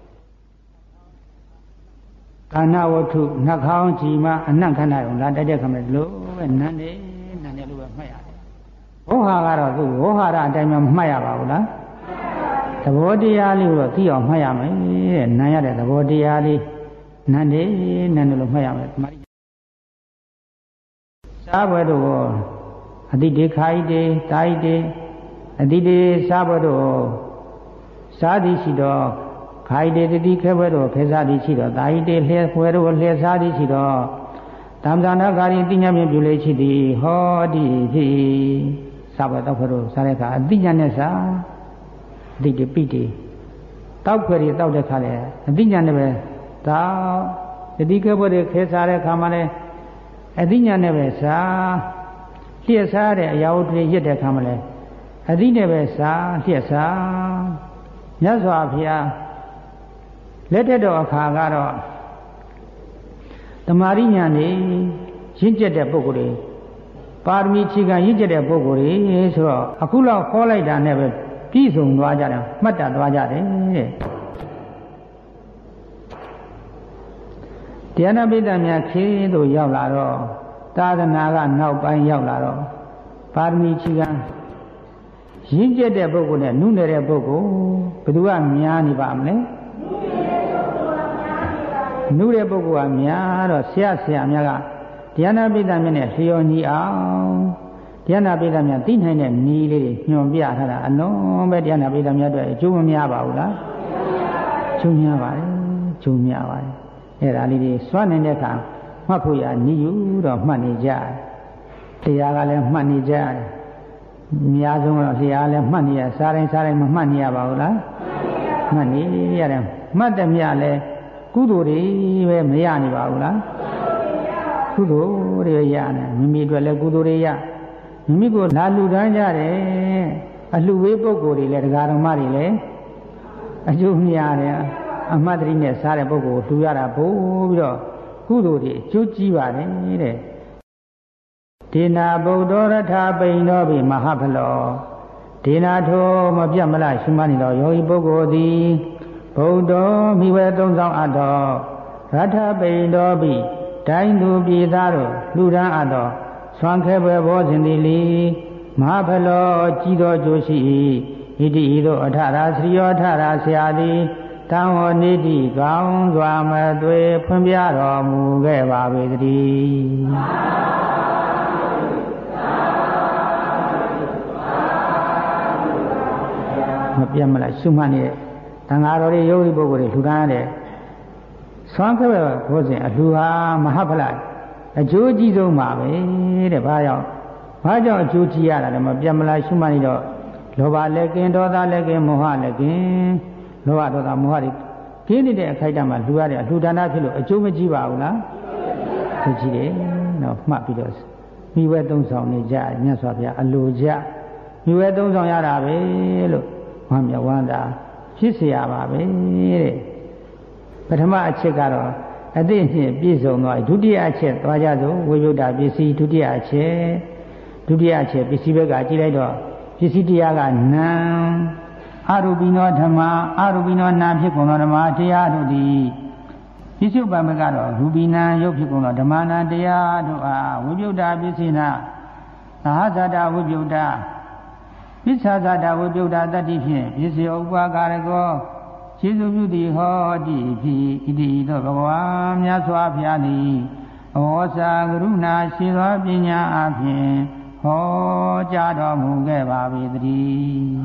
ကာဏဝတ္ထုနှခေါင်းကြည်မှာအနံ့ခန္ဓာရုံလာတိုက်တဲ့ခါမှာဒီလိုပဲနန်းတယ်လို့ပဲမှတ်ရတယ်ဝေါဟာကတော့သူဝေါဟာရအတိုင်းမှမှတ်ရပါဘူးလားသဘောတရားလေးကိုတော့သိအောင်မှတ်ရမယ်တဲ့နားရတဲ့သဘောတရားလေးနန်းတယ်လို့မှတ်ရမယ်သမာဓိစားဘွယ်တို့အတိတေခာဤတေတာဤတေအတိတေစားဘွယ်တို့စားသည်ရှိတော့ခိုင်တေတိခဲဘွဲတို့ခေစားသည်ရှိတော့သာဟိတေလျှဲဘွဲတို့လျှဲစားသည်ရှိတော့တမ္ပဇာနာကာရီတိညာမြင်ပြုလေရှိသည်ဟောတိဖြစ်စားဘွဲတောက်ဘွဲတို့စားတဲ့အခါအတိညာနဲ့စားအတိတပိတိတောက်ခွဲတွေတောက်တဲ့ခါလဲအတိညာနဲ့ပဲတောက်တတိခဲဘွဲတွေခဲစားတဲ့ခါမှလည်းအတိညာနဲ့ပဲစားလျှက်စားတဲ့အရာတွေရစ်တဲ့ခါမှလည်းအတိနဲ့ပဲစားလျှက်စားမြတ်စွာဘုရားလက်ထက်တော်အခါကတော့တမာရိညာနေရင့်ကျက်တဲ့ပုဂ္ဂိုလ်တွေပါရမီခြေခံရင့်ကျက်တဲ့ပုဂ္ဂိုလ်တွေဆိုတော့အခုလောက်ခေါ်လိုက်တာနဲ့ပဲပြည့်စုံသွားကြတယ်မှတ်တတ်သွားကြတယ်တဲ့တရားနာပိဋကများခေသို့ရောက်လာတော့သာသနာကနောက်ပိုင်းရောက်လာတော့ပါရမီခြေခံရင့်ကျက်တဲ့ပုဂ္ဂိုလ်နဲ့နုနယ်တဲ့ပုဂ္ဂိုလ်ဘယ်သူကများနေပါမလဲနုတဲ့ပုဂ္ဂိုလ်ကများတော့ဆရာများကတရားနာပိဋကမြတ်နဲ့လျော်ညီအောင်တရားနာပိဋကမြတ်သိနိုင်တဲ့နည်းလေးတွေညွှန်ပြထားတာအလုံးပဲတရားနာပိဋကမြတ်အတွက်အကျိုးမများပါဘူးလားကျိုးများပါတယ်ကျိုးများပါတယ်အဲ့ဒါလေးတွေစွန့်နေတဲ့အခါမှတ်ဖို့ရနည်းယူတော့မှတ်နေကြတရားကလည်းမှတ်နေကြအများဆုံးတော့တရားလည်းမှတ်နေရစားတိုင်းမမှတ်နေရပါဘူးလားမှတ်နေရတယ်မှတ်တယ်မြလည်းကုသိုလ်တွေပဲမရနေပါဘူးလားကုသိုလ်တွေရနေမိမိအတွက်လည်းကုသိုလ်တွေရမိမိကိုလာလှူဒန်းကြတယ်အလှူဝေးပုဂ္ဂိုလ်တွေလည်းတရားဓမ္မတွေလည်းအကျိုးများတယ်အမှတ်တရနဲ့စားတဲ့ပုဂ္ဂိုလ်လှူရတာပို့ပြီးတော့ကုသိုလ်တွေအကျိုးကြီးပါတယ်တဲ့ဒေနာဗုဒ္ဓရထပိန်တော်ပြီမဟာဖလောဒေနာထိုမပြတ်မလားရှိမနေတော့ယောဂီပုဂ္ဂိုလ်သည်ဗုဒ္ဓမိဝဲသုံးဆောင်အပ်တော်ရထပိန်တော်ပြီတိုင်းသူပြည်သားတို့လူဒန်းအပ်တော်ဆွမ်းခဲပွဲဘောဇင်သည်လီမဟာဖလောကြီးတော်ကျိုးရှိဣတိဤသို့အထရာစရိယောထရာဆရာသည်တံဝနေတိကောင်းစွာမသွေဖွင့်ပြတော်မူခဲ့ပါပေတည်းမပြတ်မလားရှုမှတ်နေတဲ့တန်ဃာတော်တွေယောဂီပုဂ္ဂိုလ်တွေလှူဒါန်းတဲ့ဆွမ်းခဲ့ဘောဇင်အလှူဟာမဟာဖလားအကျိုးကြီးဆုံးပါပဲတဲ့ဘာကြောင့်အကျိုးကြီးရတာလဲမပြတ်မလားရှုမှတ်နေတော့လောဘလည်းကင်းဒေါသလည်းကင်းမောဟလည်းကင်းလောဘဒေါသမောဟတွေကင်းနေတဲ့အခိုက်အတန့်မှာလှူရတဲ့အလှူဒါနဖြစ်လို့အကျိုးမကြီးပါဘူးလားအကျိုးကြီးတယ်နော်မှတ်ပြီးတော့မိဝဲသုံးဆောင်နေကြမြတ်စွာဘုရားအလိုကြမိဝဲသုံးဆောင်ရတာပဲလို့ဝမ်းမြောက်ဝမ်းသာဖြစ်เสียရပါပဲတဲ့ပထမအချက်ကတော့အသိနှင့်ပြည့်စုံသွားဒုတိယအချက်သွားကြစို့ဝိပ္ပဒပစ္စည်းဒုတိယအချက်ပစ္စည်းဘက်ကကြည့်လိုက်တော့ပစ္စည်းတရားကနာအရူပိနောဓမ္မအရူပိနောနာဖြစ်ကုန်သောဓမ္မတရားတို့သည်ပစ္စုပန်ဘက်ကတော့ရူပိနာရုပ်ဖြစ်ကုန်သောဓမ္မနာတရားတို့အားဝိပ္ပဒပစ္စည်းနာသဟဇာတဝိပ္ပဒပစ္ဆာဇာတဝိပ္ပဒတတ္တိဖြင့်ပစ္စည်းဥပါကာရကောကျေစုပြုသည်ဟောတိဖြစ်ဣတိသောဘဂဝါမြတ်စွာဘုရားသည်ဩဇာကရုဏာရှိသောပညာအဖြင့်ဟောကြားတော်မူခဲ့ပါပေတည်း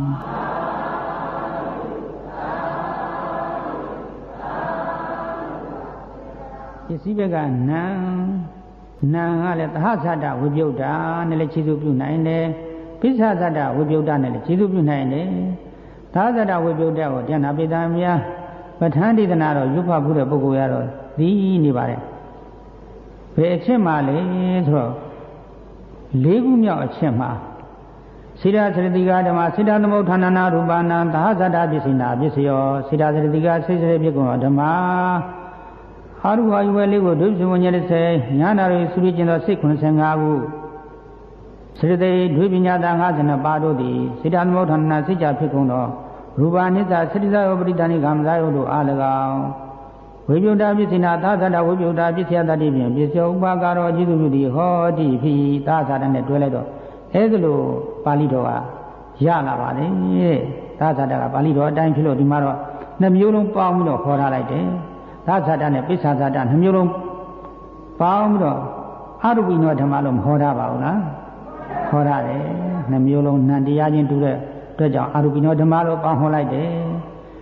ပစ္စည်းဘက်ကနာကလည်းသဟဇာတဝိပ္ပဒနဲ့လည်းကျေစုပြုနိုင်တယ်ပိစ္ဆာဇတဝိပ္ပဒနဲ့လည်းကျေစုပြုနိုင်တယ်သာဇတဝိပ္ပဒကိုဉာဏပိတံများပဋ္ဌာန်းဒေသနာတော့ရွတ်ဖတ်မှုတဲ့ပုဂ္ဂိုလ်ရတော့သိနေပါတယ်ဘယ်အချက်မှလဲဆိုတော့၄ခုမြောက်အချက်မှာစိတ္တသရတိကဓမ္မစိတ္တသမုဋ္ဌာဏနာရူပနာသာဇတပစ္စိနာပစ္စယောစိတ္တသရတိကစိတ်စရဖြစ်ကုန်ဓမ္မအာရုဝါယဝဲလေးကိုဒုစဝဉ္ဇ30ညာနာရီသုရိကျင်သောစိတ်85ခုစေတသိက်ဒွေပညာသာ52ပါးတို့သည်စိတ္တသမုဋ္ဌာဏစိတ်ကြဖြစ်ကုန်သောရူပနိစ္စစိတ္တဇယောပရိတဏိကံဇာယုတို့အား၎င်းဝိပ္ပဒပစ္စိနာသာသတဝိပ္ပဒပစ္စယတတ္တိဖြင့်ပစ္စယောဥပါကာရောအကျဉ်းစုသည်ဟောတိဖြစ်သာသတနဲ့တွဲလိုက်တော့အဲဒီလိုပါဠိတော်ကရလာပါလေသာသတကပါဠိတော်အတိုင်းဖြစ်လို့ဒီမှာတော့နှမျိုးလုံးပေါင်းပြီးတော့ခေါ်ထားလိုက်တယ်သာသတနဲ့ပိစ္ဆာသတနှမျိုးလုံးပေါင်းပြီးတော့အရူပိနောဓမ္မလို့မဟောထားပါဘူးလားဟောရတယ်နှမျိုးလုံးနံတရားချင်းတူတဲ့အတွက်ကြောင့်အရူပိနောဓမ္မလို့ပေါင်းဟောလိုက်တယ်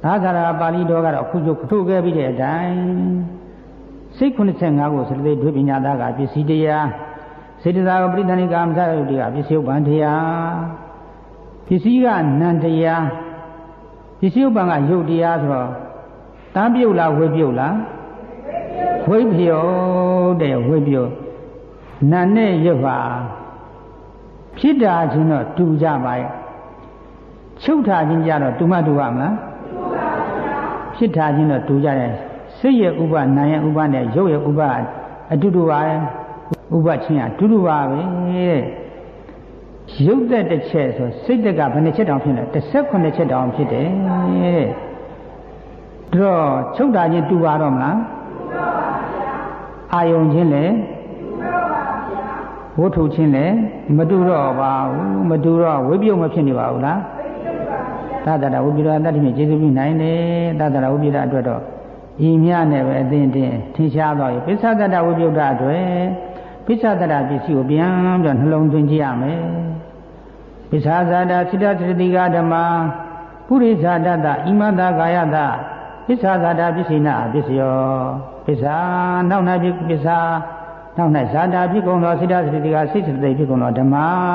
သာသနာပါဠိတော်ကတော့အခုကျထုတ်ခဲ့ပြီးတဲ့အတိုင်းစိတ်85ကိုစတိဒွေပညာသားကပစ္စည်းတရားစေတသာကပရိသဏိကာမသရုပ်တရားပစ္စည်းဥပ္ပန်တရားပစ္စည်းကနံတရားပစ္စည်းဥပ္ပန်ကယုတ်တရားဆိုတော့တန်းပြုတ်လားဝေပြုတ်လားဝေပြုတ်တဲ့ဝေပြုတ်နာနဲ့ရုပ်ဟာဖြစ်တာချင်းတော့တူကြပါရဲ့ချုပ်တာချင်းကြတော့တူမတူပါမလားဖြစ်တာချင်းတော့တူကြတယ်စိတ်ရဲ့ဥပနာရဲ့ဥပနဲ့ရုပ်ရဲ့ဥပအတူတူပါပဲဥပချင်းအတူတူပါပဲတဲ့ရုပ်သက်တစ်ချက်ဆိုစိတ်တက်ကဘယ်နှချက်တောင်ဖြစ်လဲ18ချက်တောင်ဖြစ်တယ်တဲ့တော့ချုပ်တာချင်းတူပါတော့မလားအာယုံချင်းလည်းဝတ္ထုချင်းလည်းမတူတော့ပါဘူးမတူတော့ဝိပယုတ်မဖြစ်နေပါဘူးလားသတ္တရဝိပယတတ္တိမြင့်ကျေစုပြုနိုင်တယ်သတ္တရဝိပယအတွက်တော့ဤမြနဲ့ပဲအသင်တင်ထင်ရှားသွားပြီပိဿတတ္တဝိပယအတွက်ပိဿတတ္တပစ္စည်းကိုပြန်ပြီးနှလုံးသွင်းကြည့်ရမယ်ပိဿဇာတာစိတ္တသတိကဓမ္မပုရိသတတ္တဣမတကာယတပိဿဇာတာပစ္စိနာပစ္စယောပိဿနောက်၌ပိဿနောက်၌ဇာတာဖြစ်ကုန်သောစိတ္တသတိကစိတ်စတိဖြစ်ကုန်သောဓမ္မ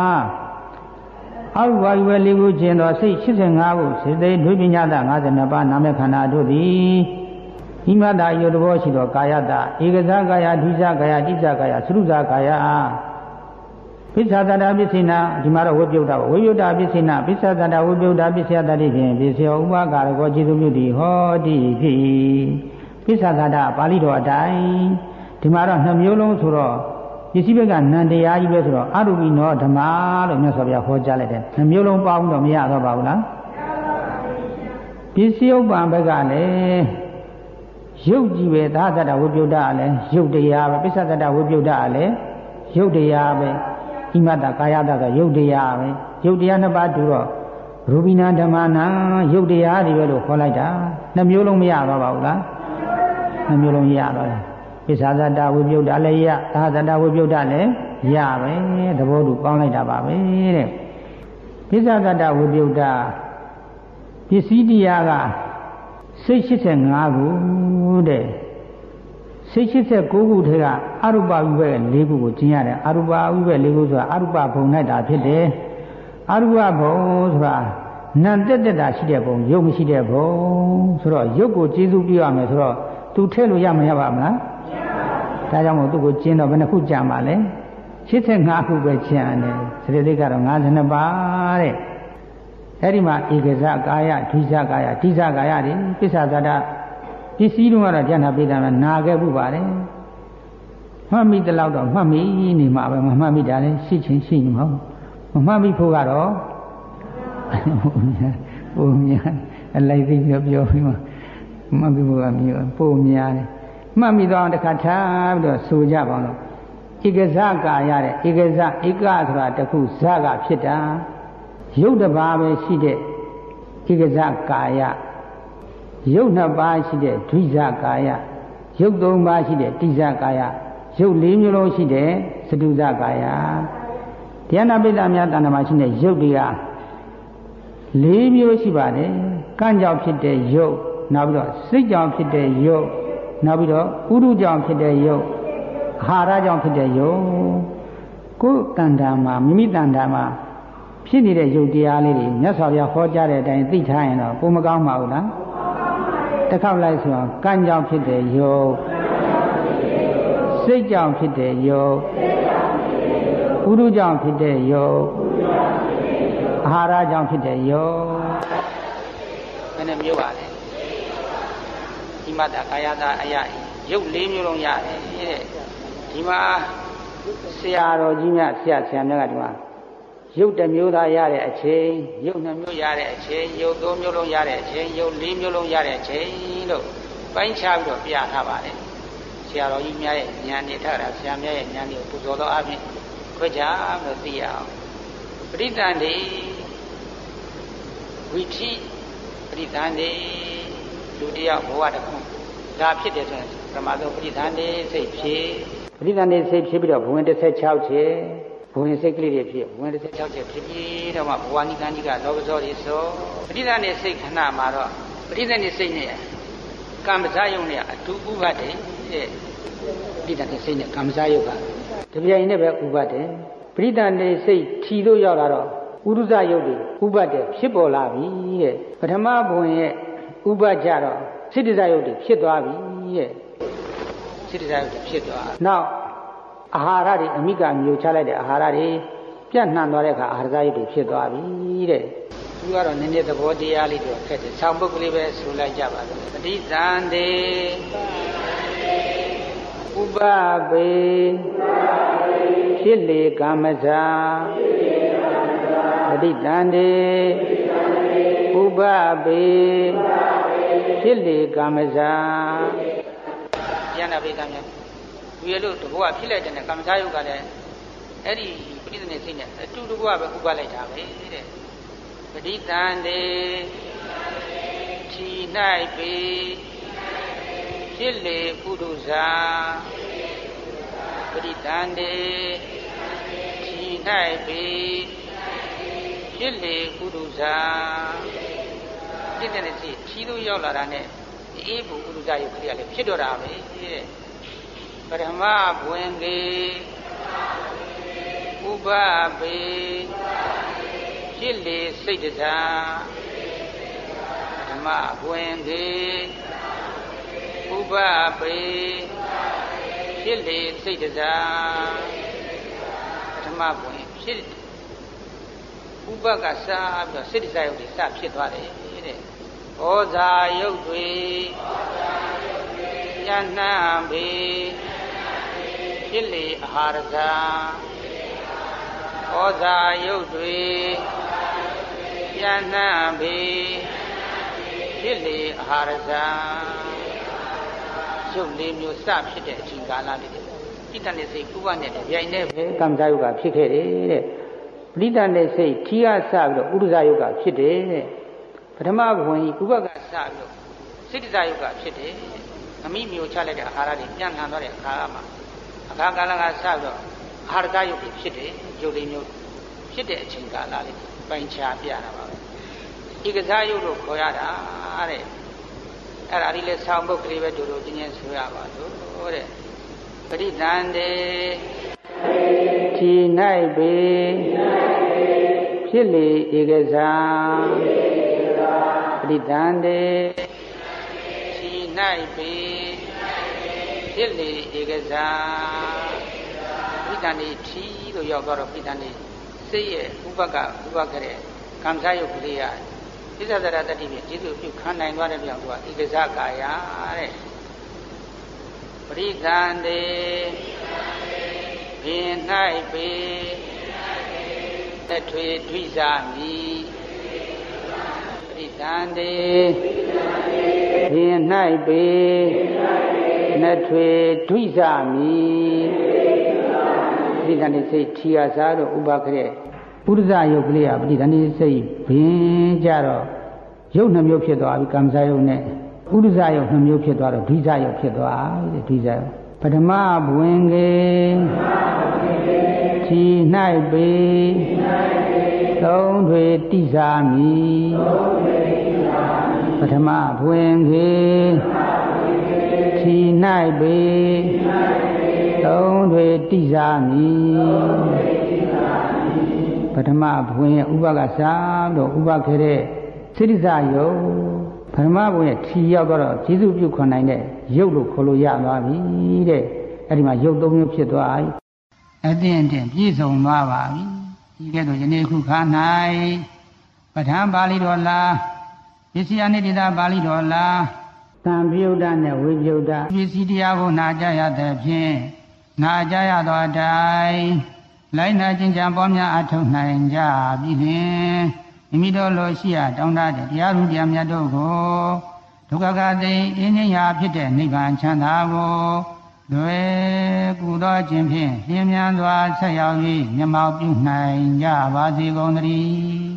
အောက်ဝါယဝလေးခုခြင်းသောစိတ်85ခုစေတေဒွေပညာတ52ပါးနာမခန္ဓာတို့သည်ဣမတယုတ်တဘောရှိသောကာယတဧကဇာကာယဒုဇာကာယတိဇာကာယသရုဇာကာယပိဿသတ္တပစ္စိနာဒီမှာတော့ဝိပယုတ်တာဝိပယုတ်တာပစ္စိနာပိဿသတ္တဝိပယုတ်တာပစ္စယတတိဖြင့်ပစ္စယောဥပကာရကောခြေစုပြုသည်ဟောတိဖြစ်ပိဿသတ္တပါဠိတော်အတိုင်းဒီမှာတော့2မျိုးလုံးဆိုတော့ပစ္စည်းဘက်ကနံတရားကြီးပဲဆိုတော့အရူပိနောဓမ္မလို့မြတ်စွာဘုရားဟောကြားလိုက်တယ်2မျိုးလုံးပေါင်းတော့မရတော့ပါဘူးလားပစ္စည်းဥပ္ပံဘက်ကလည်းရုပ်ကြည့်ပဲသာသတ္တဝိပယုတ်တာလည်းရုပ်တရားပဲပိဿသတ္တဝိပယုတ်တာလည်းရုပ်တရားပဲဣမတကာယတကရုပ်တရားပဲရုပ်တရား2ပါးတူတော့ရူပိနာဓမ္မနာရုပ်တရားတွေပဲလို့ခေါ်လိုက်တာ2မျိုးလုံးမရတော့ပါဘူးလား2မျိုးလုံးရတော့တယ်ပိဿသတ္တဝိပယုတ်တာလည်းရသာသတ္တဝိပယုတ်တာလည်းရပဲသဘောတူပေါင်းလိုက်တာပါပဲတဲ့ပိဿသတ္တဝိပယုတ်တာပစ္စည်းတရားကစိတ်85ခုတဲ့စိတ်89ခုထဲကအရူပဝိဘက်4ခုကိုကျင်ရတယ်အရူပဝိဘက်4ခုဆိုတာအရူပဘုံ၌တာဖြစ်တယ်အရူပဘုံဆိုတာနံတက်တက်တာရှိတဲ့ဘုံရုပ်မရှိတဲ့ဘုံဆိုတော့ရုပ်ကိုကျေစုပြုရမယ်ဆိုတော့သူထည့်လို့ရမရပါမလားဒါကြောင့်မို့သူ့ကိုကျင်းတော့ဘယ်နှခုကြံပါလဲ85ခုပဲကျန်တယ်စရိတိကတော့52ပါးတဲ့အဲ့ဒီမှာဧကဇကာယဒုဇကာယတိဇကာယတွေပစ္ဆဇာတာပစ္စည်းတို့ကတော့ကျန်တာပြည်တာနာခဲ့မှုပါတယ်မှတ်မိတလောက်တော့မှတ်မိနေမှာပဲမမှတ်မိတာလည်းရှိချင်းရှိနေမှာမမှတ်မိဖို့ကတော့ပုံများအလိုက်သိပြောပြီးမှမှတ်မိဖို့ကမျိုးပုံများတယ်မှတ်မိတော့တစ်ခါထားပြီးတော့ဆိုကြပါတော့ဧကဇကာယတဲ့ဧကဇဧကဆိုတာတစ်ခုဇကဖြစ်တာရုပ်တစ်ပါးပဲရှိတဲ့ဧကဇကာယရုပ်2ပါးရှိတဲ့ဒွိဇကာယရုပ်3ပါးရှိတဲ့တိဇကာယရုပ်4မျိုးလုံးရှိတဲ့သတုဇကာယတရားနာပိဋကများတဏ္ဍာမှာရှိတဲ့ရုပ်တွေက4မျိုးရှိပါတယ်ကံကြောင့်ဖြစ်တဲ့ရုပ်နောက်ပြီးတော့စိတ်ကြောင့်ဖြစ်တဲ့ရုပ်နောက်ပြီးတော့ဥဒုကြောင့်ဖြစ်တဲ့ရုပ်အာဟာရကြောင့်ဖြစ်တဲ့ရုပ်ကိုယ်တဏ္ဍာမှာမိမိတဏ္ဍာမှာဖြစ်နေတဲ့ရုပ်တရားလေးတွေမြတ်စွာဘုရားဟောကြားတဲ့အတိုင်းသိထားရင်တော့ပုံမကောင်းပါဘူးလားတစ်ခေါက်လိုက်ဆိုတော့ကံကြောင့်ဖြစ်တဲ့ယုတ်စိတ်ကြောင့်ဖြစ်တဲ့ယုတ်ဥဒုကြောင့်ဖြစ်တဲ့ယုတ်အာဟာရကြောင့်ဖြစ်တဲ့ယုတ်ဘယ်နှမျိုးပါလဲဒီမှာကာယတာအယရုပ်4မျိုးလုံးရတယ်တဲ့ဒီမှာဆရာတော်ကြီးများဆရာများကဒီမှာရုပ်1မျိုးသားရတဲ့အချိန်ရုပ်2မျိုးရတဲ့အချိန်ရုပ်3မျိုးလုံးရတဲ့အချိန်ရုပ်4မျိုးလုံးရတဲ့အချိန်လို့ပိုင်းခြားပြီးတော့ပြထားပါတယ်ဆရာတော်ကြီးများရဲ့ဉာဏ်နဲ့ထားတာဆရာများရဲ့ဉာဏ်ကိုပူဇော်သောအပြင်ခွဲခြားပြီးသိရအောင်ပရိသန္တိဝိထိပရိသန္တိလူတယောက်ဘဝတစ်ခုဒါဖြစ်တယ်ဆိုရင်ပရမသောပရိသန္တိစိတ်ဖြစ်ပရိသန္တိစိတ်ဖြစ်ပြီးတော့ဘဝင်16ချက်ဘဝင်စိတ်ကလေးတွေဖြစ်ဘဝင်16ချက်ဖြစ်ပြီးတော့မှဘဝနိကန္တိကလောဘဇောတွေဆိုပရိသန္တိစိတ်ခဏမှာတော့ပရိသတ်နေစိတ်နဲ့ကံမစားယုံနဲ့အတူဥပါဒေတဲ့ပရိသတ်နေစိတ်နဲ့ကံမစားယုံကတပြိုင်နဲ့ပဲဥပါဒေပရိသတ်နေစိတ်ထီလို့ရောက်လာတော့ဥဒုဇယုတ်တွေဥပါဒေဖြစ်ပေါ်လာပြီတဲ့ပထမဘုံရဲ့ဥပကြတော့စိတ္တဇယုတ်တွေဖြစ်သွားပြီတဲ့စိတ္တဇယုတ်တွေဖြစ်သွားနောက်အာဟာရတွေအမိကမျိုးချလိုက်တဲ့အာဟာရတွေပြန့်နှံ့သွားတဲ့အခါအာဟာရဇယုတ်တွေဖြစ်သွားပြီတဲ့သူကတော့နည်းနည်းသဘောတရားလေးတော့ခက်တယ်ဆောင်းပုဒ်ကလေးပဲဆိုလိုက်ကြပါလို့ပဋိသန္ဓေဥပပေဖြစ်လေကာမဇာပဋိသန္ဓေဥပပေဖြစ်လေကာမဇာဉာဏ်ပိဋကများသူရလို့တဘောကဖြစ်လိုက်တဲ့ကာမဇာယုတ်ကလည်းအဲ့ဒီပဋိသန္ဓေစိတ်နဲ့အတူတကွပဲဥပလိုက်တာပဲတဲ့ပဋိသန္ဓေထီ၌ပေဖြစ်လေပုရုဇာပဋိသန္ဓေထီ၌ပေဖြစ်လေပုရုဇာပဋိသန္ဓေစိတ်ထီလို့ရောက်လာတာနဲ့အေးပုရုဇာယုတ်ကလေးကလည်းဖြစ်တော့တာပဲတဲ့ပရမဘဝင်ကေဥပပေဖြစ်လေစိတ်တံဓမ္မဘဝင်ကေဥပပေဖြစ်လေစိတ်တံဓမ္မဘဝင်ဖြစ်ဥပကစားပြီးတော့စိတ်တံယုတ်တွေစဖြစ်သွားတယ်တဲ့ဩဇာယုတ်တွေဉာဏ်နှံပေဖြစ်လေအာဟာရဇာဩဇာယုတ်တွေဉာဏ်နှံပေဖြစ်လေအာဟာရဇာရုပ်လေးမျိုးစဖြစ်တဲ့အချိန်ကာလလေးတွေပဋိသန္ဓေစိတ်ဥပနဲ့တပြိုင်တည်းပဲကမ္မဇာယုတ်ကဖြစ်ခဲ့တယ်တဲ့ပဋိသန္ဓေစိတ်ထီးကစပြီးတော့ဥဒ္ဒဇာယုတ်ကဖြစ်တယ်တဲ့ပထမဘဝင်ဥပကစပြီးတော့စိတ္တဇာယုတ်ကဖြစ်တယ်အမိမျိုးချလိုက်တဲ့အာဟာရတွေပြန့်နှံ့သွားတဲ့အခါမှာအခါကာလကစပြီးတော့အာဟာရဇာယုတ်တွေဖြစ်တယ်ရုပ်လေးမျိုးဖြစ်တဲ့အချိန်ကာလလေးပိုင်ခြားပြတာပါပဲဧကဇာယုတ်လို့ခေါ်ရတာတဲ့အဲ့ဒါဒီလေဆောင်းပုဒ်ကလေးပဲတို့ပြင်းဆိုရပါလို့တဲ့ပဋိသန္ဓေထီ၌ပေဖြစ်လေဧကဇာပဋိသန္ဓေထီ၌ပေဖြစ်လေဧကဇာပဋိသန္ဓေထီလို့ရောက်တော့ပဋိသန္ဓေစိတ်ရဲ့ဥပကတဲ့ကံစားယုတ်ကလေးရသစ္စာသရတတိဖြင့်ကျေစုပြုခံနိုင်သွားတဲ့ပြောင်းသူကဧကဇကာယတဲ့ပရိသန္တေဘင်၌ပေတထွေဒွိစာမိပရိသန္တေဘင်၌ပေနထွေဒွိစာမိပရိသန္တေစိတ်ထီယာစားတို့ဥပခရဲ့ပုရိသယုတ်ကလေးကပဋိသန္ဓေစိတ်ဘင်းကြတော့ယုတ်နှမျိုးဖြစ်သွားပြီကမ္မဇာယုတ်နဲ့ဥဒ္ဒဇာယုတ်နှမျိုးဖြစ်သွားတော့ဒွိဇာယုတ်ဖြစ်သွားပြီဒွိဇာယုတ်ပထမဘဝင်ကေထီ၌ပေသုံးထွေတိစာမိပထမဘဝင်ကေထီ၌ပေသုံးထွေတိစာမိပထမဘဝင်ရဲ့ဥပကစားတော့ဥပခဲ့တဲ့စိတ္တဇာယုတ်ပထမဘဝင်ရဲ့ထီရောက်တော့ကျေစုပြုခွန်နိုင်တဲ့ယုတ်လို့ခေါ်လို့ရသွားပြီတဲ့အဲ့ဒီမှာယုတ်သုံးမျိုးဖြစ်သွားပြီအသင့်ပြည့်စုံသွားပါပြီဒီကဲ့သို့ယနေ့ခုခါ၌ပဋ္ဌာန်းပါဠိတော်လားပစ္စယနိတိတာပါဠိတော်လားသံပြုတ်တနဲ့ဝိပြုတ်တပစ္စည်းတရားကိုနာကြရတဲ့ဖြင့်နာကြရသောအတိုင်းလိုက်နာကျင့်ကြံပေါ်များအထောက်နိုင်ကြပြီလင်မိမိတို့လိုရှိရတောင်းတတဲ့တရားဥတရားမြတ်တို့ကိုဒုက္ခကသိအင်းငြိမ်းရာဖြစ်တဲ့နိဗ္ဗာန်ချမ်းသာကိုလွယ်ကူသောခြင်းဖြင့်လျင်မြန်စွာဆက်ရောက်၍မျက်မှောက်ပြုနိုင်ကြပါစေကုန်သတည်း